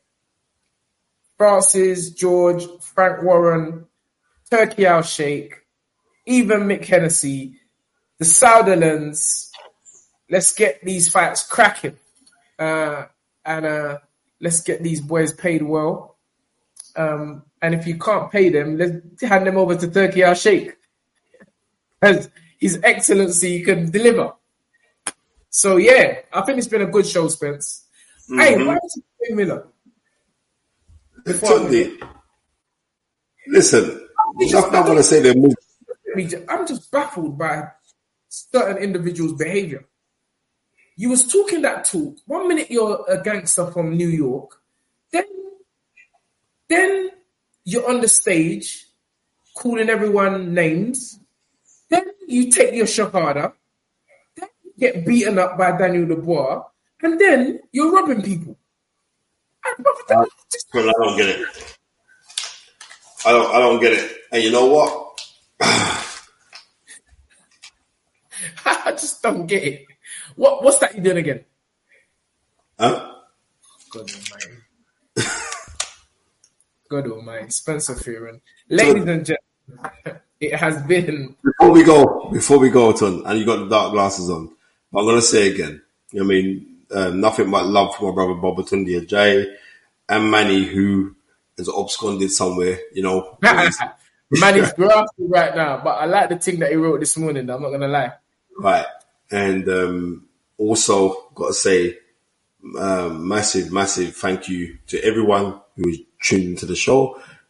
Francis George, Frank Warren, Turkey Al Sheikh, even Mick Hennessy, the Sutherlands, let's get these fights cracking. Uh, and uh, let's get these boys paid well. Um, and if you can't pay them, let's hand them over to Turkey Al Sheikh. As His Excellency can deliver. So yeah, I think it's been a good show, Spence. Mm-hmm. Hey, why is it Miller? Tunde, listen, I'm not going to say they move. I'm just baffled by certain individuals' behavior. You was talking that talk. One minute you're a gangster from New York, then, then you're on the stage calling everyone names. Then you take your shahada. Then you get beaten up by Daniel Dubois, and then you're robbing people. I, I, I don't get it. I don't. I don't get it. And you know what? I just don't get it. What what's that you doing again? Huh? God almighty. God almighty. Spencer Fearon. Ladies and gentlemen, it has been... Before we go, before we go, Ton, and you got the dark glasses on, but I'm going to say again, I mean, um, nothing but love for my brother Boba Tunde Ajayi and Manny, who is absconded somewhere, you know. Manny's grafty right now, but I like the thing that he wrote this morning, I'm not going to lie. Right. And um, also, got to say, um, massive, massive thank you to everyone who tuned into the show.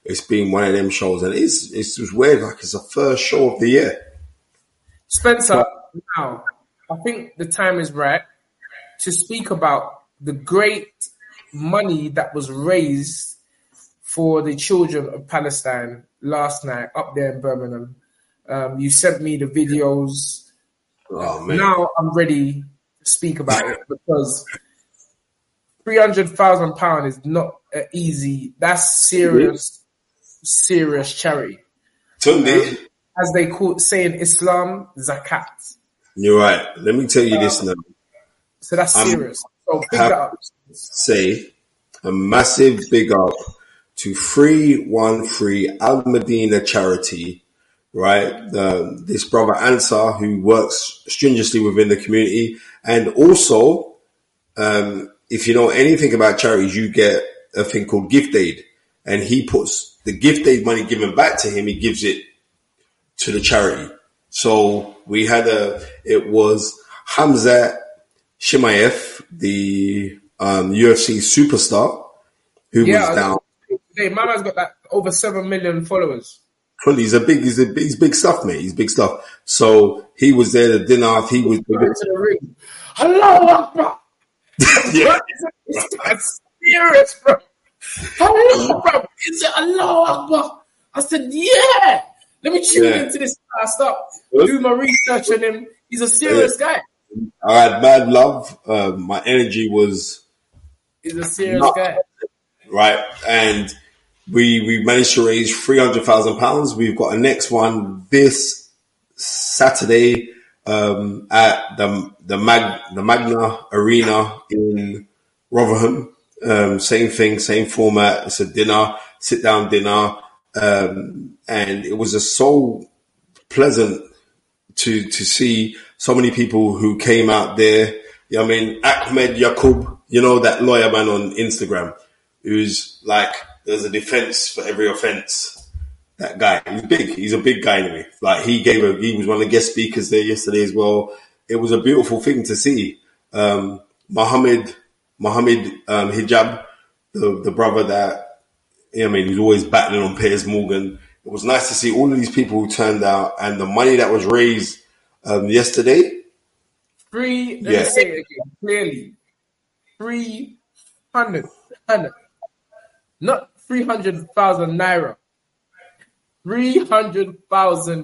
it's been one of them shows, and it's it's just weird. Like it's the first show of the year. Spencer, but, now I think the time is right to speak about the great money that was raised for the children of Palestine last night up there in Birmingham. Um, you sent me the videos. Oh, man. Now I'm ready to speak about it because three hundred thousand pounds is not an easy. That's serious, serious charity. Tunde, Um, as they call say in Islam, zakat. You're right. Let me tell you um, this now. So that's I'm serious. So big that up. Say a massive big up to three one three Al Medina charity, right? The, this brother Ansar, who works stringently within the community, and also, um, if you know anything about charities, you get a thing called gift aid, and he puts the gift aid money given back to him. He gives it to the charity. So we had a, it was Hamza Shimaev, the um, U F C superstar, who yeah, was down. Hey, my man's got like over seven million followers. Fully, he's a big, he's a big, he's big stuff, mate. He's big stuff. So he was there at dinner. He was. Hello, Akbar. Yeah, that's serious, bro. Hello, bro. Is it Hello, Akbar? I said, yeah. Let me tune yeah. into this. I start do my research on him. He's a serious yeah. guy. I had mad love. Uh, my energy was. He's a serious not, guy, right? And we we managed to raise three hundred thousand pounds. We've got a next one this Saturday um, at the the Mag the Magna Arena in Rotherham. Um, same thing, same format. It's a dinner, sit down dinner. Um, and it was just so pleasant to, to see so many people who came out there. You know what I mean? Ahmed Yaqub, you know, that lawyer man on Instagram who's like, there's a defense for every offense. That guy, he's big. He's a big guy anyway. Like he gave a, he was one of the guest speakers there yesterday as well. It was a beautiful thing to see. Um, Mohammed, Mohammed, um, Hijab, the, the brother that, I mean, he's always battling on Piers Morgan. It was nice to see all of these people who turned out and the money that was raised um, yesterday. Three, let yeah. me say it again, clearly. Three hundred, hundred, not three hundred thousand naira. Three hundred thousand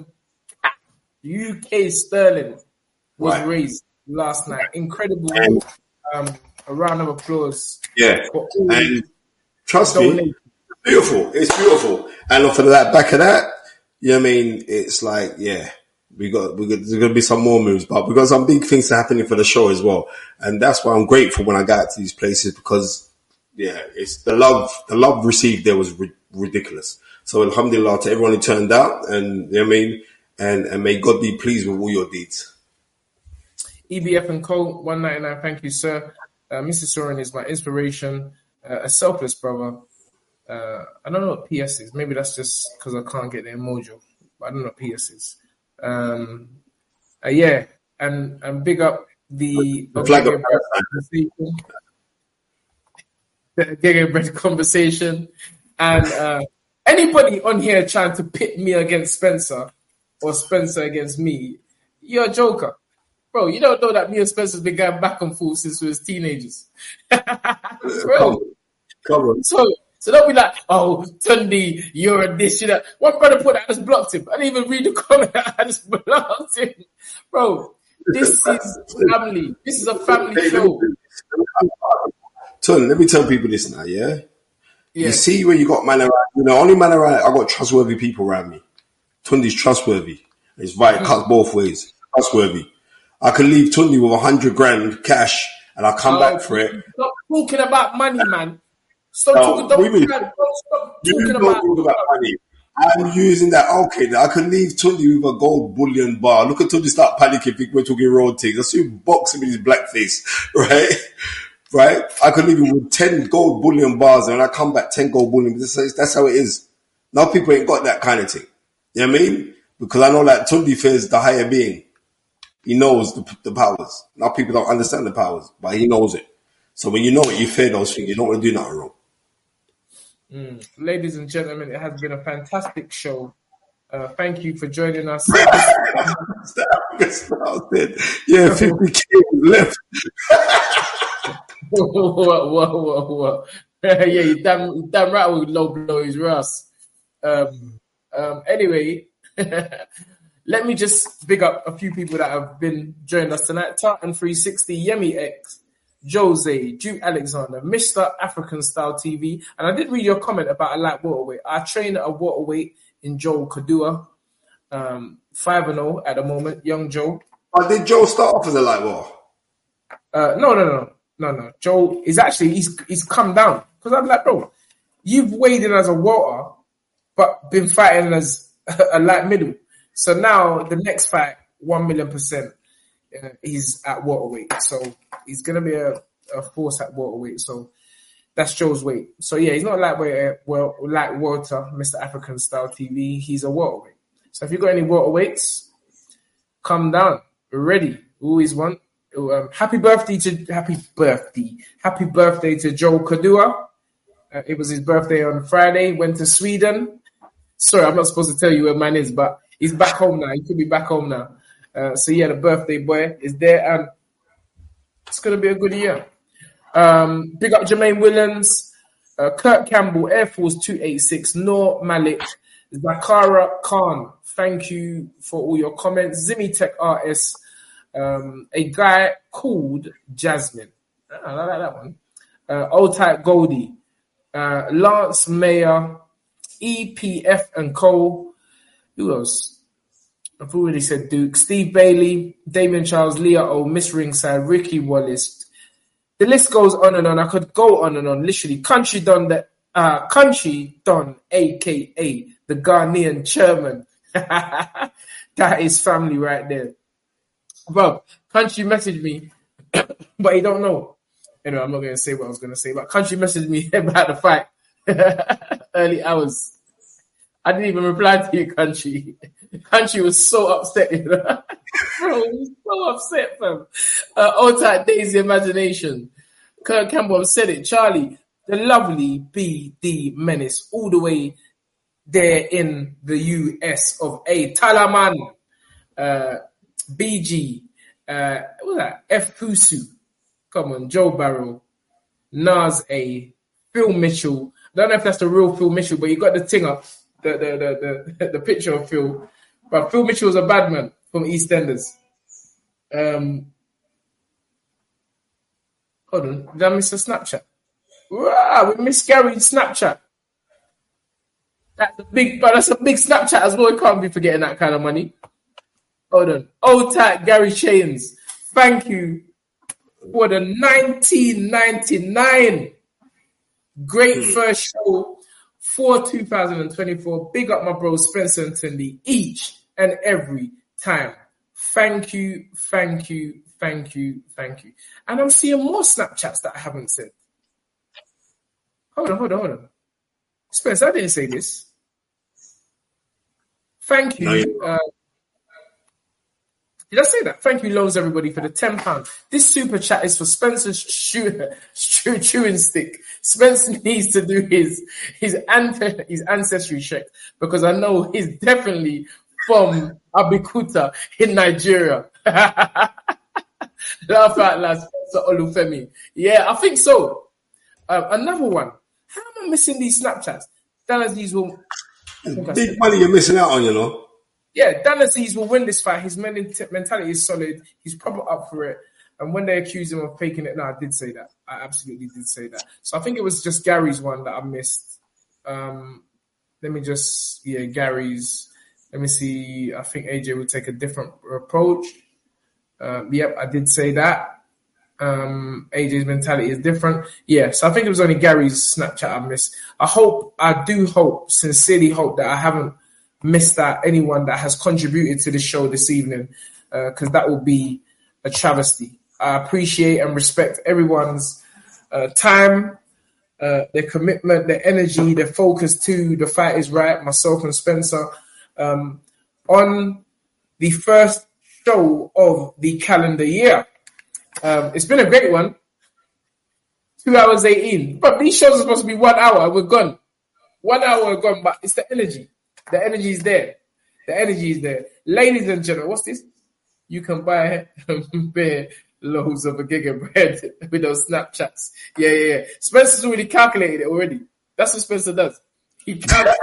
U K sterling was right. raised last night. Incredible. And, um, a round of applause. Yeah. For all and trust donations. me. Beautiful. It's beautiful. And off of that, back of that, you know what I mean? It's like, yeah, we got, we got, there's going to be some more moves, but we got some big things happening for the show as well. And that's why I'm grateful when I got to these places because, yeah, it's the love, the love received there was ri- ridiculous. So alhamdulillah to everyone who turned out and, you know what I mean? And, and may God be pleased with all your deeds. E B F and Co. one ninety-nine. Thank you, sir. Uh, Mister Soren is my inspiration, uh, a selfless brother. Uh, I don't know what P S is. Maybe that's just because I can't get the emoji. But I don't know what P S is. Um, uh, yeah, and and big up the the flag of conversation, the Gege Bread conversation, and uh, anybody on here trying to pit me against Spencer or Spencer against me, you're a joker, bro. You don't know that me and Spencer's been going back and forth since we was teenagers, bro. Come on. So. So don't be like, oh, Tunde, you're a this, you know. One brother put that, I just blocked him. I didn't even read the comment, I just blocked him. Bro, this is family. This is a family show. Tun, let me tell people this now, yeah? yeah? You see when you got man around, you know, only man around, I got trustworthy people around me. Tunde's trustworthy. It's right, it cuts both ways. Trustworthy. I can leave Tunde with a hundred grand cash and I'll come oh, back for it. Stop talking about money, man. Stop no, talking, don't, really, don't stop you talking don't about, talk about money. I'm using that. Okay, I can leave Tunde with a gold bullion bar. Look at Tunde start panicking. Think we're talking road things. I see him boxing with his black face, right? Right? I could leave him with ten gold bullion bars, and when I come back, ten gold bullion. That's how it is. Now people ain't got that kind of thing. You know what I mean? Because I know that Tunde fears the higher being. He knows the, the powers. Now people don't understand the powers, but he knows it. So when you know it, you fear those things. You don't want to do nothing wrong. Mm. Ladies and gentlemen, it has been a fantastic show. Uh, thank you for joining us. Yeah, fifty K left. whoa, whoa, whoa, whoa. Yeah, you damn, you damn right with low blow his Russ. Um, um, anyway, let me just big up a few people that have been joining us tonight. Tartan three sixty, Yemi X, Jose, Duke Alexander, Mister African Style T V. And I did read your comment about a light waterweight. I train at a waterweight in Joel Kadua, um, five and oh at the moment, young Joe. Oh, did Joe start off as a light water? Uh, no, no, no, no, no. Joe is actually, he's he's come down. Because I'm like, bro, you've weighed in as a welter, but been fighting as a light middle. So now the next fight, one million percent, uh, he's at waterweight. So he's going to be a, a force at waterweight. So that's Joe's weight. So yeah, he's not lightweight, well, light water, Mister African Style T V. He's a waterweight. So if you've got any waterweights, come down. We're ready. Always want. Um, happy birthday to happy birthday, happy birthday to Joe Kadua. Uh, it was his birthday on Friday. Went to Sweden. Sorry, I'm not supposed to tell you where man is, but he's back home now. He could be back home now. Uh, so yeah, the birthday boy is there, and it's gonna be a good year. Um, big up Jermaine Williams, uh, Kurt Campbell, Air Force two eighty-six, Noor Malik, Zakara Khan. Thank you for all your comments. Zimmy Tech R S. Um, a guy called Jasmine. I like that one. Uh, Old Type Goldie. Uh, Lance Mayer. E P F and Co. Who else? I've already said Duke. Steve Bailey. Damien Charles. Leah O. Miss Ringside. Ricky Wallace. The list goes on and on. I could go on and on. Literally. Country Don. The, uh, Country Don. A K A. The Ghanaian chairman. That is family right there. Bro, Country messaged me, but he don't know. Anyway, I'm not going to say what I was going to say, but Country messaged me about the fight. Early hours. I didn't even reply to you, Country. Country was so upset. You know? Bro, he was so upset, fam. Uh, Old Type Daisy Imagination. Kurt Campbell said it. Charlie, the lovely B D Menace, all the way there in the U S of A. Talaman. Uh, B G, uh, what was that? F. Fusu, come on, Joe Barrow, Nas A, Phil Mitchell. I don't know if that's the real Phil Mitchell, but you got the thing up, the the the the, the picture of Phil. But Phil Mitchell was a bad man from EastEnders. Um, hold on, did I miss a Snapchat? Wow, we missed Gary's Snapchat. That's a big, but that's a big Snapchat as well. You can't be forgetting that kind of money. Hold on. Old Tight Gary Chains. Thank you for the nineteen ninety-nine. Great mm. first show for two thousand twenty-four. Big up my bro Spencer and Tindy each and every time. Thank you, thank you, thank you, thank you. And I'm seeing more Snapchats that I haven't sent. Hold on, hold on, hold on. Spencer, I didn't say this. Thank you. Uh, Did I say that? Thank you, loads, everybody, for the ten pounds. This super chat is for Spencer's chew, chew, chewing stick. Spencer needs to do his his, ante, his ancestry check because I know he's definitely from Abeokuta in Nigeria. Laugh out loud, Spencer Olufemi. Yeah, I think so. Um, another one. How am I missing these Snapchats? Dallas, these will... Big money you're missing out on, you know. Yeah, Dan Aziz will win this fight. His mentality is solid. He's probably up for it. And when they accuse him of faking it, no, I did say that. I absolutely did say that. So I think it was just Gary's one that I missed. Um, let me just, yeah, Gary's. Let me see. I think A J would take a different approach. Um, yep, I did say that. Um, A J's mentality is different. Yeah, so I think it was only Gary's Snapchat I missed. I hope, I do hope, sincerely hope that I haven't missed out anyone that has contributed to the show this evening, because uh, that will be a travesty. I appreciate and respect everyone's uh, time, uh, their commitment, their energy, their focus to The Fight Is Right, myself and Spencer, um, on the first show of the calendar year. Um, it's been a great one. Two hours eighteen. But these shows are supposed to be one hour. We're gone. One hour gone, but it's the energy. The energy is there. The energy is there. Ladies and gentlemen, what's this? You can buy bare loads of a gig of bread with those Snapchats. Yeah, yeah, yeah. Spencer's already calculated it already. That's what Spencer does. He calculates.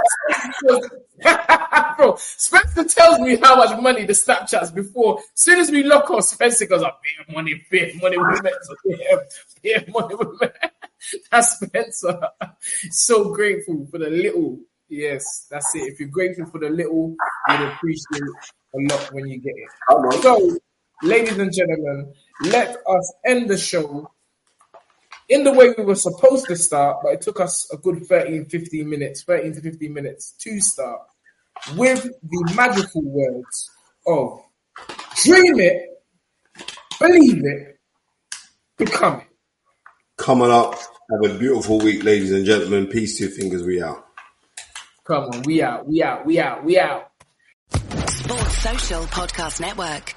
Bro, Spencer tells me how much money the Snapchats before. As soon as we lock off, Spencer goes up, bare money, bare money, women. Bare money, women. That's Spencer. So grateful for the little. Yes, that's it. If you're grateful for the little, you'll appreciate a lot when you get it. So, ladies and gentlemen, let us end the show in the way we were supposed to start, but it took us a good thirteen, fifteen minutes, thirteen to fifteen minutes to start with the magical words of dream it, believe it, become it. Coming up, have a beautiful week, ladies and gentlemen. Peace to your fingers, we out. Come on, we out, we out, we out, we out. Sports Social Podcast Network.